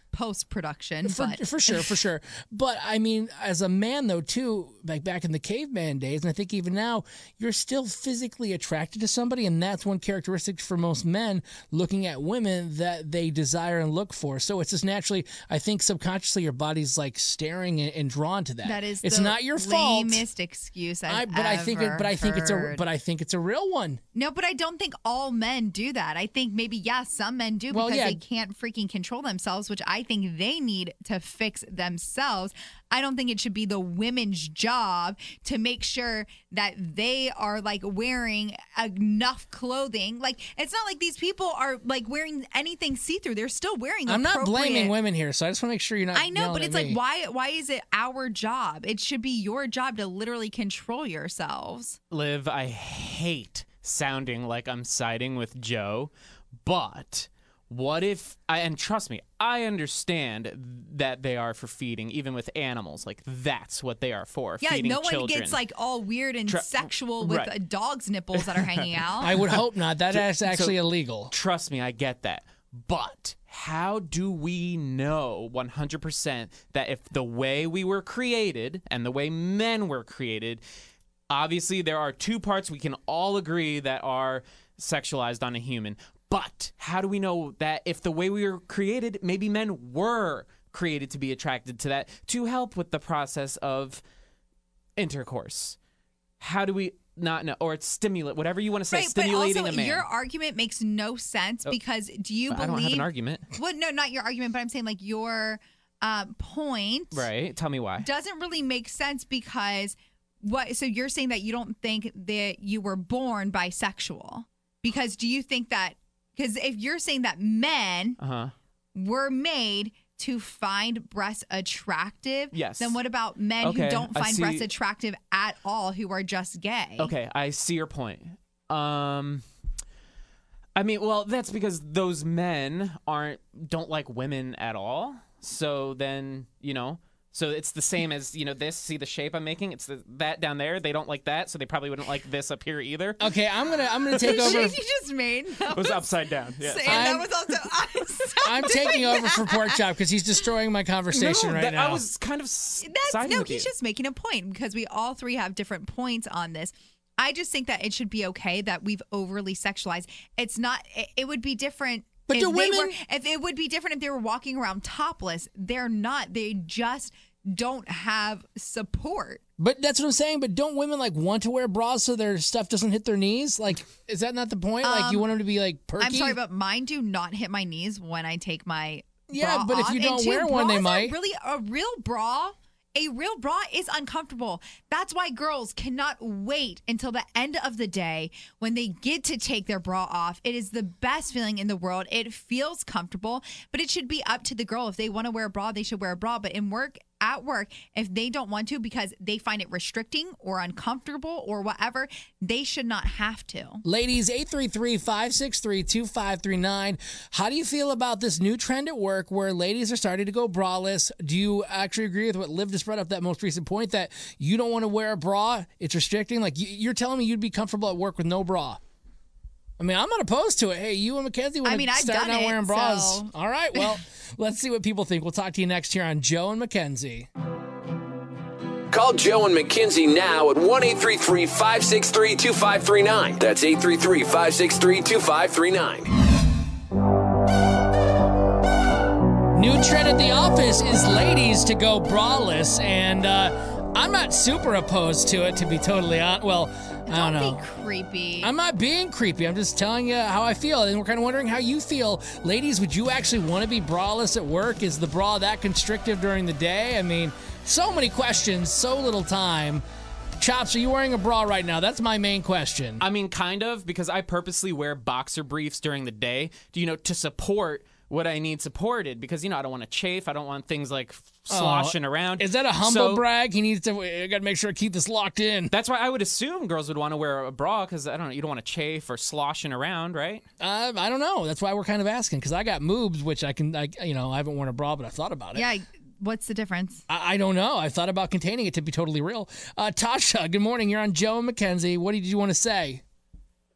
Speaker 6: post production.
Speaker 4: For,
Speaker 6: But
Speaker 4: for sure, for sure. But I mean, as a man though, too, like back in the caveman days, and I think even now, you're still physically attracted to somebody, and that's one characteristic for most men looking at women that they desire and look for. So it's just naturally, I think subconsciously, your body's like staring and, and drawn to that.
Speaker 6: that is
Speaker 4: it's
Speaker 6: the
Speaker 4: not your fault.
Speaker 6: lamest excuse I've
Speaker 4: I, but I think, it,
Speaker 6: ever
Speaker 4: but I think it's a,
Speaker 6: heard.
Speaker 4: but I think it's a real one.
Speaker 6: No, but I don't think all men do that. I think maybe, yeah, some men do
Speaker 4: Well,
Speaker 6: because
Speaker 4: yeah.
Speaker 6: they can't freaking control themselves, which I think they need to fix themselves. I don't think it should be the women's job to make sure that they are like wearing enough clothing. Like, it's not like these people are like wearing anything see-through. They're still wearing
Speaker 4: I'm not
Speaker 6: appropriate-
Speaker 4: blaming women here, so I just want to make sure you're not.
Speaker 6: I know,
Speaker 4: yelling
Speaker 6: but
Speaker 4: at
Speaker 6: it's
Speaker 4: me.
Speaker 6: like, why why is it our job? It should be your job to literally control yourselves.
Speaker 5: Liv, I hate sounding like I'm siding with Joe, but what if I and trust me, I understand that they are for feeding, even with animals. Like that's what they are for.
Speaker 6: Yeah,
Speaker 5: feeding
Speaker 6: no one
Speaker 5: children.
Speaker 6: gets like all weird and
Speaker 5: Tra-
Speaker 6: sexual with
Speaker 5: right.
Speaker 6: a dog's nipples that are hanging out.
Speaker 4: I would hope not. That
Speaker 5: So-
Speaker 4: is actually
Speaker 5: so,
Speaker 4: illegal.
Speaker 5: Trust me, I get that. But how do we know one hundred percent that if the way we were created and the way men were created, obviously there are two parts we can all agree that are sexualized on a human. But how do we know that if the way we were created, maybe men were created to be attracted to that to help with the process of intercourse? How do we not know? Or it's stimulate, whatever you want to say,
Speaker 6: Right,
Speaker 5: stimulating
Speaker 6: but also
Speaker 5: a man.
Speaker 6: your argument makes no sense
Speaker 5: Oh,
Speaker 6: because do you
Speaker 5: I
Speaker 6: believe?
Speaker 5: don't have an argument.
Speaker 6: Well, no, not your argument, but I'm saying like your uh, point
Speaker 5: Right. Tell me why.
Speaker 6: doesn't really make sense because what? So you're saying that you don't think that you were born bisexual because do you think that? Because if you're saying that men
Speaker 5: Uh-huh.
Speaker 6: were made to find breasts attractive,
Speaker 5: Yes.
Speaker 6: then what about men
Speaker 5: Okay,
Speaker 6: who don't
Speaker 5: I
Speaker 6: find
Speaker 5: see-
Speaker 6: breasts attractive at all, who are just gay?
Speaker 5: Okay, I see your point. Um, I mean, well, that's because those men aren't don't like women at all. So then, you know, so it's the same as you know this. See the shape I'm making? It's the, that down there. They don't like that, so they probably wouldn't like this up here either.
Speaker 4: Okay, I'm gonna I'm gonna take
Speaker 6: The
Speaker 4: over.
Speaker 6: shape you just made.
Speaker 5: It was upside down. Yes.
Speaker 6: And that was also. I'm,
Speaker 4: I'm taking over for Pork Chop because he's destroying my conversation
Speaker 5: No,
Speaker 4: right
Speaker 5: that-
Speaker 4: now.
Speaker 5: I was kind of s-
Speaker 6: That's
Speaker 5: siding
Speaker 6: no.
Speaker 5: with
Speaker 6: He's
Speaker 5: you.
Speaker 6: just making a point because we all three have different points on this. I just think that it should be okay that we've overly sexualized. It's not. It, it would be different.
Speaker 4: But
Speaker 6: if
Speaker 4: do
Speaker 6: they
Speaker 4: women-
Speaker 6: Were, if it would be different if they were walking around topless. They're not. They just don't have support.
Speaker 4: But that's what I'm saying. But don't women like want to wear bras so their stuff doesn't hit their knees? Like, is that not the point? Like, you
Speaker 6: Um,
Speaker 4: want them to be like perky?
Speaker 6: I'm sorry, but mine do not hit my knees when I take my
Speaker 4: Yeah,
Speaker 6: bra
Speaker 4: but if
Speaker 6: off.
Speaker 4: you
Speaker 6: And
Speaker 4: don't
Speaker 6: two,
Speaker 4: wear one, they
Speaker 6: bras are
Speaker 4: might.
Speaker 6: Really, a real bra. A real bra is uncomfortable. That's why girls cannot wait until the end of the day when they get to take their bra off. It is the best feeling in the world. It feels comfortable, but it should be up to the girl. If they want to wear a bra, they should wear a bra. But in work, at work, if they don't want to because they find it restricting or uncomfortable or whatever, they should not have to.
Speaker 4: Ladies, eight three three, five six three, two five three nine. How do you feel about this new trend at work where ladies are starting to go braless? Do you actually agree with what Liv just brought up, that most recent point that you don't want to wear a bra? It's restricting? Like, you- you're telling me you'd be comfortable at work with no bra? I mean, I'm not opposed to it. Hey, you and Mackenzie want
Speaker 6: I mean,
Speaker 4: to
Speaker 6: I've
Speaker 4: start
Speaker 6: done
Speaker 4: not
Speaker 6: it,
Speaker 4: wearing bras.
Speaker 6: so-
Speaker 4: All right, well, let's see what people think. We'll talk to you next here on Joe and Mackenzie.
Speaker 3: Call Joe and Mackenzie now at one eight three three, five six three, two five three nine. That's eight three three, five six three, two five three nine.
Speaker 4: New trend at the office is ladies to go braless, and uh, I'm not super opposed to it, to be totally honest. Well, I don't know.
Speaker 6: Don't be creepy.
Speaker 4: I'm not being creepy. I'm just telling you how I feel. And we're kind of wondering how you feel. Ladies, would you actually want to be braless at work? Is the bra that constrictive during the day? I mean, so many questions, so little time. Chops, are you wearing a bra right now? That's my main question.
Speaker 5: I mean, kind of, because I purposely wear boxer briefs during the day, you know, to support what I need supported, because, you know, I don't want to chafe. I don't want things like sloshing
Speaker 4: Oh,
Speaker 5: around.
Speaker 4: Is that a humble
Speaker 5: So-
Speaker 4: brag? He needs to, I got to make sure I keep this locked in.
Speaker 5: That's why I would assume girls would want to wear a bra, because, I don't know, you don't want to chafe or sloshing around, right?
Speaker 4: Uh, I don't know. That's why we're kind of asking, because I got moobs, which I can, I, you know, I haven't worn a bra, but I've thought about it.
Speaker 6: Yeah, what's the difference?
Speaker 4: I, I don't know. I've thought about containing it, to be totally real. Uh, Tasha, good morning. You're on Joe and Mackenzie. What did you want to say?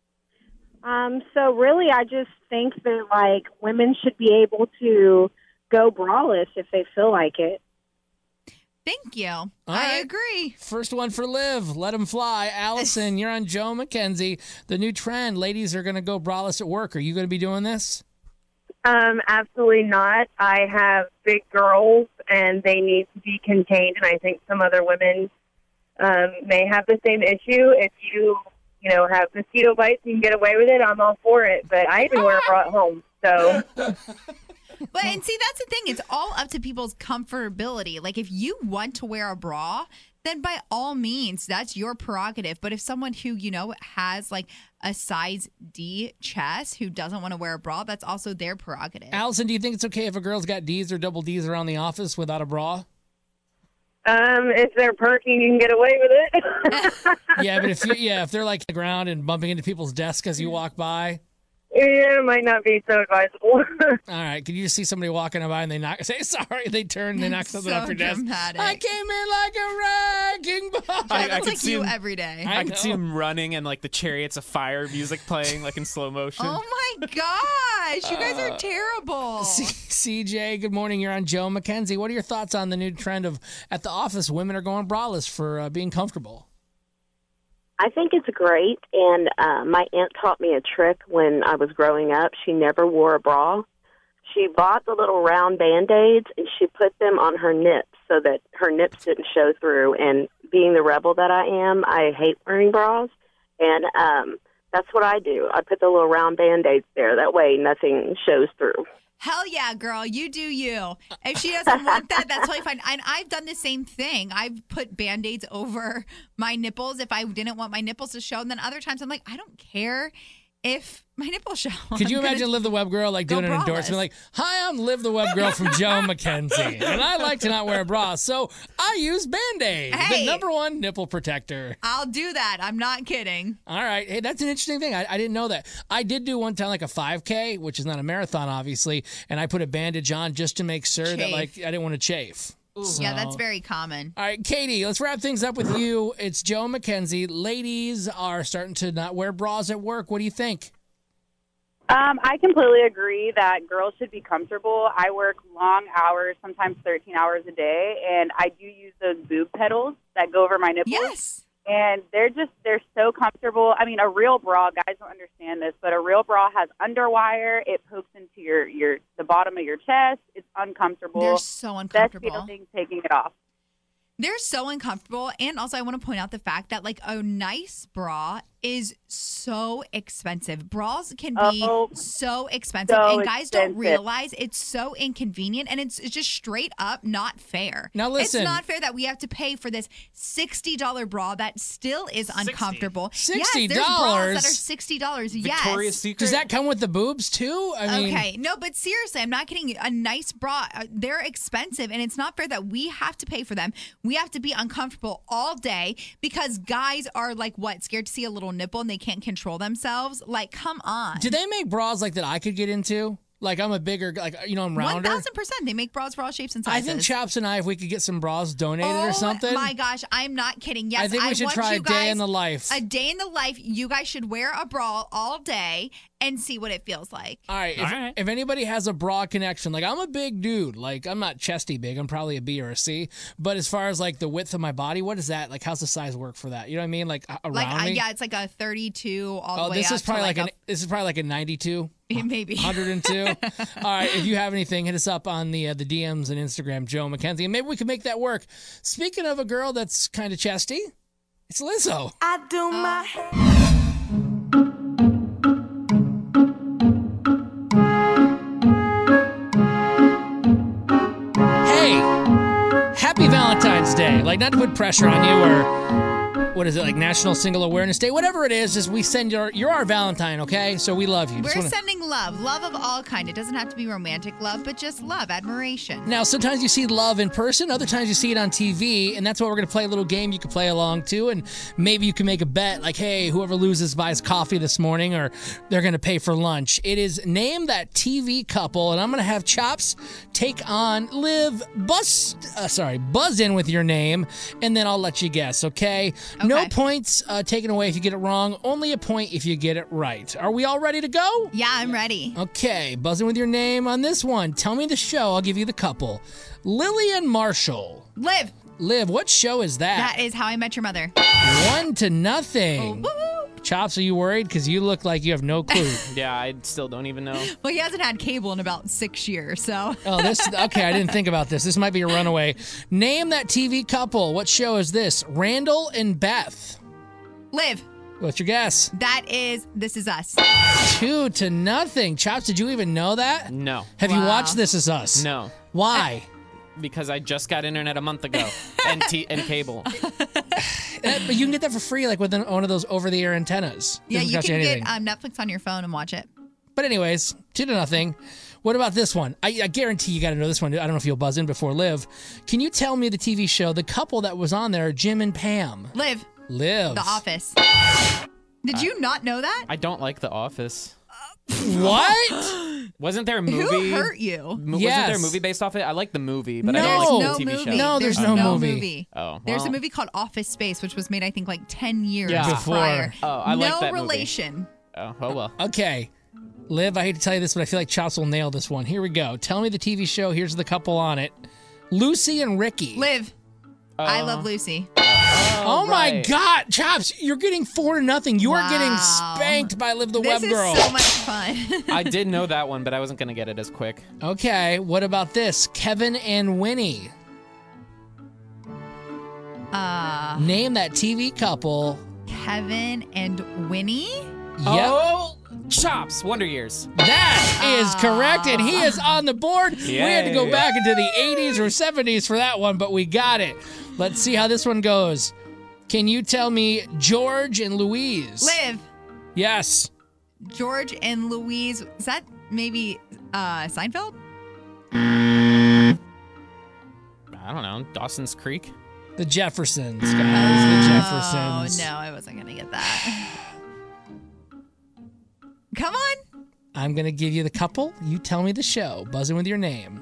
Speaker 19: Um, so really, I just think that like women should be able to
Speaker 15: go braless if they feel like it.
Speaker 6: Thank you.
Speaker 4: All
Speaker 6: I
Speaker 4: right.
Speaker 6: agree.
Speaker 4: First one for Liv. Let him fly. Allison, you're on Joe McKenzie. The new trend, ladies are going to go braless at work. Are you going to be doing this?
Speaker 19: Um, absolutely not. I have big girls, and they need to be contained, and I think some other women um, may have the same issue. If you, you know, have mosquito bites and you can get away with it, I'm all for it. But I even wear a bra at home, so...
Speaker 6: But and see, that's the thing. It's all up to people's comfortability. Like if you want to wear a bra, then by all means, that's your prerogative. But if someone who, you know, has like a size D chest who doesn't want to wear a bra, that's also their prerogative.
Speaker 4: Allison, do you think it's okay if a girl's got D's or double D's around the office without a bra?
Speaker 19: Um, if they're perking, you can get away with it.
Speaker 4: Yeah, but if you, yeah, if they're like on the ground and bumping into people's desks as you walk by.
Speaker 19: Yeah, it might not be so advisable.
Speaker 4: All right. Can you just see somebody walking by and they knock, say sorry, they turn and they knock something
Speaker 6: so
Speaker 4: off your desk?
Speaker 6: dramatic.
Speaker 4: I came in like a wrecking ball.
Speaker 6: Yeah,
Speaker 5: I- I
Speaker 6: that's
Speaker 5: could
Speaker 6: like
Speaker 5: see
Speaker 6: you
Speaker 5: him-
Speaker 6: every day.
Speaker 5: I, could see him running and like the Chariots of Fire music playing like in slow motion.
Speaker 6: Oh my gosh, you guys
Speaker 4: Uh,
Speaker 6: are terrible.
Speaker 4: C- CJ, good morning. You're on Joe McKenzie. What are your thoughts on the new trend of at the office, women are going braless for uh, being comfortable?
Speaker 17: I think it's great, and uh, my aunt taught me a trick when I was growing up. She never wore a bra. She bought the little round Band-Aids, and she put them on her nips so that her nips didn't show through. And being the rebel that I am, I hate wearing bras, and um, that's what I do. I put the little round Band-Aids there. That way nothing shows through.
Speaker 6: Hell yeah, girl, you do you. If she doesn't want that, that's totally fine. And I've done the same thing. I've put Band-Aids over my nipples if I didn't want my nipples to show. And then other times I'm like, I don't care if my nipples show.
Speaker 4: Could you
Speaker 6: I'm gonna
Speaker 4: imagine Liv the Web Girl like
Speaker 6: go
Speaker 4: doing an
Speaker 6: braless.
Speaker 4: endorsement like, hi, I'm Liv the Web Girl from Joe McKenzie, and I like to not wear a bra, so I use Band-Aids,
Speaker 6: Hey.
Speaker 4: the number one nipple protector.
Speaker 6: I'll do that. I'm not kidding.
Speaker 4: All right. Hey, that's an interesting thing. I, I didn't know that. I did do one time like a five K, which is not a marathon, obviously, and I put a bandage on just to make sure that
Speaker 6: Chafe.
Speaker 4: like I didn't want to chafe. So-
Speaker 6: Yeah, that's very common.
Speaker 4: All right, Katie, let's wrap things up with you. It's Joe McKenzie. Ladies are starting to not wear bras at work. What do you think?
Speaker 20: Um, I completely agree that girls should be comfortable. I work long hours, sometimes thirteen hours a day, and I do use those boob pedals that go over my nipples.
Speaker 6: Yes.
Speaker 20: And they're just, they're so comfortable. I mean, a real bra, guys don't understand this, but a real bra has underwire. It pokes into your, your the bottom of your chest. It's uncomfortable.
Speaker 6: They're so uncomfortable.
Speaker 20: Best feeling taking it off.
Speaker 6: They're so uncomfortable. And also, I want to point out the fact that, like, a nice bra is so expensive. Bras can be
Speaker 20: Oh,
Speaker 6: so expensive.
Speaker 20: so
Speaker 6: and guys don't
Speaker 20: expensive.
Speaker 6: realize it's so inconvenient. And it's, it's just straight up not fair.
Speaker 4: Now, listen.
Speaker 6: It's not fair that we have to pay for this sixty dollars bra that still is uncomfortable.
Speaker 4: sixty dollars?
Speaker 6: Yes, there's bras that are sixty dollars. Yes.
Speaker 4: Does that come with the boobs too? I mean,
Speaker 6: Okay, no, but seriously, I'm not kidding. A nice bra, uh, they're expensive, and it's not fair that we have to pay for them. We have to be uncomfortable all day because guys are like, what, scared to see a little nipple and they can't control themselves? Like, come on.
Speaker 4: do they make bras like that I could get into? Like I'm a bigger, like you know, I'm
Speaker 6: One
Speaker 4: rounder.
Speaker 6: thousand percent. They make bras for all shapes and
Speaker 4: I
Speaker 6: sizes.
Speaker 4: think Chops and I, if we could get some bras donated
Speaker 6: oh,
Speaker 4: or something.
Speaker 6: my gosh, I'm not kidding. Yes,
Speaker 4: I think we should
Speaker 6: want
Speaker 4: try
Speaker 6: you
Speaker 4: a day in
Speaker 6: guys-
Speaker 4: the life.
Speaker 6: A day in the life. You guys should wear a bra all day and see what it feels like.
Speaker 4: All right, if, if anybody has a bra connection, like I'm a big dude, like I'm not chesty big, I'm probably a B or a C. But as far as like the width of my body, what is that? Like, how's the size work for that? You know what I mean? Like a- around
Speaker 6: Like, uh,
Speaker 4: me.
Speaker 6: yeah, it's like a thirty-two all the
Speaker 4: Oh,
Speaker 6: way
Speaker 4: this
Speaker 6: up
Speaker 4: is probably
Speaker 6: to
Speaker 4: like,
Speaker 6: like
Speaker 4: an this is probably like a ninety-two.
Speaker 6: a, maybe
Speaker 4: one hundred two. All right, if you have anything, hit us up on the uh, the D Ms and Instagram, Joe McKenzie, and maybe we can make that work. Speaking of a girl that's kind of chesty, it's Lizzo.
Speaker 13: I do my
Speaker 4: Hey, happy Valentine's Day. Like, not to put pressure on you or what is it, like National Single Awareness Day, whatever it is, just we send your, you're our Valentine, okay? So we love you. Just
Speaker 6: We're
Speaker 4: wanna-
Speaker 6: sending love, love of all kind. It doesn't have to be romantic love, but just love, admiration.
Speaker 4: Now, sometimes you see love in person, other times you see it on T V, and that's why we're going to play a little game you can play along to, and maybe you can make a bet, like, hey, whoever loses buys coffee this morning, or they're going to pay for lunch. It is Name That T V Couple, and I'm going to have Chops take on Liv, buzz, uh, sorry, buzz in with your name, and then I'll let you guess, okay? No points uh, taken away if you get it wrong. Only a point if you get it right. Are we all ready to go?
Speaker 6: Yeah, I'm ready.
Speaker 4: Okay, buzzing with your name on this one. Tell me the show. I'll give you the couple. Lillian Marshall.
Speaker 6: Liv.
Speaker 4: Liv, what show is that?
Speaker 6: That is How I Met Your Mother.
Speaker 4: One to nothing.
Speaker 6: Oh,
Speaker 4: Chops, are you worried? Because you look like you have no clue.
Speaker 5: Yeah, I still don't even know.
Speaker 6: Well, he hasn't had cable in about six years, so.
Speaker 4: Oh, this, okay, I didn't think about this. This might be a runaway. Name that T V couple. What show is this? Randall and Beth.
Speaker 6: Liv.
Speaker 4: What's your guess?
Speaker 6: That is This Is Us.
Speaker 4: Two to nothing. Chops, did you even know that?
Speaker 5: No.
Speaker 4: Have you
Speaker 6: Wow.
Speaker 4: watched This Is Us?
Speaker 5: No.
Speaker 4: Why?
Speaker 5: Because I just got internet a month ago and t- and cable.
Speaker 4: Uh, but you can get that for free, like with an, one of those over-the-air antennas.
Speaker 6: Yeah,
Speaker 4: Doesn't
Speaker 6: you
Speaker 4: cost
Speaker 6: can
Speaker 4: anything.
Speaker 6: get um, Netflix on your phone and watch it.
Speaker 4: But anyways, two to nothing. What about this one? I, I guarantee you got to know this one. I don't know if you'll buzz in before Liv. Can you tell me the T V show, the couple that was on there, Jim and Pam?
Speaker 6: Liv.
Speaker 4: Liv.
Speaker 6: The Office. Did you not know that?
Speaker 5: I don't like The Office.
Speaker 4: What?
Speaker 5: Wasn't there a movie?
Speaker 6: Who hurt you?
Speaker 5: Mo- Wasn't
Speaker 4: Yes.
Speaker 5: there a movie based off it? I like the movie, but
Speaker 4: No.
Speaker 5: I don't like
Speaker 6: no
Speaker 5: the T V
Speaker 6: movie.
Speaker 5: show.
Speaker 4: No, there's no movie.
Speaker 5: Oh,
Speaker 6: There's
Speaker 5: well.
Speaker 6: a movie called Office Space, which was made, I think, like ten years
Speaker 5: Yeah.
Speaker 4: Before.
Speaker 6: prior.
Speaker 5: Oh, I
Speaker 6: no
Speaker 5: like that movie.
Speaker 6: relation.
Speaker 5: Oh, oh well.
Speaker 4: Okay. Liv, I hate to tell you this, but I feel like Chops will nail this one. Here we go. Tell me the T V show. Here's the couple on it. Lucy and Ricky.
Speaker 6: Liv. I
Speaker 5: Uh,
Speaker 6: love Lucy.
Speaker 4: Oh, my
Speaker 5: right.
Speaker 4: God, Chops, you're getting four to nothing. You are getting
Speaker 6: Wow.
Speaker 4: spanked by Liv the
Speaker 6: This
Speaker 4: Web
Speaker 6: is
Speaker 4: Girl.
Speaker 6: so much fun.
Speaker 5: I did know that one, but I wasn't gonna get it as quick.
Speaker 4: Okay, what about this? Kevin and Winnie.
Speaker 6: uh,
Speaker 4: Name that T V couple.
Speaker 6: Kevin and Winnie?
Speaker 4: Yep.
Speaker 5: Oh, Chops, Wonder Years.
Speaker 4: That is correct, and he is on the board. We had to go
Speaker 5: Yay.
Speaker 4: back into the eighties or seventies for that one, but we got it. Let's see how this one goes. Can you tell me George and Louise?
Speaker 6: Liv.
Speaker 4: Yes.
Speaker 6: George and Louise. Is that maybe uh, Seinfeld?
Speaker 5: I don't know. Dawson's Creek.
Speaker 4: The Jeffersons, guys. The Jeffersons.
Speaker 6: Oh, no, I wasn't going to get that. Come on.
Speaker 4: I'm going to give you the couple. You tell me the show. Buzzing with your name.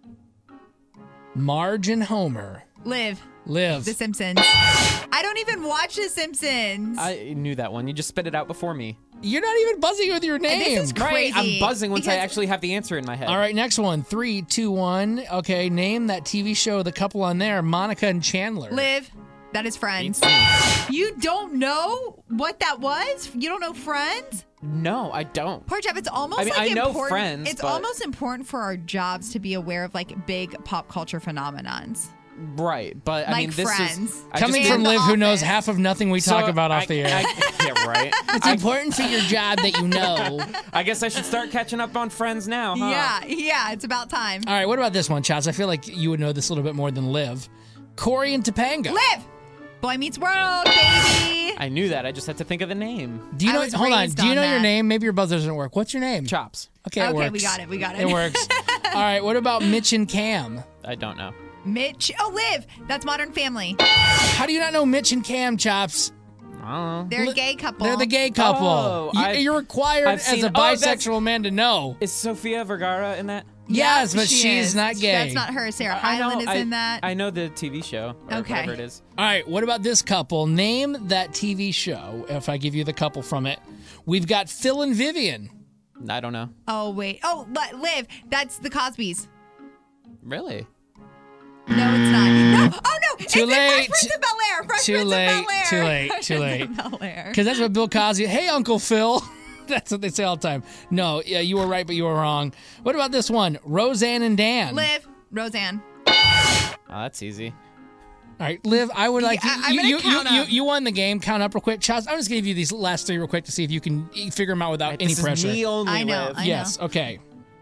Speaker 4: Marge and Homer.
Speaker 6: Liv.
Speaker 4: Liv.
Speaker 6: The Simpsons. I don't even watch The Simpsons.
Speaker 5: I knew that one. You just spit it out before me.
Speaker 4: You're not even buzzing with your name.
Speaker 6: This is crazy.
Speaker 5: Right? I'm buzzing once I
Speaker 6: because-
Speaker 5: actually have the answer in my head.
Speaker 4: All right, next one. Three, two, one. Okay, name that T V show, the couple on there, Monica and Chandler.
Speaker 6: Liv. That is Friends.
Speaker 5: Beats me.
Speaker 6: You don't know what that was? You don't know Friends?
Speaker 5: No, I don't.
Speaker 6: Poor Jeff, it's almost
Speaker 5: I mean,
Speaker 6: like
Speaker 5: I know
Speaker 6: important.
Speaker 5: Friends,
Speaker 6: it's
Speaker 5: but-
Speaker 6: almost important for our jobs to be aware of like big pop culture phenomenons.
Speaker 5: Right, but I
Speaker 6: Like
Speaker 5: mean, this
Speaker 6: Friends.
Speaker 5: is I
Speaker 4: Coming
Speaker 5: just-
Speaker 4: from
Speaker 6: The
Speaker 4: Liv, who knows
Speaker 6: Office.
Speaker 4: half of nothing we
Speaker 5: So,
Speaker 4: talk about off
Speaker 5: I-
Speaker 4: the air.
Speaker 5: I- yeah, right.
Speaker 4: It's important for your job that you know.
Speaker 5: I guess I should start catching up on Friends now, huh?
Speaker 6: Yeah, yeah, it's about time.
Speaker 4: All right, what about this one, Chaz? I feel like you would know this a little bit more than Liv. Corey and Topanga.
Speaker 6: Liv! Boy Meets World, baby!
Speaker 5: I knew that. I just had to think of the name.
Speaker 4: Do you
Speaker 6: I
Speaker 4: know?
Speaker 6: was
Speaker 4: Hold on.
Speaker 6: raised
Speaker 4: Do you
Speaker 6: on
Speaker 4: know your
Speaker 6: that.
Speaker 4: name? Maybe your buzzer doesn't work. What's your name?
Speaker 5: Chops.
Speaker 4: Okay, it
Speaker 6: Okay,
Speaker 4: works.
Speaker 6: we got it, we got it.
Speaker 4: It works. All right. What about Mitch and Cam?
Speaker 5: I don't know.
Speaker 6: Mitch. Oh, Liv! That's Modern Family.
Speaker 4: How do you not know Mitch and Cam, Chops?
Speaker 5: I don't know.
Speaker 6: They're
Speaker 4: Li-
Speaker 6: a gay couple.
Speaker 4: They're the gay couple.
Speaker 5: Oh,
Speaker 4: you,
Speaker 5: I've-
Speaker 4: you're required
Speaker 5: I've
Speaker 4: as
Speaker 5: seen-
Speaker 4: a
Speaker 5: oh, that's-
Speaker 4: bisexual man to know.
Speaker 5: Is Sofia Vergara in that?
Speaker 4: Yes,
Speaker 6: Yeah,
Speaker 4: but
Speaker 6: she
Speaker 4: she's
Speaker 6: is.
Speaker 4: not gay.
Speaker 6: That's not her. Sarah
Speaker 5: I know-
Speaker 6: Hyland is
Speaker 5: I-
Speaker 6: in that.
Speaker 5: I know the T V show. Or
Speaker 6: Okay.
Speaker 5: whatever it is.
Speaker 4: All right, what about this couple? Name that T V show, if I give you the couple from it. We've got Phil and Vivian.
Speaker 5: I don't know.
Speaker 6: Oh, wait. Oh, Li- Liv. That's the Cosbys.
Speaker 5: Really?
Speaker 6: No, it's not. No. Oh, no.
Speaker 4: Too
Speaker 6: it's
Speaker 4: late.
Speaker 6: Fresh Prince of Bel Air. Fresh
Speaker 4: Too
Speaker 6: Prince
Speaker 4: late.
Speaker 6: of Bel Air.
Speaker 4: Too late.
Speaker 6: Fresh
Speaker 4: Too
Speaker 6: Prince
Speaker 4: late.
Speaker 6: of Bel Air.
Speaker 4: Because that's what Bill Cosby. Hey, Uncle Phil. That's what they say all the time. No, yeah, you were right, but you were wrong. What about this one? Roseanne and Dan.
Speaker 6: Liv. Roseanne.
Speaker 5: Oh, that's easy.
Speaker 4: All right, Liv, I would like
Speaker 6: Yeah,
Speaker 4: you,
Speaker 6: I- I'm
Speaker 4: you,
Speaker 6: gonna
Speaker 4: you,
Speaker 6: count
Speaker 4: you,
Speaker 6: up.
Speaker 4: you won the game. Count up real quick. Chaz, I'm just going to give you these last three real quick to see if you can figure them out without
Speaker 5: Right,
Speaker 4: any
Speaker 5: this is
Speaker 4: pressure.
Speaker 5: me only,
Speaker 6: I know,
Speaker 5: Liv.
Speaker 6: I
Speaker 4: yes, okay.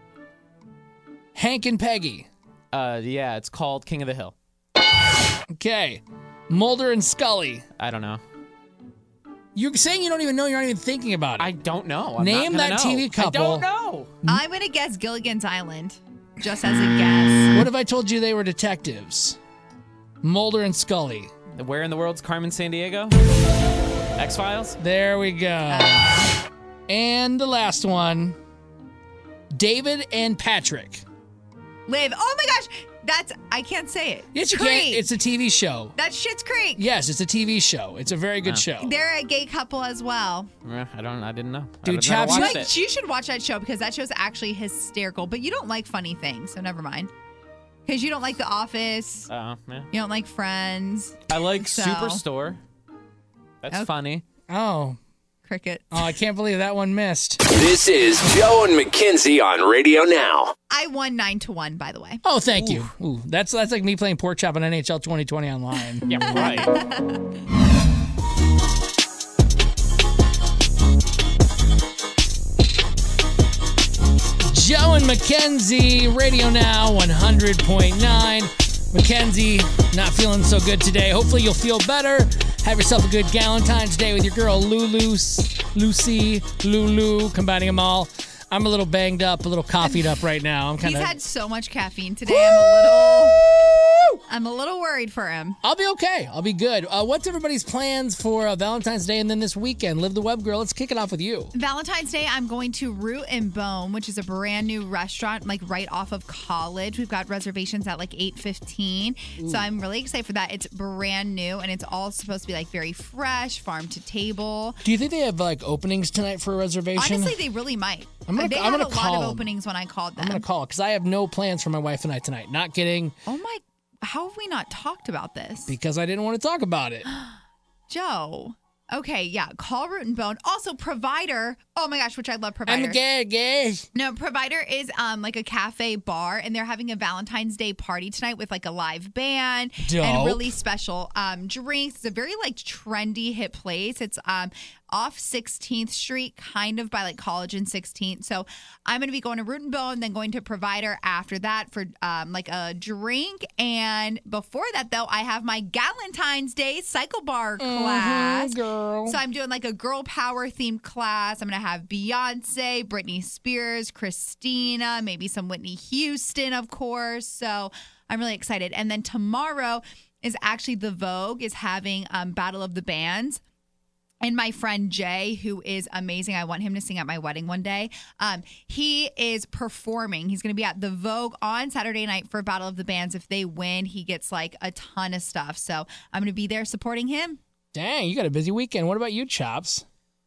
Speaker 4: Hank and Peggy.
Speaker 5: Uh, yeah, it's called King of the Hill.
Speaker 4: Okay. Mulder and Scully.
Speaker 5: I don't know.
Speaker 4: You're saying you don't even know. You're not even thinking about it.
Speaker 5: I don't know. I'm
Speaker 4: Name
Speaker 5: not
Speaker 4: that
Speaker 5: gonna
Speaker 4: T V
Speaker 5: know.
Speaker 4: couple.
Speaker 5: I don't know.
Speaker 6: I'm going to guess Gilligan's Island. Just as a guess.
Speaker 4: What if I told you they were detectives? Mulder and Scully.
Speaker 5: Where in the world's Carmen Sandiego? X Files.
Speaker 4: There we go. And the last one. David and Patrick.
Speaker 6: Liv. Oh my gosh. That's I can't say it.
Speaker 4: Yes, you
Speaker 6: Creek.
Speaker 4: can't. It's a T V show.
Speaker 6: That's Schitt's Creek.
Speaker 4: Yes, it's a T V show. It's a very good
Speaker 5: Oh.
Speaker 4: show.
Speaker 6: They're a gay couple as well.
Speaker 5: Yeah, I don't. I didn't know.
Speaker 4: Dude,
Speaker 5: I've never
Speaker 4: Chaps,
Speaker 5: watched
Speaker 6: Like,
Speaker 5: it.
Speaker 6: you should watch that show because that show's actually hysterical. But you don't like funny things, so never mind. Because you don't like The Office.
Speaker 5: Oh, yeah.
Speaker 6: You don't like Friends.
Speaker 5: I like
Speaker 6: So-
Speaker 5: Superstore. That's
Speaker 6: Okay.
Speaker 5: funny.
Speaker 4: Oh.
Speaker 6: Cricket.
Speaker 4: Oh, I can't believe that one missed.
Speaker 3: This is Joe and Mackenzie on Radio Now.
Speaker 6: I won nine to one, by the way.
Speaker 4: Oh, thank you. Ooh, that's that's like me playing pork chop on N H L twenty twenty online.
Speaker 5: Yeah, right.
Speaker 4: Joe and Mackenzie, Radio Now one hundred point nine. Mackenzie, not feeling so good today. Hopefully you'll feel better. Have yourself a good Galentine's Day with your girl Lulu, Lucy, Lulu, combining them all. I'm a little banged up, a little coffeeed up right now. I'm kind
Speaker 6: He's
Speaker 4: of.
Speaker 6: had so much caffeine today. I'm a little. I'm a little worried for him.
Speaker 4: I'll be okay. I'll be good. Uh, what's everybody's plans for uh, Valentine's Day and then this weekend? Live the Web Girl. Let's kick it off with you.
Speaker 6: Valentine's Day, I'm going to Root and Bone, which is a brand new restaurant, like right off of College. We've got reservations at like eight fifteen.
Speaker 4: Ooh.
Speaker 6: So I'm really excited for that. It's brand new and it's all supposed to be like very fresh, farm to table.
Speaker 4: Do you think they have like openings tonight for a reservation?
Speaker 6: Honestly, they really might.
Speaker 4: I'm gonna-
Speaker 6: they
Speaker 4: I'm
Speaker 6: had
Speaker 4: gonna
Speaker 6: a lot
Speaker 4: call
Speaker 6: of
Speaker 4: 'em.
Speaker 6: openings when I called them.
Speaker 4: I'm going to call because I have no plans for my wife and I tonight. Not kidding,
Speaker 6: Oh my, how have we not talked about this?
Speaker 4: because I didn't want to talk about it.
Speaker 6: Joe. Okay, yeah. Call Root and Bone. Also, Provider. Oh my gosh, which I love Provider.
Speaker 4: I'm gay, gay.
Speaker 6: No, Provider is um like a cafe bar, and they're having a Valentine's Day party tonight with like a live band
Speaker 4: Dope.
Speaker 6: and really special um drinks. It's a very like trendy hip place. It's um off sixteenth Street, kind of by like College and sixteenth. So I'm gonna be going to Root and Bone, then going to Provider after that for um like a drink. And before that though, I have my Galentine's Day cycle bar class.
Speaker 4: girl.
Speaker 6: So I'm doing like a girl power themed class. I'm gonna have Beyonce, Britney Spears, Christina, maybe some Whitney Houston, of course. So I'm really excited. And then tomorrow is actually the Vogue is having um, Battle of the Bands. And my friend Jay, who is amazing, I want him to sing at my wedding one day. Um, he is performing. He's going to be at the Vogue on Saturday night for Battle of the Bands. If they win, he gets like a ton of stuff. So I'm going to be there supporting him.
Speaker 4: Dang, you got a busy weekend. What about you, Chops?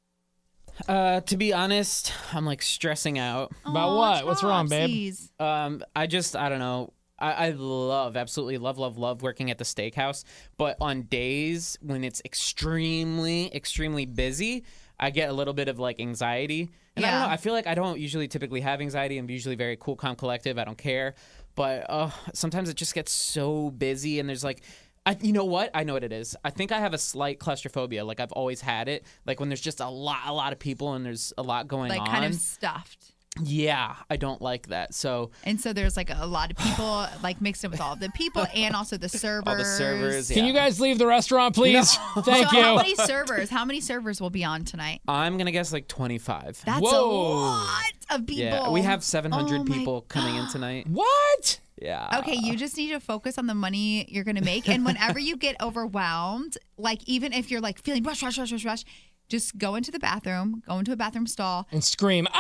Speaker 5: Uh, to be honest, I'm like stressing out.
Speaker 4: About
Speaker 6: Aw,
Speaker 4: what? What's wrong, babe?
Speaker 6: Chopsies.
Speaker 5: Um, I just I don't know. I, I love, absolutely love, love, love working at the steakhouse. But on days when it's extremely, extremely busy, I get a little bit of like anxiety. And I don't
Speaker 6: Yeah.
Speaker 5: know. I feel like I don't usually typically have anxiety. I'm usually very cool, calm, collective. I don't care. But uh, sometimes it just gets so busy, and there's like. I, you know what? I know what it is. I think I have a slight claustrophobia. Like I've always had it. Like when there's just a lot, a lot of people and there's a lot going
Speaker 6: Like
Speaker 5: on.
Speaker 6: kind of stuffed.
Speaker 5: Yeah, I don't like that. So
Speaker 6: And so there's like a lot of people like mixed in with all the people and also the servers.
Speaker 5: all the servers.
Speaker 4: Can
Speaker 5: yeah.
Speaker 4: you guys leave the restaurant, please? Thank
Speaker 6: so
Speaker 4: you.
Speaker 6: how many servers? How many servers will be on tonight?
Speaker 5: I'm gonna guess like twenty-five.
Speaker 6: That's a
Speaker 4: Whoa.
Speaker 6: lot of people.
Speaker 5: Yeah, we have seven hundred
Speaker 6: Oh my
Speaker 5: people coming in tonight.
Speaker 4: What?
Speaker 5: Yeah.
Speaker 6: Okay, you just need to focus on the money you're going to make. And whenever you get overwhelmed, like even if you're like feeling rush, rush, rush, rush, rush, just go into the bathroom, go into a bathroom stall.
Speaker 4: And scream.
Speaker 6: Take,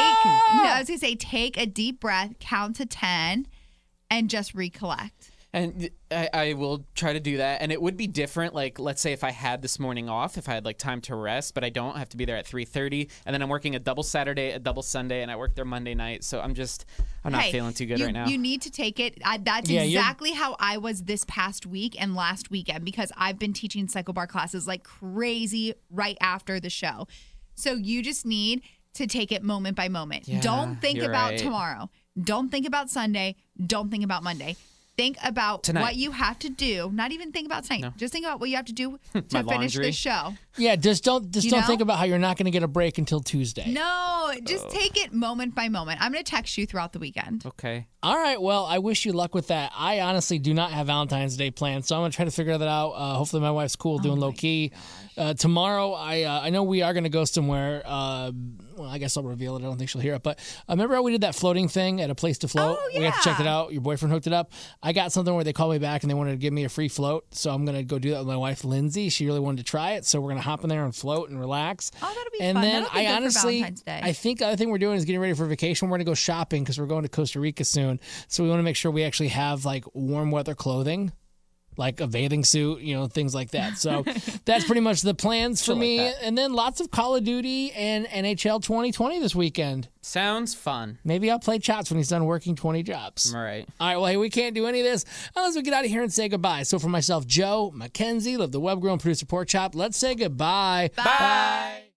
Speaker 4: Ah!
Speaker 6: no, I was going to say, take a deep breath, count to ten, and just recollect.
Speaker 5: And I, I will try to do that. And it would be different. Like, let's say if I had this morning off, if I had like time to rest, but I don't I have to be there at three thirty. And then I'm working a double Saturday, a double Sunday, and I work there Monday night. So I'm just, I'm not
Speaker 6: Hey,
Speaker 5: feeling too good
Speaker 6: you,
Speaker 5: right now.
Speaker 6: You need to take it. I, that's
Speaker 4: Yeah, you're-
Speaker 6: exactly how I was this past week and last weekend because I've been teaching cycle bar classes like crazy right after the show. So you just need to take it moment by moment.
Speaker 5: Yeah,
Speaker 6: Don't think
Speaker 5: you're
Speaker 6: about
Speaker 5: right.
Speaker 6: tomorrow. Don't think about Sunday. Don't think about Monday. Think about
Speaker 5: Tonight.
Speaker 6: what you have to do. Not even think about tonight.
Speaker 5: No.
Speaker 6: Just think about what you have to do
Speaker 5: My
Speaker 6: to finish
Speaker 5: laundry.
Speaker 6: the show.
Speaker 4: Yeah, just don't just
Speaker 6: You
Speaker 4: don't
Speaker 6: know?
Speaker 4: think about how you're not going to get a break until Tuesday.
Speaker 6: No, just
Speaker 5: Oh.
Speaker 6: take it moment by moment. I'm going to text you throughout the weekend.
Speaker 5: Okay.
Speaker 4: All right, well, I wish you luck with that. I honestly do not have Valentine's Day planned, so I'm gonna try to figure that out. Uh, hopefully, my wife's cool doing low key. Uh, tomorrow, I uh, I know we are gonna go somewhere. Uh, well, I guess I'll reveal it. I don't think she'll hear it. But uh, remember how we did that floating thing at a place to float?
Speaker 6: Oh,
Speaker 4: We got to check
Speaker 6: yeah.
Speaker 4: it out. Your boyfriend hooked it up. I got something where they called me back and they wanted to give me a free float. So I'm going to go do that with my wife, Lindsay. She really wanted to try it. So we're going to hop in there and float and relax.
Speaker 6: Oh, that'll be
Speaker 4: and
Speaker 6: fun.
Speaker 4: then
Speaker 6: That'll be
Speaker 4: I
Speaker 6: good for
Speaker 4: honestly,
Speaker 6: Valentine's Day.
Speaker 4: I think the other thing we're doing is getting ready for vacation. We're going to go shopping because we're going to Costa Rica soon. So we want to make sure we actually have like warm weather clothing, like a bathing suit, you know, things like that. So that's pretty much the plans for
Speaker 5: She'll like
Speaker 4: me.
Speaker 5: that.
Speaker 4: And then lots of Call of Duty and N H L twenty twenty this weekend.
Speaker 5: Sounds fun.
Speaker 4: Maybe I'll play Chops when he's done working twenty jobs.
Speaker 5: All right.
Speaker 4: All right, well, hey, we can't do any of this unless we get out of here and say goodbye. So for myself, Joe, Mackenzie, Live the Web Girl, and producer Pork Chop, let's say goodbye.
Speaker 6: Bye. Bye.